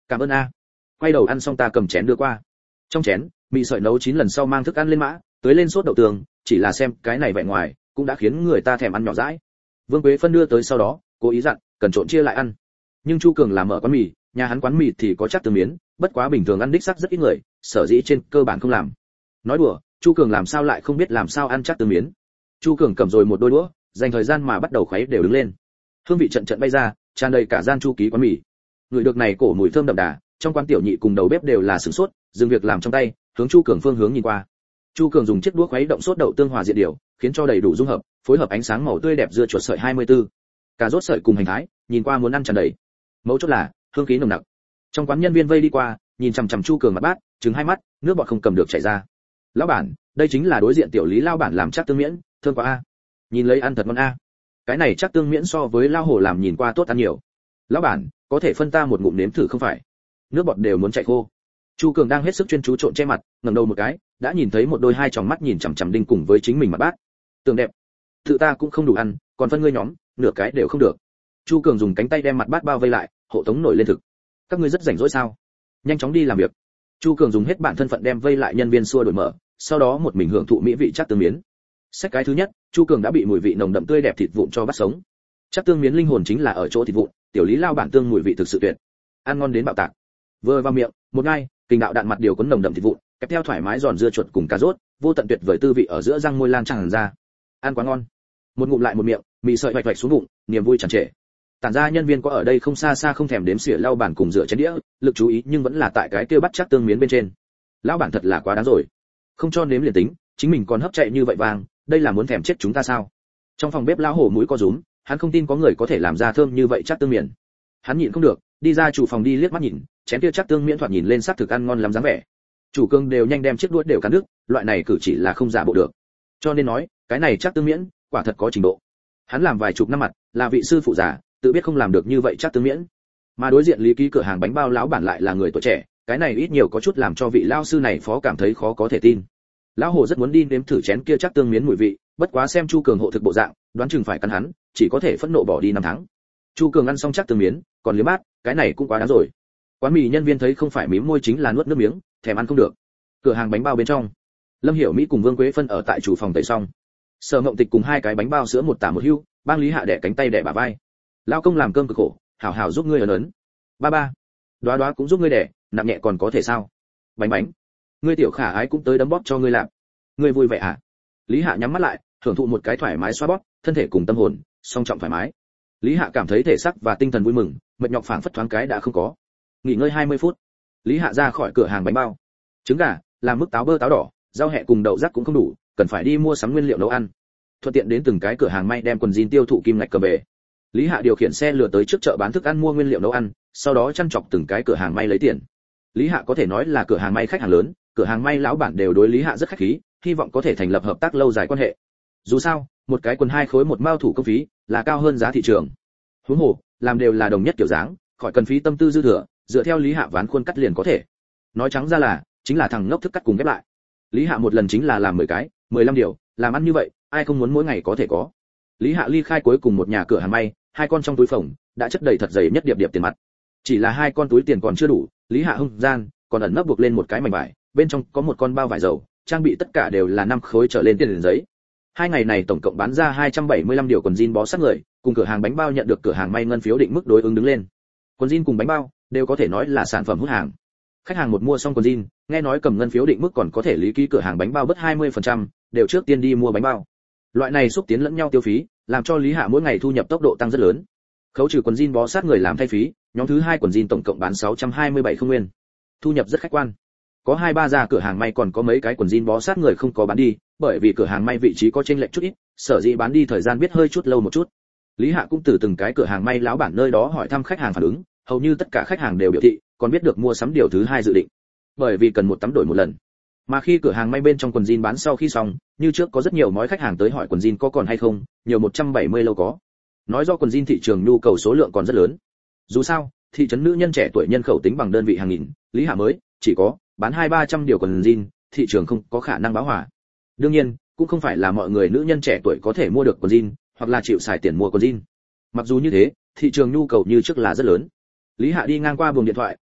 cảm ơn a. Quay đầu ăn xong ta cầm chén đưa qua. Trong chén mì sợi nấu chín lần sau mang thức ăn lên mã, tới lên sốt đậu tường, chỉ là xem cái này vẻ ngoài cũng đã khiến người ta thèm ăn nhỏ dãi. Vương Quế Phân đưa tới sau đó cố ý dặn cần trộn chia lại ăn, nhưng Chu Cường làm mở quán mì, nhà hắn quán mì thì có chắc tương miến, bất quá bình thường ăn đích sắc rất ít người, sở dĩ trên cơ bản không làm. Nói đùa, Chu Cường làm sao lại không biết làm sao ăn chắc tương miến. Chu Cường cầm rồi một đôi đũa, dành thời gian mà bắt đầu khuấy đều đứng lên. Hương vị trận trận bay ra, tràn đầy cả gian Chu ký quán mì. Người được này cổ mùi thơm đậm đà, trong quán tiểu nhị cùng đầu bếp đều là sửng sốt, dừng việc làm trong tay, hướng Chu Cường phương hướng nhìn qua. Chu Cường dùng chiếc đũa khuấy động sốt đậu tương hòa diện điều, khiến cho đầy đủ dung hợp, phối hợp ánh sáng màu tươi đẹp dưa chuột sợi hai mươi tư, cà rốt sợi cùng hành thái, nhìn qua muốn ăn tràn đầy. Mấu chốt là hương khí nồng nặc. Trong quán nhân viên vây đi qua, nhìn chằm chằm Chu Cường mặt bát, trừng hai mắt, nước bọt không cầm được chảy ra. Lão bản, đây chính là đối diện tiểu Lý lão bản làm chắc tương miễn, thơm quá a. Nhìn lấy ăn thật ngon a. Cái này chắc tương miễn so với lao hổ làm nhìn qua tốt ăn nhiều. Lão bản, có thể phân ta một ngụm nếm thử không phải? Nước bọt đều muốn chảy khô. Chu Cường đang hết sức chuyên chú trộn che mặt, ngẩng đầu một cái, đã nhìn thấy một đôi hai tròng mắt nhìn chằm chằm đinh cùng với chính mình mặt bát. Tường đẹp, tự ta cũng không đủ ăn, còn phân ngươi nhóm, nửa cái đều không được. Chu Cường dùng cánh tay đem mặt bát bao vây lại, hộ tống nổi lên thực. Các ngươi rất rảnh rỗi sao? Nhanh chóng đi làm việc. Chu Cường dùng hết bản thân phận đem vây lại nhân viên xua đổi mở, sau đó một mình hưởng thụ mỹ vị chắc tương miến. Sách cái thứ nhất, Chu Cường đã bị mùi vị nồng đậm tươi đẹp thịt vụn cho bắt sống. Chắc tương miến linh hồn chính là ở chỗ thịt vụn, tiểu Lý lao bản tương mùi vị thực sự tuyệt. Ăn ngon đến bạo tạc. Vừa vào miệng, một ngai, kình đạo đạn mặt điều cuốn nồng đậm thịt vụn, kẹp theo thoải mái giòn dưa chuột cùng cà rốt, vô tận tuyệt vời tư vị ở giữa răng môi lan tràn ra. Ăn quá ngon. Một ngụm lại một miệng, mì sợi vạch vạch xuống bụng, niềm vui tràn trề. Tản ra nhân viên có ở đây không xa xa không thèm đếm xỉa lau bản cùng rửa chén đĩa, lực chú ý nhưng vẫn là tại cái kia bắt chắc tương miến bên trên. Lão bản thật là quá đáng rồi. Không cho nếm liền tính, chính mình còn hấp chạy như vậy vàng, đây là muốn thèm chết chúng ta sao? Trong phòng bếp lão hổ mũi co rúm, hắn không tin có người có thể làm ra thơm như vậy chắc tương miến. Hắn nhịn không được, đi ra chủ phòng đi liếc mắt nhìn, chén kia chắc tương miễn thoạt nhìn lên sắc thực ăn ngon lắm dáng vẻ. Chủ Cương đều nhanh đem chiếc đũa đều cắn đứt, loại này cử chỉ là không giả bộ được. Cho nên nói, cái này chắc tương miễn, quả thật có trình độ. Hắn làm vài chục năm mặt, là vị sư phụ già, tự biết không làm được như vậy chắc tương miễn. Mà đối diện lý ký cửa hàng bánh bao lão bản lại là người tuổi trẻ, cái này ít nhiều có chút làm cho vị lão sư này phó cảm thấy khó có thể tin. Lão hồ rất muốn đi nếm thử chén kia chắc tương miến mùi vị, bất quá xem Chu Cường hộ thực bộ dạng, đoán chừng phải cắn hắn, chỉ có thể phẫn nộ bỏ đi năm tháng. Chu Cường ăn xong chắc tương miến, còn liếm bát, cái này cũng quá đáng rồi. Quán mì nhân viên thấy không phải mím môi chính là nuốt nước miếng, thèm ăn không được. Cửa hàng bánh bao bên trong, Lâm Hiểu Mỹ cùng Vương Quế Phân ở tại chủ phòng tẩy xong. Sở Ngộng Tịch cùng hai cái bánh bao sữa một tả một hưu, bang Lý Hạ đẻ cánh tay đẻ bả vai. Lao công làm cơm cực khổ, hảo hảo giúp ngươi ấn ấn. Ba ba, Đoá Đoá cũng giúp ngươi đẻ, nặng nhẹ còn có thể sao? Bánh bánh, ngươi tiểu khả ái cũng tới đấm bóp cho ngươi làm. Ngươi vui vẻ à? Lý Hạ nhắm mắt lại, thưởng thụ một cái thoải mái xoa bóp, thân thể cùng tâm hồn song trọng thoải mái. Lý Hạ cảm thấy thể xác và tinh thần vui mừng, mệt nhọc phảng phất thoáng cái đã không có. Nghỉ ngơi hai mươi phút, Lý Hạ ra khỏi cửa hàng bánh bao. Trứng gà, làm mức táo bơ táo đỏ, rau hẹ cùng đậu rác cũng không đủ, cần phải đi mua sắm nguyên liệu nấu ăn. Thuận tiện đến từng cái cửa hàng may đem quần jean tiêu thụ kim ngạch cầm về. Lý Hạ điều khiển xe lừa tới trước chợ bán thức ăn mua nguyên liệu nấu ăn, sau đó chăn chọc từng cái cửa hàng may lấy tiền. Lý Hạ có thể nói là cửa hàng may khách hàng lớn, cửa hàng may lão bản đều đối Lý Hạ rất khách khí, hy vọng có thể thành lập hợp tác lâu dài quan hệ. Dù sao, một cái quần hai khối một mao thủ công phí là cao hơn giá thị trường. Huống hồ, làm đều là đồng nhất kiểu dáng, khỏi cần phí tâm tư dư thừa, dựa theo Lý Hạ ván khuôn cắt liền có thể. Nói trắng ra là, chính là thằng ngốc thức cắt cùng ghép lại. Lý Hạ một lần chính là làm mười cái, mười lăm điều, làm ăn như vậy, ai không muốn mỗi ngày có thể có. Lý Hạ ly khai cuối cùng một nhà cửa hàng may, hai con trong túi phồng đã chất đầy thật dày nhất điệp điệp tiền mặt. Chỉ là hai con túi tiền còn chưa đủ, Lý Hạ hung gian, còn ẩn nấp buộc lên một cái mảnh vải, bên trong có một con bao vải dầu, trang bị tất cả đều là năm khối trở lên tiền giấy. Hai ngày này tổng cộng bán ra hai trăm bảy mươi lăm điều quần jean bó sát người, cùng cửa hàng bánh bao nhận được cửa hàng may ngân phiếu định mức đối ứng đứng lên. Quần jean cùng bánh bao đều có thể nói là sản phẩm hút hàng. Khách hàng một mua xong quần jean, nghe nói cầm ngân phiếu định mức còn có thể lý ký cửa hàng bánh bao bớt hai mươi phần trăm, đều trước tiên đi mua bánh bao. Loại này xúc tiến lẫn nhau tiêu phí, làm cho Lý Hạ mỗi ngày thu nhập tốc độ tăng rất lớn. Khấu trừ quần jean bó sát người làm thay phí, nhóm thứ hai quần jean tổng cộng bán sáu trăm hai mươi bảy không nguyên. Thu nhập rất khách quan. Có hai ba gia cửa hàng may còn có mấy cái quần jean bó sát người không có bán đi, bởi vì cửa hàng may vị trí có chênh lệch chút ít, sở dĩ bán đi thời gian biết hơi chút lâu một chút. Lý Hạ cũng từ từng cái cửa hàng may lão bản nơi đó hỏi thăm khách hàng phản ứng, hầu như tất cả khách hàng đều biểu thị, còn biết được mua sắm điều thứ hai dự định. Bởi vì cần một tấm đổi một lần. Mà khi cửa hàng may bên trong quần jean bán sau khi xong, như trước có rất nhiều mói khách hàng tới hỏi quần jean có còn hay không, nhiều một trăm bảy mươi lâu có. Nói do quần jean thị trường nhu cầu số lượng còn rất lớn. Dù sao, thị trấn nữ nhân trẻ tuổi nhân khẩu tính bằng đơn vị hàng nghìn, Lý Hạ mới chỉ có bán hai ba trăm điều quần jean, thị trường không có khả năng bão hòa. Đương nhiên, cũng không phải là mọi người nữ nhân trẻ tuổi có thể mua được quần jean, hoặc là chịu xài tiền mua quần jean. Mặc dù như thế, thị trường nhu cầu như trước là rất lớn. Lý Hạ đi ngang qua buồng điện thoại,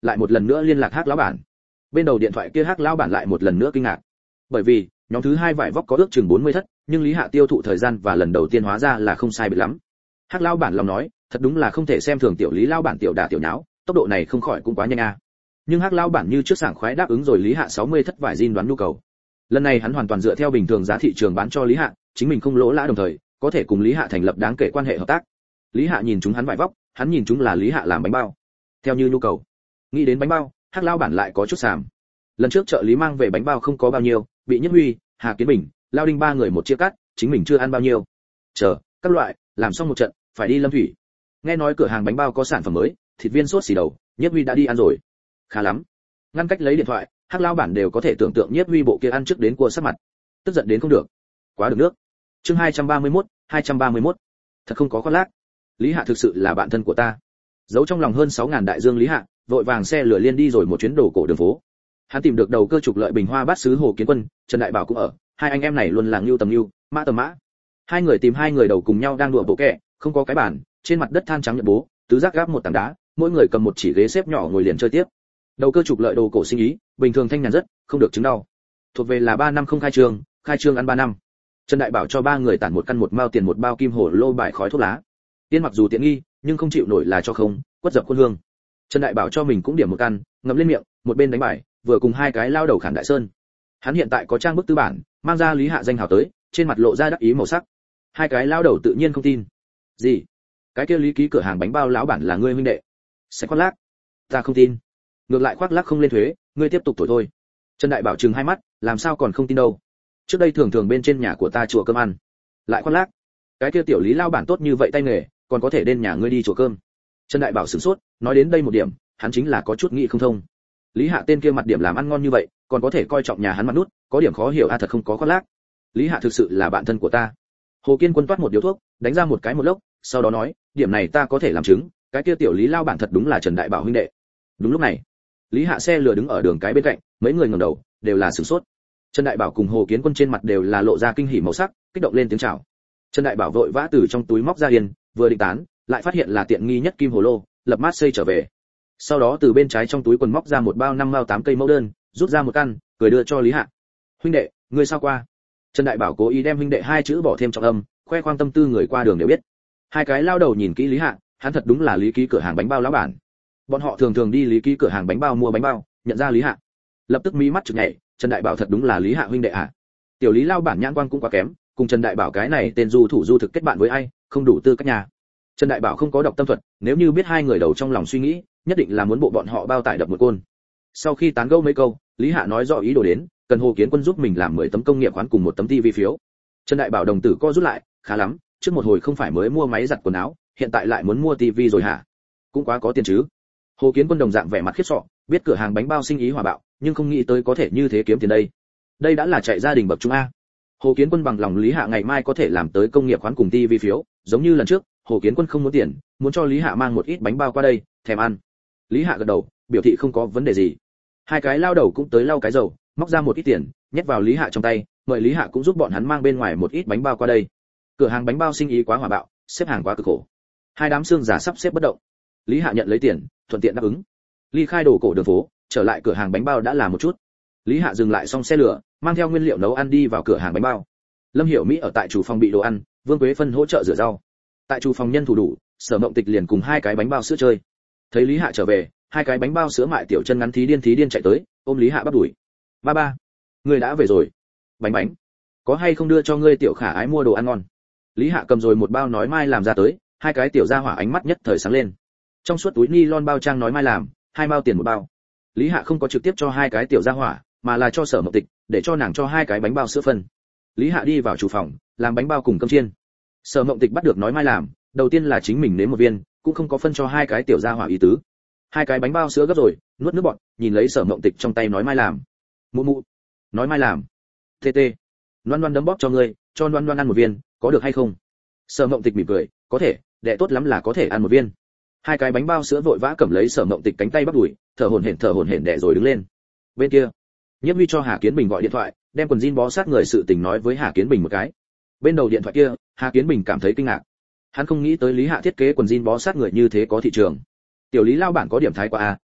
lại một lần nữa liên lạc Hắc lão bản. Bên đầu điện thoại kia Hắc lão bản lại một lần nữa kinh ngạc, bởi vì nhóm thứ hai vải vóc có ước chừng bốn mươi thất, nhưng Lý Hạ tiêu thụ thời gian và lần đầu tiên hóa ra là không sai biệt lắm. Hắc lão bản lòng nói, thật đúng là không thể xem thường tiểu Lý lão bản tiểu đả tiểu nháo, tốc độ này không khỏi cũng quá nhanh a. Nhưng Hắc lão bản như trước sảng khoái đáp ứng rồi Lý Hạ sáu mươi thất vải jean đoán nhu cầu. Lần này hắn hoàn toàn dựa theo bình thường giá thị trường bán cho Lý Hạ, chính mình không lỗ lã, đồng thời có thể cùng Lý Hạ thành lập đáng kể quan hệ hợp tác. Lý Hạ nhìn chúng hắn vải vóc, hắn nhìn chúng là Lý Hạ làm bánh bao theo như nhu cầu. Nghĩ đến bánh bao, Hắc lão bản lại có chút sàm. Lần trước trợ lý mang về bánh bao không có bao nhiêu, bị Nhất Huy, Hà Kiến Bình, Lao Đinh ba người một chia cắt, chính mình chưa ăn bao nhiêu. Chờ, các loại, làm xong một trận, phải đi Lâm Thủy. Nghe nói cửa hàng bánh bao có sản phẩm mới, thịt viên sốt xì đầu, Nhất Huy đã đi ăn rồi. Khá lắm. Ngăn cách lấy điện thoại, Hắc lão bản đều có thể tưởng tượng Nhất Huy bộ kia ăn trước đến cua sắc mặt. Tức giận đến không được. Quá được nước. Chương hai trăm ba mươi mốt, hai trăm ba mươi mốt. Thật không có khoác lác. Lý Hạ thực sự là bạn thân của ta. Giấu trong lòng hơn sáu ngàn đại dương Lý Hạ, vội vàng xe lửa liên đi rồi một chuyến đồ cổ đường phố. Hắn tìm được đầu cơ trục lợi Bình Hoa bát sứ Hồ Kiến Quân, Trần Đại Bảo cũng ở, hai anh em này luôn là Ngưu tầm Ngưu, Mã tầm Mã. Hai người tìm hai người đầu cùng nhau đang đùa bộ kẹ, không có cái bàn, trên mặt đất than trắng nhợt bố, tứ giác gáp một tảng đá, mỗi người cầm một chỉ ghế xếp nhỏ ngồi liền chơi tiếp. Đầu cơ trục lợi đồ cổ sinh ý, bình thường thanh nhàn rất, không được chứng đau. Thuộc về là ba năm không khai trương, khai trương ăn ba năm. Trần Đại Bảo cho ba người tản một căn một mao tiền một bao kim hổ lô bài khói thuốc lá. Tiên mặc dù tiện nghi, nhưng không chịu nổi là cho không, quất dập khuôn hương. Trần Đại Bảo cho mình cũng điểm một căn, ngậm lên miệng, một bên đánh bài, vừa cùng hai cái lao đầu khản đại sơn. Hắn hiện tại có trang bức tư bản, mang ra Lý Hạ danh hào tới, trên mặt lộ ra đắc ý màu sắc. Hai cái lao đầu tự nhiên không tin. Gì? Cái kia Lý ký cửa hàng bánh bao lão bản là ngươi huynh đệ? Sẽ khoác lác? Ta không tin. Ngược lại khoác lác không lên thuế, ngươi tiếp tục thổi thôi. Trần Đại Bảo trừng hai mắt, làm sao còn không tin đâu? Trước đây thường thường bên trên nhà của ta chùa cơm ăn, lại khoác lác. Cái kia tiểu Lý lao bản tốt như vậy tay nghề, còn có thể đến nhà ngươi đi chùa cơm. Trần Đại Bảo sửng sốt, nói đến đây một điểm, hắn chính là có chút nghĩ không thông. Lý Hạ tên kia mặt điểm làm ăn ngon như vậy, còn có thể coi trọng nhà hắn mặt nút, có điểm khó hiểu a, thật không có khoác lác. Lý Hạ thực sự là bạn thân của ta. Hồ Kiên Quân toát một điếu thuốc, đánh ra một cái một lốc, sau đó nói, điểm này ta có thể làm chứng, cái kia tiểu Lý lao bản thật đúng là Trần Đại Bảo huynh đệ. Đúng lúc này, Lý Hạ xe lừa đứng ở đường cái bên cạnh, mấy người ngẩng đầu, đều là sửng sốt. Trần Đại Bảo cùng Hồ Kiến Quân trên mặt đều là lộ ra kinh hỉ màu sắc, kích động lên tiếng chào. Trần Đại Bảo vội vã từ trong túi móc ra yên, vừa định tán, lại phát hiện là tiện nghi nhất kim hồ lô, lập mát xây trở về. Sau đó từ bên trái trong túi quần móc ra một bao năm mao tám cây mẫu đơn, rút ra một căn, cười đưa cho Lý Hạ. Huynh đệ, ngươi sao qua? Trần Đại Bảo cố ý đem huynh đệ hai chữ bỏ thêm trọng âm, khoe khoang tâm tư người qua đường đều biết. Hai cái lao đầu nhìn kỹ Lý Hạ, hắn thật đúng là Lý ký cửa hàng bánh bao lão bản. Bọn họ thường thường đi Lý ký cửa hàng bánh bao mua bánh bao, nhận ra Lý Hạ, lập tức mí mắt chực nhảy, Trần Đại Bảo thật đúng là Lý Hạ huynh đệ à? Tiểu Lý lao bản nhãn quang cũng quá kém, cùng Trần Đại Bảo cái này tên du thủ du thực kết bạn với ai, không đủ tư cách nhà. Trần Đại Bảo không có đọc tâm thuật, nếu như biết hai người đầu trong lòng suy nghĩ, nhất định là muốn bộ bọn họ bao tải đập một côn. Sau khi tán gẫu mấy câu, Lý Hạ nói rõ ý đồ đến, cần Hồ Kiến Quân giúp mình làm mười tấm công nghiệp khoán cùng một tấm tivi phiếu. Trần Đại Bảo đồng tử co rút lại, khá lắm, trước một hồi không phải mới mua máy giặt quần áo, hiện tại lại muốn mua tivi rồi hả? Cũng quá có tiền chứ. Hồ Kiến Quân đồng dạng vẻ mặt khiếp sợ, biết cửa hàng bánh bao sinh ý hòa bạo, nhưng không nghĩ tới có thể như thế kiếm tiền đây. Đây đã là chạy gia đình bậc trung a. Hồ Kiến Quân bằng lòng Lý Hạ ngày mai có thể làm tới công nghiệp khoán cùng tivi phiếu, giống như lần trước, Hồ Kiến Quân không muốn tiền, muốn cho Lý Hạ mang một ít bánh bao qua đây, thèm ăn. Lý Hạ gật đầu, biểu thị không có vấn đề gì. Hai cái lao đầu cũng tới lau cái dầu, móc ra một ít tiền, nhét vào Lý Hạ trong tay, mời Lý Hạ cũng giúp bọn hắn mang bên ngoài một ít bánh bao qua đây. Cửa hàng bánh bao sinh ý quá hòa bạo, xếp hàng quá cực khổ. Hai đám xương giả sắp xếp bất động. Lý Hạ nhận lấy tiền, thuận tiện đáp ứng. Ly khai đồ cổ đường phố, trở lại cửa hàng bánh bao đã làm một chút. Lý Hạ dừng lại xong xe lửa, mang theo nguyên liệu nấu ăn đi vào cửa hàng bánh bao. Lâm Hiểu Mỹ ở tại chủ phòng bị đồ ăn, Vương Quế Phân hỗ trợ rửa rau. Tại chủ phòng nhân thủ đủ, Sở Mộng Tịch liền cùng hai cái bánh bao sữa chơi. Thấy Lý Hạ trở về, hai cái bánh bao sữa mại tiểu chân ngắn thí điên thí điên chạy tới, ôm Lý Hạ bắt đuổi. Ba ba, ngươi đã về rồi. Bánh bánh, có hay không đưa cho ngươi tiểu khả ái mua đồ ăn ngon? Lý Hạ cầm rồi một bao nói mai làm ra tới, hai cái tiểu gia hỏa ánh mắt nhất thời sáng lên. Trong suốt túi ni lon bao trang nói mai làm, hai bao tiền một bao. Lý Hạ không có trực tiếp cho hai cái tiểu gia hỏa, mà là cho Sở Mộng Tịch, để cho nàng cho hai cái bánh bao sữa phân. Lý Hạ đi vào chủ phòng, làm bánh bao cùng cơm chiên. Sở Mộng Tịch bắt được nói mai làm, đầu tiên là chính mình nếm một viên, cũng không có phân cho hai cái tiểu gia hỏa ý tứ. Hai cái bánh bao sữa gấp rồi, nuốt nước bọt, nhìn lấy Sở Mộng Tịch trong tay nói mai làm. Mụ mụ, nói mai làm. Tê tê, Loan Loan đấm bóp cho ngươi, cho Loan Loan ăn một viên, có được hay không? Sở Mộng Tịch mỉm cười, có thể, đệ tốt lắm là có thể ăn một viên. Hai cái bánh bao sữa vội vã cầm lấy Sở Mộng Tịch cánh tay bắt đuổi, thở hổn hển thở hổn hển đẻ rồi đứng lên. Bên kia, Nhiếp Huy cho Hà Kiến Bình gọi điện thoại, đem quần jean bó sát người sự tình nói với Hà Kiến Bình một cái. Bên đầu điện thoại kia, Hà Kiến Bình cảm thấy kinh ngạc. Hắn không nghĩ tới Lý Hạ thiết kế quần jean bó sát người như thế có thị trường. Tiểu Lý lao bản có điểm thái quá a,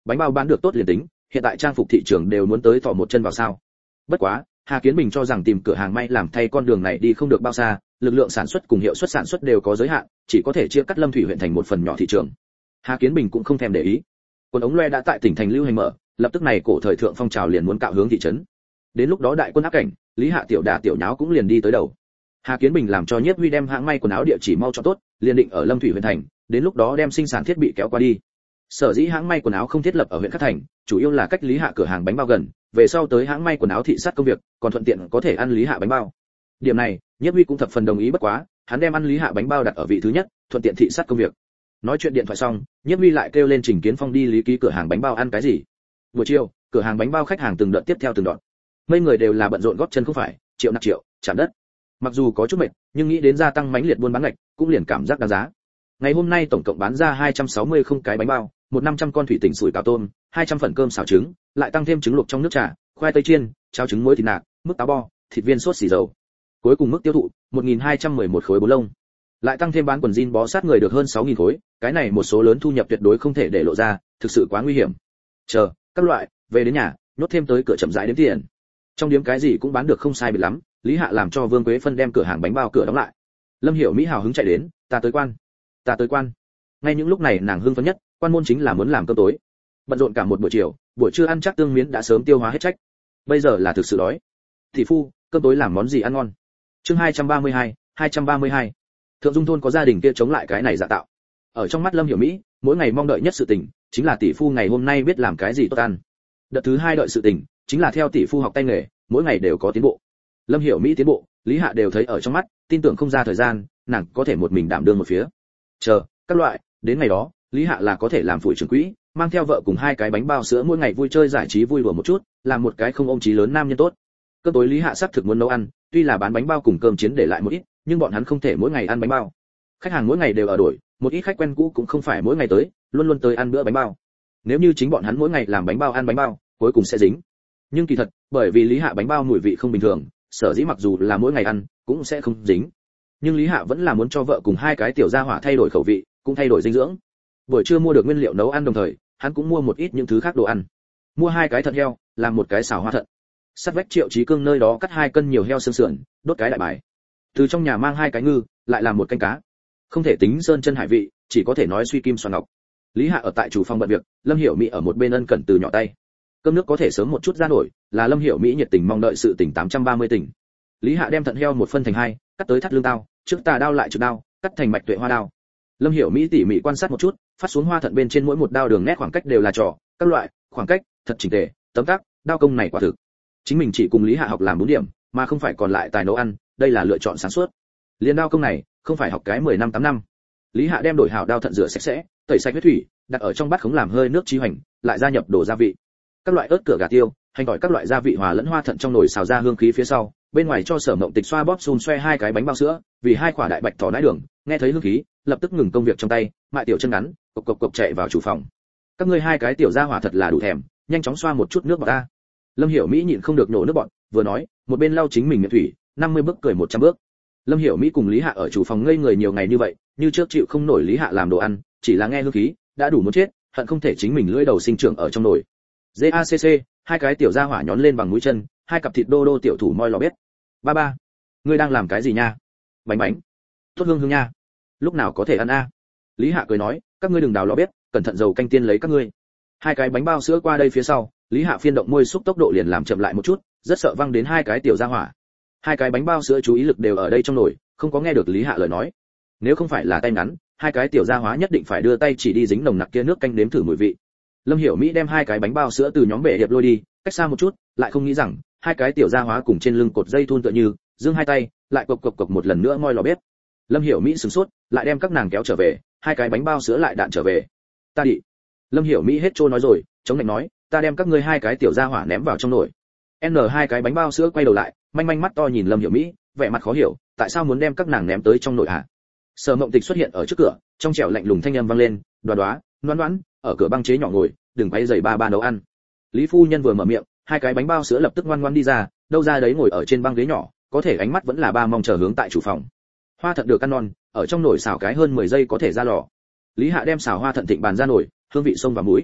bánh bao bán được tốt liền tính, hiện tại trang phục thị trường đều muốn tới thò một chân vào sao. Bất quá, Hà Kiến Bình cho rằng tìm cửa hàng may làm thay con đường này đi không được bao xa, lực lượng sản xuất cùng hiệu suất sản xuất đều có giới hạn, chỉ có thể chia cắt Lâm Thủy huyện thành một phần nhỏ thị trường. Hà Kiến Bình cũng không thèm để ý. Quân ống loe đã tại tỉnh thành lưu hành mở, lập tức này cổ thời thượng phong trào liền muốn cạo hướng thị trấn. Đến lúc đó đại quân áp cảnh, Lý Hạ tiểu đà tiểu nháo cũng liền đi tới đầu. Hà Kiến Bình làm cho Nhiếp Huy đem hãng may quần áo địa chỉ mau cho tốt, liền định ở Lâm Thủy huyện thành, đến lúc đó đem sinh sản thiết bị kéo qua đi. Sở dĩ hãng may quần áo không thiết lập ở huyện Khắc Thành, chủ yếu là cách Lý Hạ cửa hàng bánh bao gần, về sau tới hãng may quần áo thị sát công việc, còn thuận tiện có thể ăn Lý Hạ bánh bao. Điểm này, Nhiếp Huy cũng thập phần đồng ý bất quá, hắn đem ăn Lý Hạ bánh bao đặt ở vị thứ nhất, thuận tiện thị sát công việc. Nói chuyện điện thoại xong, Nhiếp Huy lại kêu lên Trình Kiến Phong đi lý ký cửa hàng bánh bao ăn cái gì. Buổi chiều, cửa hàng bánh bao khách hàng từng đợt tiếp theo từng đoạn. Mấy người đều là bận rộn góp chân không phải, triệu nạp triệu, chạm đất. Mặc dù có chút mệt, nhưng nghĩ đến gia tăng mãnh liệt buôn bán ngạch, cũng liền cảm giác đáng giá. Ngày hôm nay tổng cộng bán ra hai trăm sáu mươi không cái bánh bao, một năm trăm con thủy tỉnh sủi cảo tôm, hai trăm phần cơm xào trứng, lại tăng thêm trứng luộc trong nước trà, khoai tây chiên, cháo trứng muối thịt nạc, mức táo bo, thịt viên sốt xì dầu. Cuối cùng mức tiêu thụ một nghìn hai trăm mười một khối bốn lông. Lại tăng thêm bán quần jean bó sát người được hơn sáu nghìn khối, cái này một số lớn thu nhập tuyệt đối không thể để lộ ra, thực sự quá nguy hiểm. Chờ, các loại, về đến nhà, nhốt thêm tới cửa chậm rãi đếm tiền. Trong điếm cái gì cũng bán được không sai biệt lắm, Lý Hạ làm cho Vương Quế Phân đem cửa hàng bánh bao cửa đóng lại. Lâm Hiểu Mỹ hào hứng chạy đến, ta tới quan, ta tới quan. Ngay những lúc này nàng hưng phấn nhất, quan môn chính là muốn làm cơm tối. Bận rộn cả một buổi chiều, buổi trưa ăn chắc tương miến đã sớm tiêu hóa hết trách. Bây giờ là thực sự đói. Thị phu, cơm tối làm món gì ăn ngon? Chương hai trăm ba mươi hai, hai trăm ba mươi hai. Thượng Dung thôn có gia đình kia chống lại cái này dạ tạo. Ở trong mắt Lâm Hiểu Mỹ, mỗi ngày mong đợi nhất sự tình chính là tỷ phu ngày hôm nay biết làm cái gì tốt ăn. Đợt thứ hai đợi sự tình chính là theo tỷ phu học tay nghề, mỗi ngày đều có tiến bộ. Lâm Hiểu Mỹ tiến bộ, Lý Hạ đều thấy ở trong mắt, tin tưởng không ra thời gian, nàng có thể một mình đảm đương một phía. Chờ, các loại, đến ngày đó, Lý Hạ là có thể làm phụ trưởng quỹ, mang theo vợ cùng hai cái bánh bao sữa mỗi ngày vui chơi giải trí vui đùa một chút, làm một cái không ôm chí lớn nam nhân tốt. Cơm tối Lý Hạ xác thực muốn nấu ăn, tuy là bán bánh bao cùng cơm chiến để lại một ít, nhưng bọn hắn không thể mỗi ngày ăn bánh bao. Khách hàng mỗi ngày đều ở đổi, một ít khách quen cũ cũng không phải mỗi ngày tới, luôn luôn tới ăn bữa bánh bao. Nếu như chính bọn hắn mỗi ngày làm bánh bao ăn bánh bao, cuối cùng sẽ dính. Nhưng kỳ thật, bởi vì Lý Hạ bánh bao mùi vị không bình thường, sở dĩ mặc dù là mỗi ngày ăn, cũng sẽ không dính. Nhưng Lý Hạ vẫn là muốn cho vợ cùng hai cái tiểu gia hỏa thay đổi khẩu vị, cũng thay đổi dinh dưỡng. Buổi trưa mua được nguyên liệu nấu ăn đồng thời, hắn cũng mua một ít những thứ khác đồ ăn. Mua hai cái thận heo, làm một cái xào hoa thận. Sắt vách Triệu Chí Cương nơi đó cắt hai cân nhiều heo xương sườn, đốt cái đại bài. Từ trong nhà mang hai cái ngư, lại làm một canh cá. Không thể tính sơn chân hải vị, chỉ có thể nói suy kim xoàn ngọc. Lý Hạ ở tại chủ phòng bận việc, Lâm Hiểu Mỹ ở một bên ân cần từ nhỏ tay. Cơm nước có thể sớm một chút ra nổi, là Lâm Hiểu Mỹ nhiệt tình mong đợi sự tỉnh tám trăm ba mươi tỉnh. Lý Hạ đem thận heo một phân thành hai, cắt tới thắt lưng tao, trước tà đao lại trực đao, cắt thành mạch tuệ hoa đao. Lâm Hiểu Mỹ tỉ mỉ quan sát một chút, phát xuống hoa thận bên trên mỗi một đao đường nét khoảng cách đều là trò, các loại, khoảng cách, thật chỉnh tề, tấm tắc, đao công này quả thực. Chính mình chỉ cùng Lý Hạ học làm bốn điểm, mà không phải còn lại tài nấu ăn, đây là lựa chọn sáng suốt. Liên đao công này, không phải học cái mười năm tám năm. Lý Hạ đem đổi hảo đao thận rửa sạch sẽ, tẩy sạch huyết thủy, đặt ở trong bát khống làm hơi nước chi hoành, lại gia nhập đổ gia vị. Các loại ớt cửa gà tiêu, hành tỏi các loại gia vị hòa lẫn hoa thận trong nồi xào ra hương khí phía sau, bên ngoài cho Sở Mộng Tịch xoa bóp xùm xoe hai cái bánh bao sữa, vì hai quả đại bạch thỏ nãi đường, nghe thấy hương khí, lập tức ngừng công việc trong tay, mại tiểu chân ngắn, cộc cộc cộc chạy vào chủ phòng. Các ngươi hai cái tiểu gia hỏa thật là đủ thèm, nhanh chóng xoa một chút nước bọt ta. Lâm Hiểu Mỹ nhịn không được nổ nước bọt, vừa nói, một bên lau chính mình miệng thủy, năm mươi bước cười một trăm bước. Lâm Hiểu Mỹ cùng Lý Hạ ở chủ phòng ngây người nhiều ngày như vậy, như trước chịu không nổi Lý Hạ làm đồ ăn, chỉ là nghe hương khí, đã đủ muốn chết, hận không thể chính mình lưỡi đầu sinh trưởng ở trong nồi. giê a xê xê, hai cái tiểu gia hỏa nhón lên bằng mũi chân, hai cặp thịt đô đô tiểu thủ moi lò bếp. Ba ba, ngươi đang làm cái gì nha? Bánh bánh. Tốt hương hương nha. Lúc nào có thể ăn a? Lý Hạ cười nói, các ngươi đừng đào lò bếp, cẩn thận dầu canh tiên lấy các ngươi. Hai cái bánh bao sữa qua đây phía sau, Lý Hạ phiên động môi xúc tốc độ liền làm chậm lại một chút, rất sợ văng đến hai cái tiểu gia hỏa. Hai cái bánh bao sữa chú ý lực đều ở đây trong nồi, không có nghe được Lý Hạ lời nói. Nếu không phải là tay ngắn, hai cái tiểu gia hỏa nhất định phải đưa tay chỉ đi dính nồng nặc kia nước canh nếm thử mùi vị. Lâm Hiểu Mỹ đem hai cái bánh bao sữa từ nhóm bể hiệp lôi đi, cách xa một chút, lại không nghĩ rằng hai cái tiểu gia hỏa cùng trên lưng cột dây thun tựa như, giương hai tay, lại cộc cộc cộc một lần nữa moi lò bếp. Lâm Hiểu Mỹ sửng sốt, lại đem các nàng kéo trở về, hai cái bánh bao sữa lại đạn trở về. Ta đi. Lâm Hiểu Mỹ hết trôi nói rồi, chống lạnh nói, ta đem các ngươi hai cái tiểu gia hỏa ném vào trong nồi. N hai cái bánh bao sữa quay đầu lại, manh manh mắt to nhìn Lâm Hiểu Mỹ, vẻ mặt khó hiểu, tại sao muốn đem các nàng ném tới trong nồi hả? Sở Mộng Tịch xuất hiện ở trước cửa, trong trẻo lạnh lùng thanh âm vang lên, "Đoá đoá, Đoán Đoán, ở cửa băng chế nhỏ ngồi, đừng quay giày ba ba nấu ăn." Lý phu nhân vừa mở miệng, hai cái bánh bao sữa lập tức ngoan ngoãn đi ra, đâu ra đấy ngồi ở trên băng ghế nhỏ, có thể ánh mắt vẫn là ba mong chờ hướng tại chủ phòng. Hoa thận được ăn non, ở trong nồi xào cái hơn mười giây có thể ra lò. Lý Hạ đem xào hoa thận thịnh bàn ra nồi, hương vị sông và muối.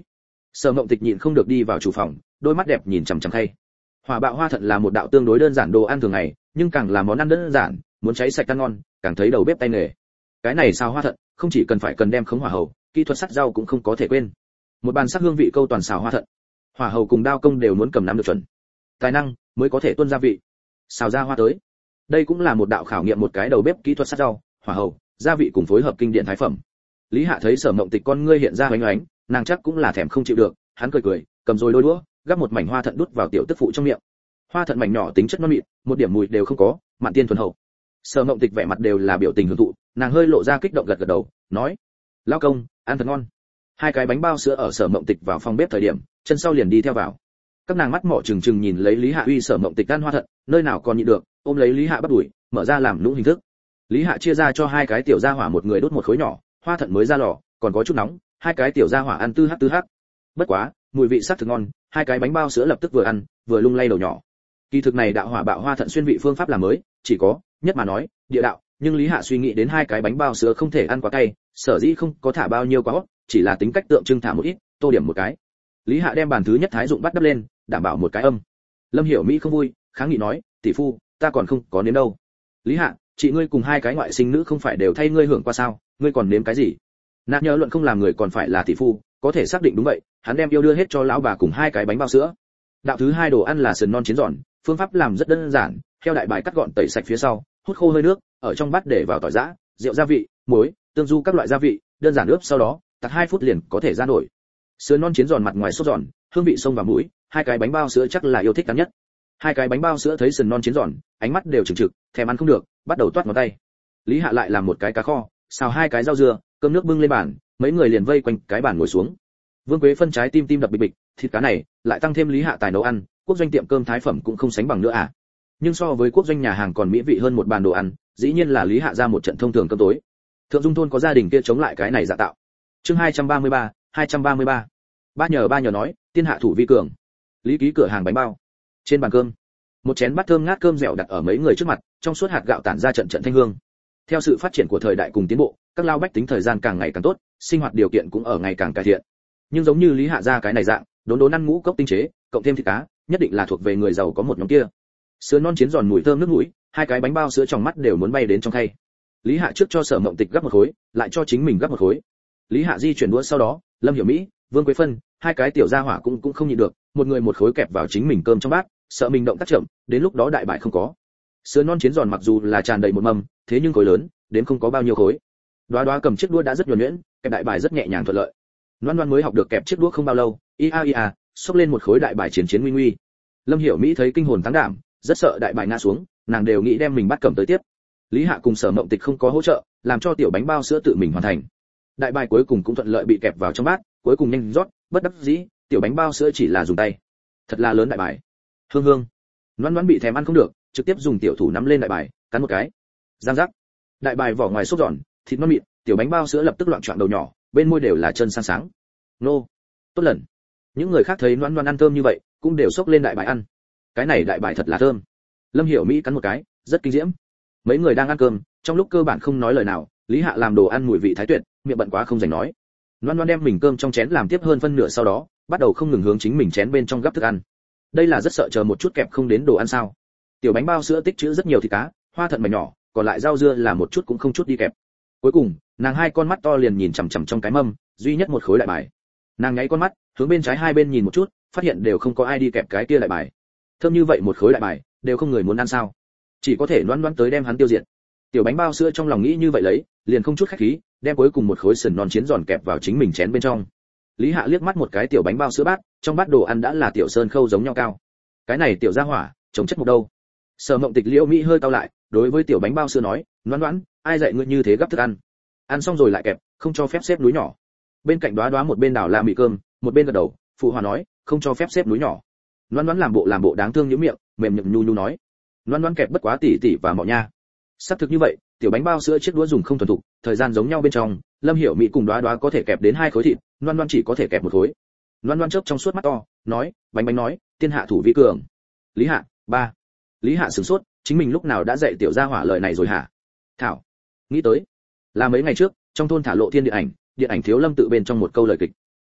Sở Mộng Tịch nhịn không được đi vào chủ phòng, đôi mắt đẹp nhìn chằm chằm khay. Hỏa bạo hoa thận là một đạo tương đối đơn giản đồ ăn thường ngày, nhưng càng là món ăn đơn giản, muốn cháy sạch ăn ngon, càng thấy đầu bếp tay nghề. Cái này xào hoa thận, không chỉ cần phải cần đem khống hỏa hầu, kỹ thuật sắc rau cũng không có thể quên. Một bàn sắc hương vị câu toàn xào hoa thận. Hỏa hầu cùng đao công đều muốn cầm nắm được chuẩn. Tài năng mới có thể tuôn gia vị. Xào ra hoa tới. Đây cũng là một đạo khảo nghiệm một cái đầu bếp kỹ thuật sắc rau, hỏa hầu, gia vị cùng phối hợp kinh điển thái phẩm. Lý Hạ thấy Sở Mộng Tịch con ngươi hiện ra ánh ánh, nàng chắc cũng là thèm không chịu được, hắn cười cười, cầm rồi đôi đũa, gắp một mảnh hoa thận đút vào tiểu tức phụ trong miệng. Hoa thận mảnh nhỏ tính chất non mịn, một điểm mùi đều không có, mặn tiên thuần hậu. Sở Mộng Tịch vẻ mặt đều là biểu tình hưởng thụ, nàng hơi lộ ra kích động gật gật đầu, nói: "Lão công, ăn thật ngon." Hai cái bánh bao sữa ở Sở Mộng Tịch vào phòng bếp thời điểm, chân sau liền đi theo vào. Các nàng mắt mỏ trừng trừng nhìn lấy Lý Hạ uy Sở Mộng Tịch ăn hoa thận, nơi nào còn nhịn được, ôm lấy Lý Hạ bắt đuổi, mở ra làm nũng hình thức. Lý Hạ chia ra cho hai cái tiểu gia hỏa một người đốt một khối nhỏ, hoa thận mới ra lò, còn có chút nóng, hai cái tiểu gia hỏa ăn tư hắc tư hắc. Bất quá, mùi vị sắc thực ngon, hai cái bánh bao sữa lập tức vừa ăn, vừa lung lay đầu nhỏ. Kỳ thực này đạo hỏa bạo hoa thận xuyên vị phương pháp làm mới, chỉ có, nhất mà nói, địa đạo, nhưng Lý Hạ suy nghĩ đến hai cái bánh bao sữa không thể ăn quá cay, sở dĩ không có thả bao nhiêu quá, chỉ là tính cách tượng trưng thả một ít, tô điểm một cái. Lý Hạ đem bàn thứ nhất thái dụng bắt đắp lên, đảm bảo một cái âm. Lâm Hiểu Mỹ không vui, kháng nghị nói, tỷ phu, ta còn không có nếm đâu. Lý Hạ, chị ngươi cùng hai cái ngoại sinh nữ không phải đều thay ngươi hưởng qua sao, ngươi còn nếm cái gì? Nạp nhớ luận không làm người còn phải là tỷ phu, có thể xác định đúng vậy, hắn đem yêu đưa hết cho lão bà cùng hai cái bánh bao sữa. Đạo thứ hai đồ ăn là sườn non chiến giòn, phương pháp làm rất đơn giản, theo đại bại cắt gọn tẩy sạch phía sau, hút khô hơi nước, ở trong bát để vào tỏi giã, rượu gia vị, muối, tương du các loại gia vị, đơn giản ướp sau đó, tạt hai phút liền có thể ra nổi. Sườn non chiến giòn mặt ngoài sốt giòn, hương vị xông vào mũi, hai cái bánh bao sữa chắc là yêu thích cắn nhất. Hai cái bánh bao sữa thấy sườn non chiến giòn, ánh mắt đều trừng trực, thèm ăn không được, bắt đầu toát ngón tay. Lý Hạ lại làm một cái cá kho, xào hai cái rau dưa, cơm nước bưng lên bàn, mấy người liền vây quanh cái bàn ngồi xuống. Vương Quế phân trái tim tim đập bịch bịch, thịt cá này lại tăng thêm Lý Hạ tài nấu ăn, quốc doanh tiệm cơm thái phẩm cũng không sánh bằng nữa à. Nhưng so với quốc doanh nhà hàng còn mỹ vị hơn một bàn đồ ăn, dĩ nhiên là Lý Hạ ra một trận thông thường cơm tối. Thượng Dung thôn có gia đình kia chống lại cái này dạ tạo. Chương hai trăm ba mươi ba, hai trăm ba mươi ba. Ba nhờ ba nhờ nói, tiên hạ thủ vi cường. Lý ký cửa hàng bánh bao. Trên bàn cơm, một chén bát thơm ngát cơm dẻo đặt ở mấy người trước mặt, trong suốt hạt gạo tản ra trận trận thanh hương. Theo sự phát triển của thời đại cùng tiến bộ, các lao bách tính thời gian càng ngày càng tốt, sinh hoạt điều kiện cũng ở ngày càng cải thiện. Nhưng giống như Lý Hạ gia cái này dạng, đốn đốn ăn ngũ cốc tinh chế, cộng thêm thịt cá, nhất định là thuộc về người giàu có một nhóm kia. Sữa non chiến giòn mùi thơm nước mũi, hai cái bánh bao sữa trong mắt đều muốn bay đến trong khay. Lý Hạ trước cho Sở Mộng Tịch gấp một khối, lại cho chính mình gấp một khối. Lý Hạ di chuyển đũa sau đó, Lâm Hiểu Mỹ, Vương Quế Phân, hai cái tiểu gia hỏa cũng cũng không nhịn được, một người một khối kẹp vào chính mình cơm trong bát, sợ mình động tác chậm, đến lúc đó đại bại không có. Sữa non chiến giòn mặc dù là tràn đầy một mâm, thế nhưng khối lớn, đến không có bao nhiêu khối. Đoá Đoá cầm chiếc đũa đã rất nhuần nhuyễn, kẹp đại bài rất nhẹ nhàng thuận lợi. Loan Loan mới học được kẹp chiếc đũa không bao lâu, ia ia, xốc lên một khối đại bài chiến chiến nguy nguy. Lâm Hiểu Mỹ thấy kinh hồn táng đảm, rất sợ đại bài ngã xuống, nàng đều nghĩ đem mình bắt cầm tới tiếp. Lý Hạ cùng Sở Mộng Tịch không có hỗ trợ, làm cho tiểu bánh bao sữa tự mình hoàn thành. Đại bài cuối cùng cũng thuận lợi bị kẹp vào trong bát, cuối cùng nhanh rót, bất đắc dĩ, tiểu bánh bao sữa chỉ là dùng tay. Thật là lớn đại bài. Hương hương. Loan Loan bị thèm ăn không được, trực tiếp dùng tiểu thủ nắm lên đại bài, cắn một cái. Giang giác. Đại bài vỏ ngoài xốp giòn, thịt non mịn, tiểu bánh bao sữa lập tức loạn trọn đầu nhỏ, bên môi đều là chân sáng sáng. Nô. Tốt lần. Những người khác thấy Loan Loan ăn thơm như vậy, cũng đều xốc lên đại bài ăn. Cái này đại bài thật là thơm. Lâm Hiểu Mỹ cắn một cái, rất kinh diễm. Mấy người đang ăn cơm, trong lúc cơ bản không nói lời nào, Lý Hạ làm đồ ăn mùi vị thái tuyệt, miệng bận quá không dành nói. Loan Loan đem mình cơm trong chén làm tiếp hơn phân nửa sau đó, bắt đầu không ngừng hướng chính mình chén bên trong gắp thức ăn. Đây là rất sợ chờ một chút kẹp không đến đồ ăn sao? Tiểu bánh bao sữa tích trữ rất nhiều thịt cá, hoa thận mảnh nhỏ, còn lại rau dưa là một chút cũng không chút đi kẹp. Cuối cùng, nàng hai con mắt to liền nhìn chằm chằm trong cái mâm, duy nhất một khối đại bài. Nàng nháy con mắt, hướng bên trái hai bên nhìn một chút, phát hiện đều không có ai đi kẹp cái kia đại bài. Thơm như vậy một khối đại bài, đều không người muốn ăn sao? Chỉ có thể Loan Loan tới đem hắn tiêu diệt. Tiểu bánh bao sữa trong lòng nghĩ như vậy lấy, liền không chút khách khí, đem cuối cùng một khối sườn non chiến giòn kẹp vào chính mình chén bên trong. Lý Hạ liếc mắt một cái tiểu bánh bao sữa bát, trong bát đồ ăn đã là tiểu sơn khâu giống nhau cao. Cái này tiểu gia hỏa, trồng chất một đâu? Sở Mộng Tịch Liễu Mỹ hơi cau lại, đối với tiểu bánh bao sữa nói, Loan Loan, ai dạy ngươi như thế gấp thức ăn? Ăn xong rồi lại kẹp, không cho phép xếp núi nhỏ. Bên cạnh Đoá Đoá một bên đảo la mì cơm, một bên gật đầu, phụ hòa nói, không cho phép xếp núi nhỏ. Loan Loan làm bộ làm bộ đáng thương nhíu miệng, mềm nhậm nhu nhu nói, Loan Loan kẹp bất quá tỉ tỉ và mọ nha. Sắp thực như vậy, tiểu bánh bao sữa chiếc đũa dùng không thuần thục, thời gian giống nhau bên trong, Lâm Hiểu Mỹ cùng Đoá Đoá có thể kẹp đến hai khối thịt, Loan Loan chỉ có thể kẹp một khối. Loan Loan chớp trong suốt mắt to, nói, bánh bánh nói, tiên hạ thủ vi cường. Lý Hạ, ba. Lý Hạ sửng sốt, chính mình lúc nào đã dạy tiểu gia hỏa lời này rồi hả? Thảo, nghĩ tới, là mấy ngày trước, trong thôn thả lộ thiên điện ảnh, điện ảnh thiếu Lâm tự bên trong một câu lời kịch.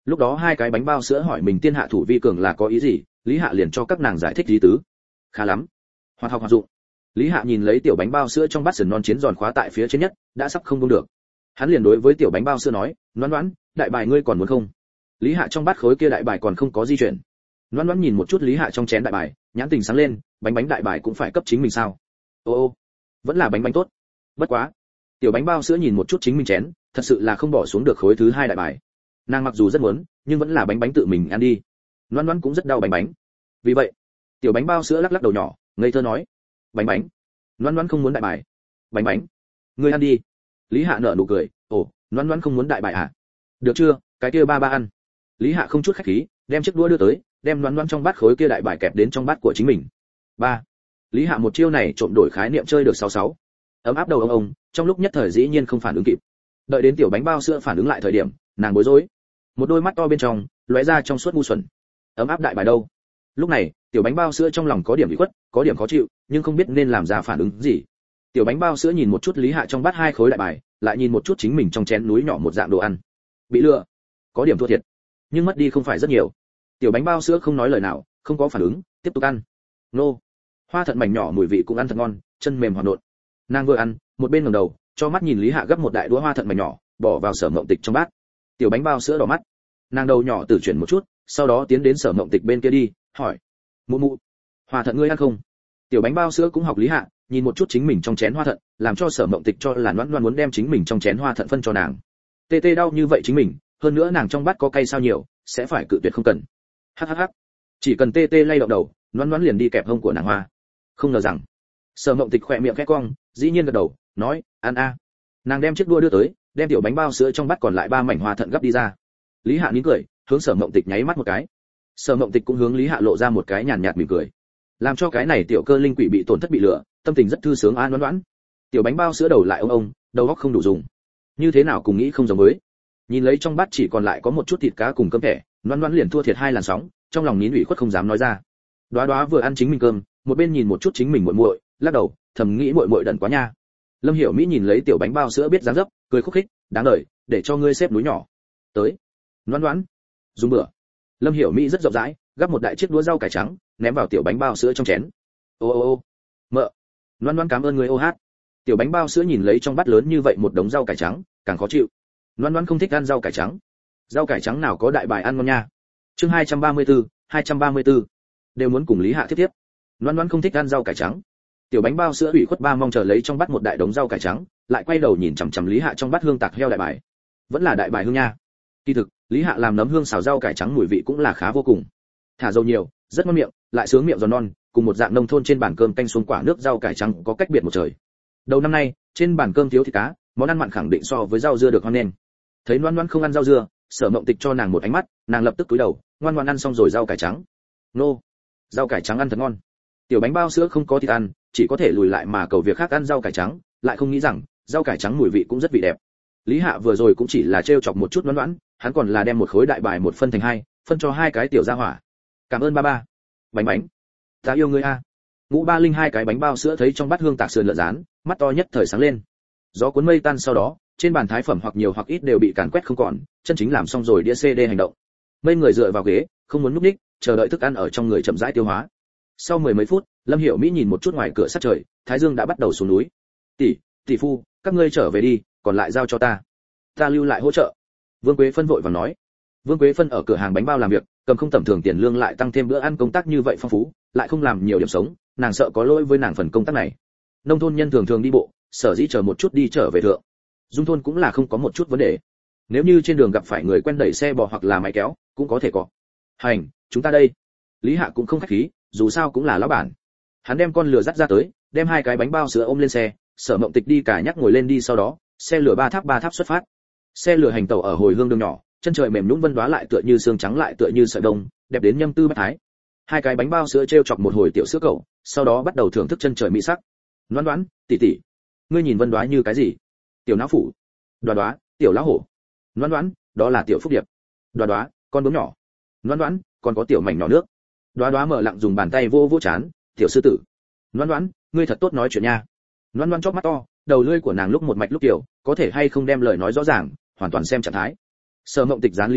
Lúc đó hai cái bánh bao sữa hỏi mình tiên hạ thủ vi cường là có ý gì, Lý Hạ liền cho các nàng giải thích ý tứ. Khá lắm, hoạt học hoạt dụng. Lý Hạ nhìn lấy tiểu bánh bao sữa trong bát sườn non chiến giòn khóa tại phía trên nhất, đã sắp không buông được. Hắn liền đối với tiểu bánh bao sữa nói, Loan Loan, đại bài ngươi còn muốn không? Lý Hạ trong bát khối kia đại bài còn không có di chuyển. Loan Loan nhìn một chút Lý Hạ trong chén đại bài, nhãn tình sáng lên, bánh bánh đại bài cũng phải cấp chính mình sao? Ô ô, vẫn là bánh bánh tốt. Bất quá, tiểu bánh bao sữa nhìn một chút chính mình chén, thật sự là không bỏ xuống được khối thứ hai đại bài. Nàng mặc dù rất muốn, nhưng vẫn là bánh bánh tự mình ăn đi. Loan Loan cũng rất đau bánh bánh. Vì vậy, tiểu bánh bao sữa lắc lắc đầu nhỏ, ngây thơ nói, bánh bánh. Loan Loan không muốn đại bài. Bánh bánh, ngươi ăn đi. Lý Hạ nở nụ cười, ồ, Loan Loan không muốn đại bài à? Được chưa, cái kia ba ba ăn. Lý Hạ không chút khách khí, đem chiếc đũa đưa tới, đem Loan Loan trong bát khối kia đại bài kẹp đến trong bát của chính mình. Ba. Lý Hạ một chiêu này trộm đổi khái niệm chơi được sáu sáu. Ấm áp đầu ông ông, trong lúc nhất thời dĩ nhiên không phản ứng kịp. Đợi đến tiểu bánh bao sữa phản ứng lại thời điểm, nàng bối rối. Một đôi mắt to bên trong lóe ra trong suốt ngu xuẩn. Ấm áp đại bài đâu? Lúc này, tiểu bánh bao sữa trong lòng có điểm ủy khuất, có điểm khó chịu, nhưng không biết nên làm ra phản ứng gì. Tiểu bánh bao sữa nhìn một chút Lý Hạ trong bát hai khối đại bài, lại nhìn một chút chính mình trong chén núi nhỏ một dạng đồ ăn. Bị lừa, có điểm thua thiệt, nhưng mất đi không phải rất nhiều. Tiểu bánh bao sữa không nói lời nào, không có phản ứng, tiếp tục ăn. Nô, hoa thận mảnh nhỏ mùi vị cũng ăn thật ngon, chân mềm hoạt nộn. Nàng vừa ăn, một bên ngẩng đầu, cho mắt nhìn Lý Hạ gấp một đại đũa hoa thận mảnh nhỏ, bỏ vào Sở Mộng Tịch trong bát. Tiểu bánh bao sữa đỏ mắt, nàng đầu nhỏ từ chuyển một chút, sau đó tiến đến Sở Mộng Tịch bên kia đi, hỏi: mụ mụ, hoa thận ngươi ăn không? Tiểu bánh bao sữa cũng học Lý Hạ, nhìn một chút chính mình trong chén hoa thận, làm cho Sở Mộng Tịch cho là Loan Loan muốn đem chính mình trong chén hoa thận phân cho nàng. Tê tê đau như vậy chính mình, hơn nữa nàng trong bát có cay sao nhiều, sẽ phải cự tuyệt không cần. Hắc hắc hắc, chỉ cần tê tê lay động đầu, Loan Loan liền đi kẹp hông của nàng hoa. Không ngờ rằng, Sở Mộng Tịch khỏe miệng khẽ cong, dĩ nhiên gật đầu, nói: ăn a. Nàng đem chiếc đũa đưa tới, đem tiểu bánh bao sữa trong bát còn lại ba mảnh hoa thận gấp đi ra. Lý Hạ nín cười, hướng Sở Mộng Tịch nháy mắt một cái. Sở Mộng Tịch cũng hướng Lý Hạ lộ ra một cái nhàn nhạt mỉm cười, làm cho cái này tiểu cơ linh quỷ bị tổn thất bị lừa, tâm tình rất thư sướng an đoán đoán. Tiểu bánh bao sữa đầu lại ông ông, đầu óc không đủ dùng, như thế nào cùng nghĩ không giống với. Nhìn lấy trong bát chỉ còn lại có một chút thịt cá cùng cơm thẻ, Loan Loan liền thua thiệt hai làn sóng, trong lòng nín ủy khuất không dám nói ra. Đóa Đóa vừa ăn chính mình cơm, một bên nhìn một chút chính mình muội muội, lắc đầu, thầm nghĩ muội muội đần quá nha. Lâm Hiểu Mỹ nhìn lấy tiểu bánh bao sữa biết dáng dấp, cười khúc khích, đáng đời, để cho ngươi xếp núi nhỏ. Tới, Loan Loan, dùng bữa. Lâm Hiểu Mỹ rất rộng rãi, gắp một đại chiếc đũa rau cải trắng, ném vào tiểu bánh bao sữa trong chén. Ô ô ô, mợ, Loan Loan cảm ơn người ô hát. Tiểu bánh bao sữa nhìn lấy trong bát lớn như vậy một đống rau cải trắng, càng khó chịu. Loan Loan không thích ăn rau cải trắng. Rau cải trắng nào có đại bài ăn ngon nha. Chương hai trăm ba mươi tư, hai trăm ba mươi tư. Đều muốn cùng Lý Hạ tiếp tiếp. Loan Loan không thích ăn rau cải trắng. Tiểu bánh bao sữa ủy khuất ba mong chờ lấy trong bát một đại đống rau cải trắng, lại quay đầu nhìn chằm chằm Lý Hạ trong bát hương tạc heo đại bài. Vẫn là đại bài hương nha. Kỳ thực, Lý Hạ làm nấm hương xào rau cải trắng mùi vị cũng là khá vô cùng. Thả dầu nhiều, rất ngon miệng, lại sướng miệng giòn non, cùng một dạng nông thôn trên bàn cơm canh xuống quả nước rau cải trắng có cách biệt một trời. Đầu năm nay, trên bàn cơm thiếu thịt cá, món ăn mặn khẳng định so với rau dưa được hoan nghênh. Thấy Loan Loan không ăn rau dưa, Sở Mộng Tịch cho nàng một ánh mắt, nàng lập tức cúi đầu, ngoan ngoãn ăn xong rồi rau cải trắng. Nô, rau cải trắng ăn thật ngon. Tiểu bánh bao sữa không có thịt ăn, chỉ có thể lùi lại mà cầu việc khác ăn rau cải trắng, lại không nghĩ rằng rau cải trắng mùi vị cũng rất vị đẹp. Lý Hạ vừa rồi cũng chỉ là trêu chọc một chút Loan Loan, hắn còn là đem một khối đại bài một phân thành hai, phân cho hai cái tiểu gia hỏa. Cảm ơn ba ba. Bánh bánh, ta yêu ngươi a. Ngũ Ba Linh hai cái bánh bao sữa thấy trong bát hương tạc sườn lợn rán, mắt to nhất thời sáng lên. Gió cuốn mây tan sau đó, trên bàn thái phẩm hoặc nhiều hoặc ít đều bị càn quét không còn, chân chính làm xong rồi đĩa xê đê hành động. Mấy người dựa vào ghế, không muốn núp đích, chờ đợi thức ăn ở trong người chậm rãi tiêu hóa. Sau mười mấy phút, Lâm Hiểu Mỹ nhìn một chút ngoài cửa sát trời, thái dương đã bắt đầu xuống núi. "Tỷ, tỷ phu, các ngươi trở về đi, còn lại giao cho ta. Ta lưu lại hỗ trợ." Vương Quế Phân vội vàng nói. Vương Quế Phân ở cửa hàng bánh bao làm việc, cầm không tầm thường tiền lương lại tăng thêm bữa ăn công tác như vậy phong phú, lại không làm nhiều điểm sống, nàng sợ có lỗi với nàng phần công tác này. Nông thôn nhân thường thường đi bộ, sở dĩ chờ một chút đi trở về thượng. Dung thôn cũng là không có một chút vấn đề. Nếu như trên đường gặp phải người quen đẩy xe bò hoặc là máy kéo, cũng có thể có. "Hành, chúng ta đây." Lý Hạ cũng không khách khí, dù sao cũng là lão bản. Hắn đem con lừa dắt ra tới, đem hai cái bánh bao sữa ôm lên xe, Sở Mộng Tịch đi cả nhắc ngồi lên đi, sau đó, xe lửa ba tháp ba tháp xuất phát. Xe lửa hành tàu ở hồi hương đường nhỏ, chân trời mềm nhũn vân đóa lại tựa như xương trắng lại tựa như sợi đông, đẹp đến nhâm tư bách thái. Hai cái bánh bao sữa treo chọc một hồi tiểu sữa cậu, sau đó bắt đầu thưởng thức chân trời mỹ sắc. "Loan Loan, tỷ tỷ, ngươi nhìn vân đóa như cái gì?" "Tiểu não phủ." "Đoá đoá, tiểu lão hổ." "Loan Loan, đó là tiểu phúc điệp." "Đoá đoá, con bướm nhỏ." "Loan Loan, còn có tiểu mảnh nhỏ nước." Đoá đoá mở lặng dùng bàn tay vô vô chán, "Tiểu sư tử." "Loan Loan, ngươi thật tốt nói chuyện nha." Loan Loan chóp mắt to, đầu lưỡi của nàng lúc một mạch lúc tiểu, có thể hay không đem lời nói rõ ràng, hoàn toàn xem trạng thái. Sở Mộng Tịch dán Lý Hạ,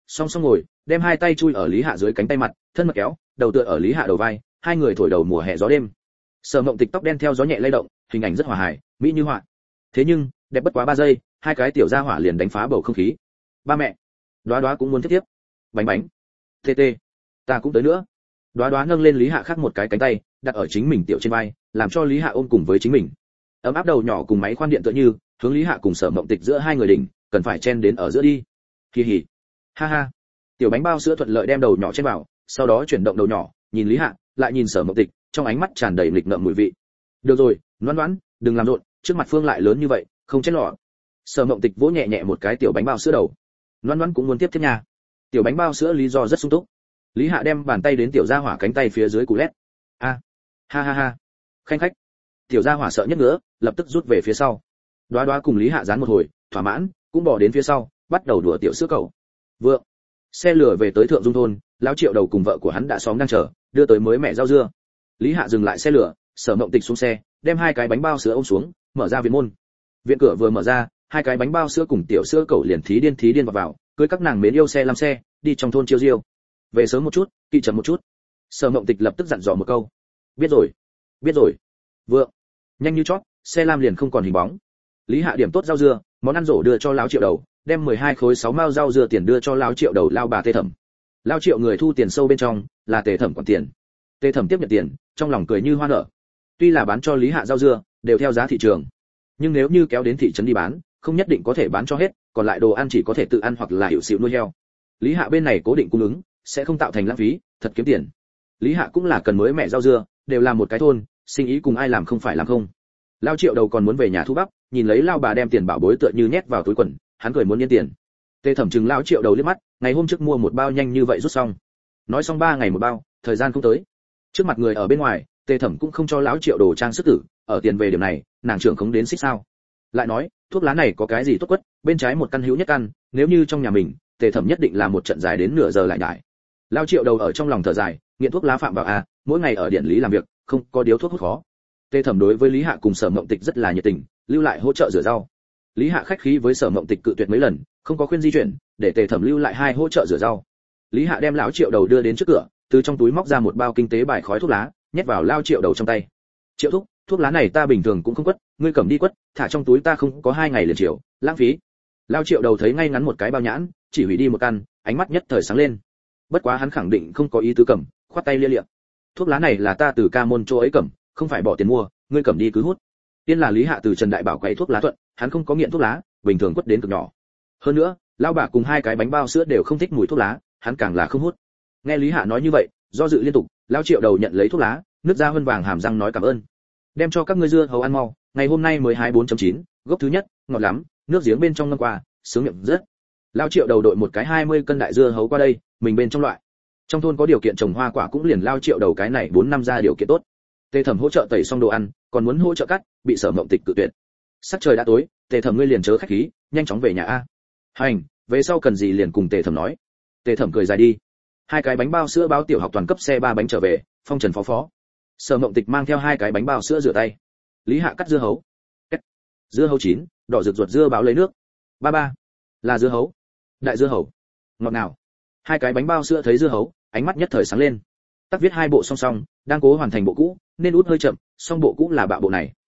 song song ngồi, đem hai tay chui ở Lý Hạ dưới cánh tay mặt, thân mật kéo, đầu tựa ở Lý Hạ đầu vai, hai người thổi đầu mùa hè gió đêm. Sở Mộng Tịch tóc đen theo gió nhẹ lay động, hình ảnh rất hòa hài, mỹ như họa. Thế nhưng, đẹp bất quá ba giây, hai cái tiểu gia hỏa liền đánh phá bầu không khí. Ba mẹ, Đóa Đóa cũng muốn tiếp tiếp. Bánh bánh. Tê tê, ta cũng tới nữa. Đóa Đóa nâng lên Lý Hạ khác một cái cánh tay, đặt ở chính mình tiểu trên vai, làm cho Lý Hạ ôm cùng với chính mình. Ấm áp đầu nhỏ cùng máy khoan điện tựa như, hướng Lý Hạ cùng Sở Mộng Tịch giữa hai người đỉnh, cần phải chen đến ở giữa đi. Kỳ hỉ. Ha ha. Tiểu bánh bao sữa thuận lợi đem đầu nhỏ chen vào, sau đó chuyển động đầu nhỏ, nhìn Lý Hạ, lại nhìn Sở Mộng Tịch, trong ánh mắt tràn đầy nghịch ngợm mùi vị. Được rồi, Loan Loan, đừng làm rộn, trước mặt Phương lại lớn như vậy, không chết lọ. Sở Mộng Tịch vỗ nhẹ nhẹ một cái tiểu bánh bao sữa đầu. Loan Loan cũng muốn tiếp tiếp nha. Tiểu bánh bao sữa lý do rất sung túc. Lý Hạ đem bàn tay đến tiểu gia hỏa cánh tay phía dưới cú lét. A, ha ha ha. Khanh khách. Tiểu gia hỏa sợ nhất nữa, lập tức rút về phía sau. Đóa Đóa cùng Lý Hạ dán một hồi, thỏa mãn, cũng bỏ đến phía sau, bắt đầu đùa tiểu sữa cầu. Vượng. Xe lửa về tới Thượng Dung thôn, lão Triệu Đầu cùng vợ của hắn đã xóm đang chờ, đưa tới mới mẹ rau dưa. Lý Hạ dừng lại xe lửa, Sở Mộng Tịch xuống xe, đem hai cái bánh bao sữa ôm xuống, mở ra viện môn. Viện cửa vừa mở ra, hai cái bánh bao sữa cùng tiểu sữa cẩu liền thí điên thí điên vào vào, cưới các nàng mến yêu xe làm xe, đi trong thôn chiêu diêu. Về sớm một chút, kỵ chậm một chút. Sở Mộng Tịch lập tức dặn dò một câu. Biết rồi, biết rồi. Vượng. Nhanh như chót, xe lam liền không còn hình bóng. Lý Hạ điểm tốt rau dưa, món ăn rổ đưa cho lão Triệu Đầu, đem mười hai khối sáu mao rau dưa tiền đưa cho lão Triệu Đầu lao bà Tề Thẩm. Lão Triệu người thu tiền sâu bên trong, là Tề Thẩm quản tiền. Tề Thẩm tiếp nhận tiền, trong lòng cười như hoa nở. Tuy là bán cho Lý Hạ rau dưa, đều theo giá thị trường, nhưng nếu như kéo đến thị trấn đi bán, không nhất định có thể bán cho hết, còn lại đồ ăn chỉ có thể tự ăn hoặc là hiệu xịu nuôi heo. Lý Hạ bên này cố định cung ứng, sẽ không tạo thành lãng phí, thật kiếm tiền. Lý Hạ cũng là cần mới mẹ rau dưa, đều làm một cái thôn, sinh ý cùng ai làm không phải làm không. Lão Triệu Đầu còn muốn về nhà thu bắp, nhìn lấy lao bà đem tiền bảo bối tựa như nhét vào túi quần, hắn cười muốn nhân tiền. Tề Thẩm chừng lão Triệu Đầu liếc mắt, ngày hôm trước mua một bao nhanh như vậy rút xong. Nói xong ba ngày một bao, thời gian không tới. Trước mặt người ở bên ngoài, Tề Thẩm cũng không cho lão Triệu Đồ trang sức tử, ở tiền về điểm này, nàng trưởng không đến xích sao. Lại nói, thuốc lá này có cái gì tốt quất, bên trái một căn hữu nhất căn, nếu như trong nhà mình, Tề Thẩm nhất định là một trận dài đến nửa giờ lại nhải. Lão Triệu Đầu ở trong lòng thở dài, nghiện thuốc lá phạm vào a, mỗi ngày ở điện lý làm việc, không có điếu thuốc hút khó. Tề Thẩm đối với Lý Hạ cùng Sở Mộng Tịch rất là nhiệt tình, lưu lại hỗ trợ rửa rau. Lý Hạ khách khí với Sở Mộng Tịch cự tuyệt mấy lần, không có khuyên di chuyển, để Tề Thẩm lưu lại hai hỗ trợ rửa rau. Lý Hạ đem lão Triệu Đầu đưa đến trước cửa, từ trong túi móc ra một bao kinh tế bài khói thuốc lá, nhét vào lao Triệu Đầu trong tay. Triệu thúc, thuốc lá này ta bình thường cũng không quất, ngươi cầm đi quất, thả trong túi ta không có hai ngày liền chiều, lãng phí. Lao Triệu Đầu thấy ngay ngắn một cái bao nhãn, chỉ hủy đi một căn, ánh mắt nhất thời sáng lên. Bất quá hắn khẳng định không có ý tứ cầm, khoát tay lia lịa. Thuốc lá này là ta từ ca môn chỗ ấy cầm, không phải bỏ tiền mua, ngươi cầm đi cứ hút. Tiên là Lý Hạ từ Trần Đại Bảo quấy thuốc lá thuận, hắn không có nghiện thuốc lá, bình thường quất đến cực nhỏ. Hơn nữa, lão bà cùng hai cái bánh bao sữa đều không thích mùi thuốc lá, hắn càng là không hút. Nghe Lý Hạ nói như vậy, do dự liên tục, lão Triệu Đầu nhận lấy thuốc lá, nứt ra hơn vàng hàm răng nói cảm ơn. Đem cho các ngươi dưa hấu ăn mau, ngày hôm nay mới hai mươi bốn chấm chín, gốc thứ nhất, ngọt lắm, nước giếng bên trong ngâm qua, sướng miệng rất. Lão Triệu Đầu đội một cái hai mươi cân đại dưa hấu qua đây, mình bên trong loại. Trong thôn có điều kiện trồng hoa quả cũng liền Lao Triệu Đầu cái này bốn năm ra điều kiện tốt. Tề Thẩm hỗ trợ tẩy xong đồ ăn, còn muốn hỗ trợ cắt, bị Sở Mộng Tịch cự tuyệt. Sắc trời đã tối, Tề Thẩm ngươi liền chớ khách khí, nhanh chóng về nhà a. Hành, về sau cần gì liền cùng Tề Thẩm nói. Tề Thẩm cười dài đi. Hai cái bánh bao sữa báo tiểu học toàn cấp xe ba bánh trở về, phong trần phó phó. Sở Mộng Tịch mang theo hai cái bánh bao sữa rửa tay. Lý Hạ cắt dưa hấu. Cắt. Dưa hấu chín, đỏ rực ruột dưa báo lấy nước. Ba ba. Là dưa hấu. Đại dưa hấu. Ngọt nào. Hai cái bánh bao sữa thấy dưa hấu, ánh mắt nhất thời sáng lên. Tắc viết hai bộ song song, đang cố hoàn thành bộ cũ, nên út hơi chậm, song bộ cũ là bạo bộ này.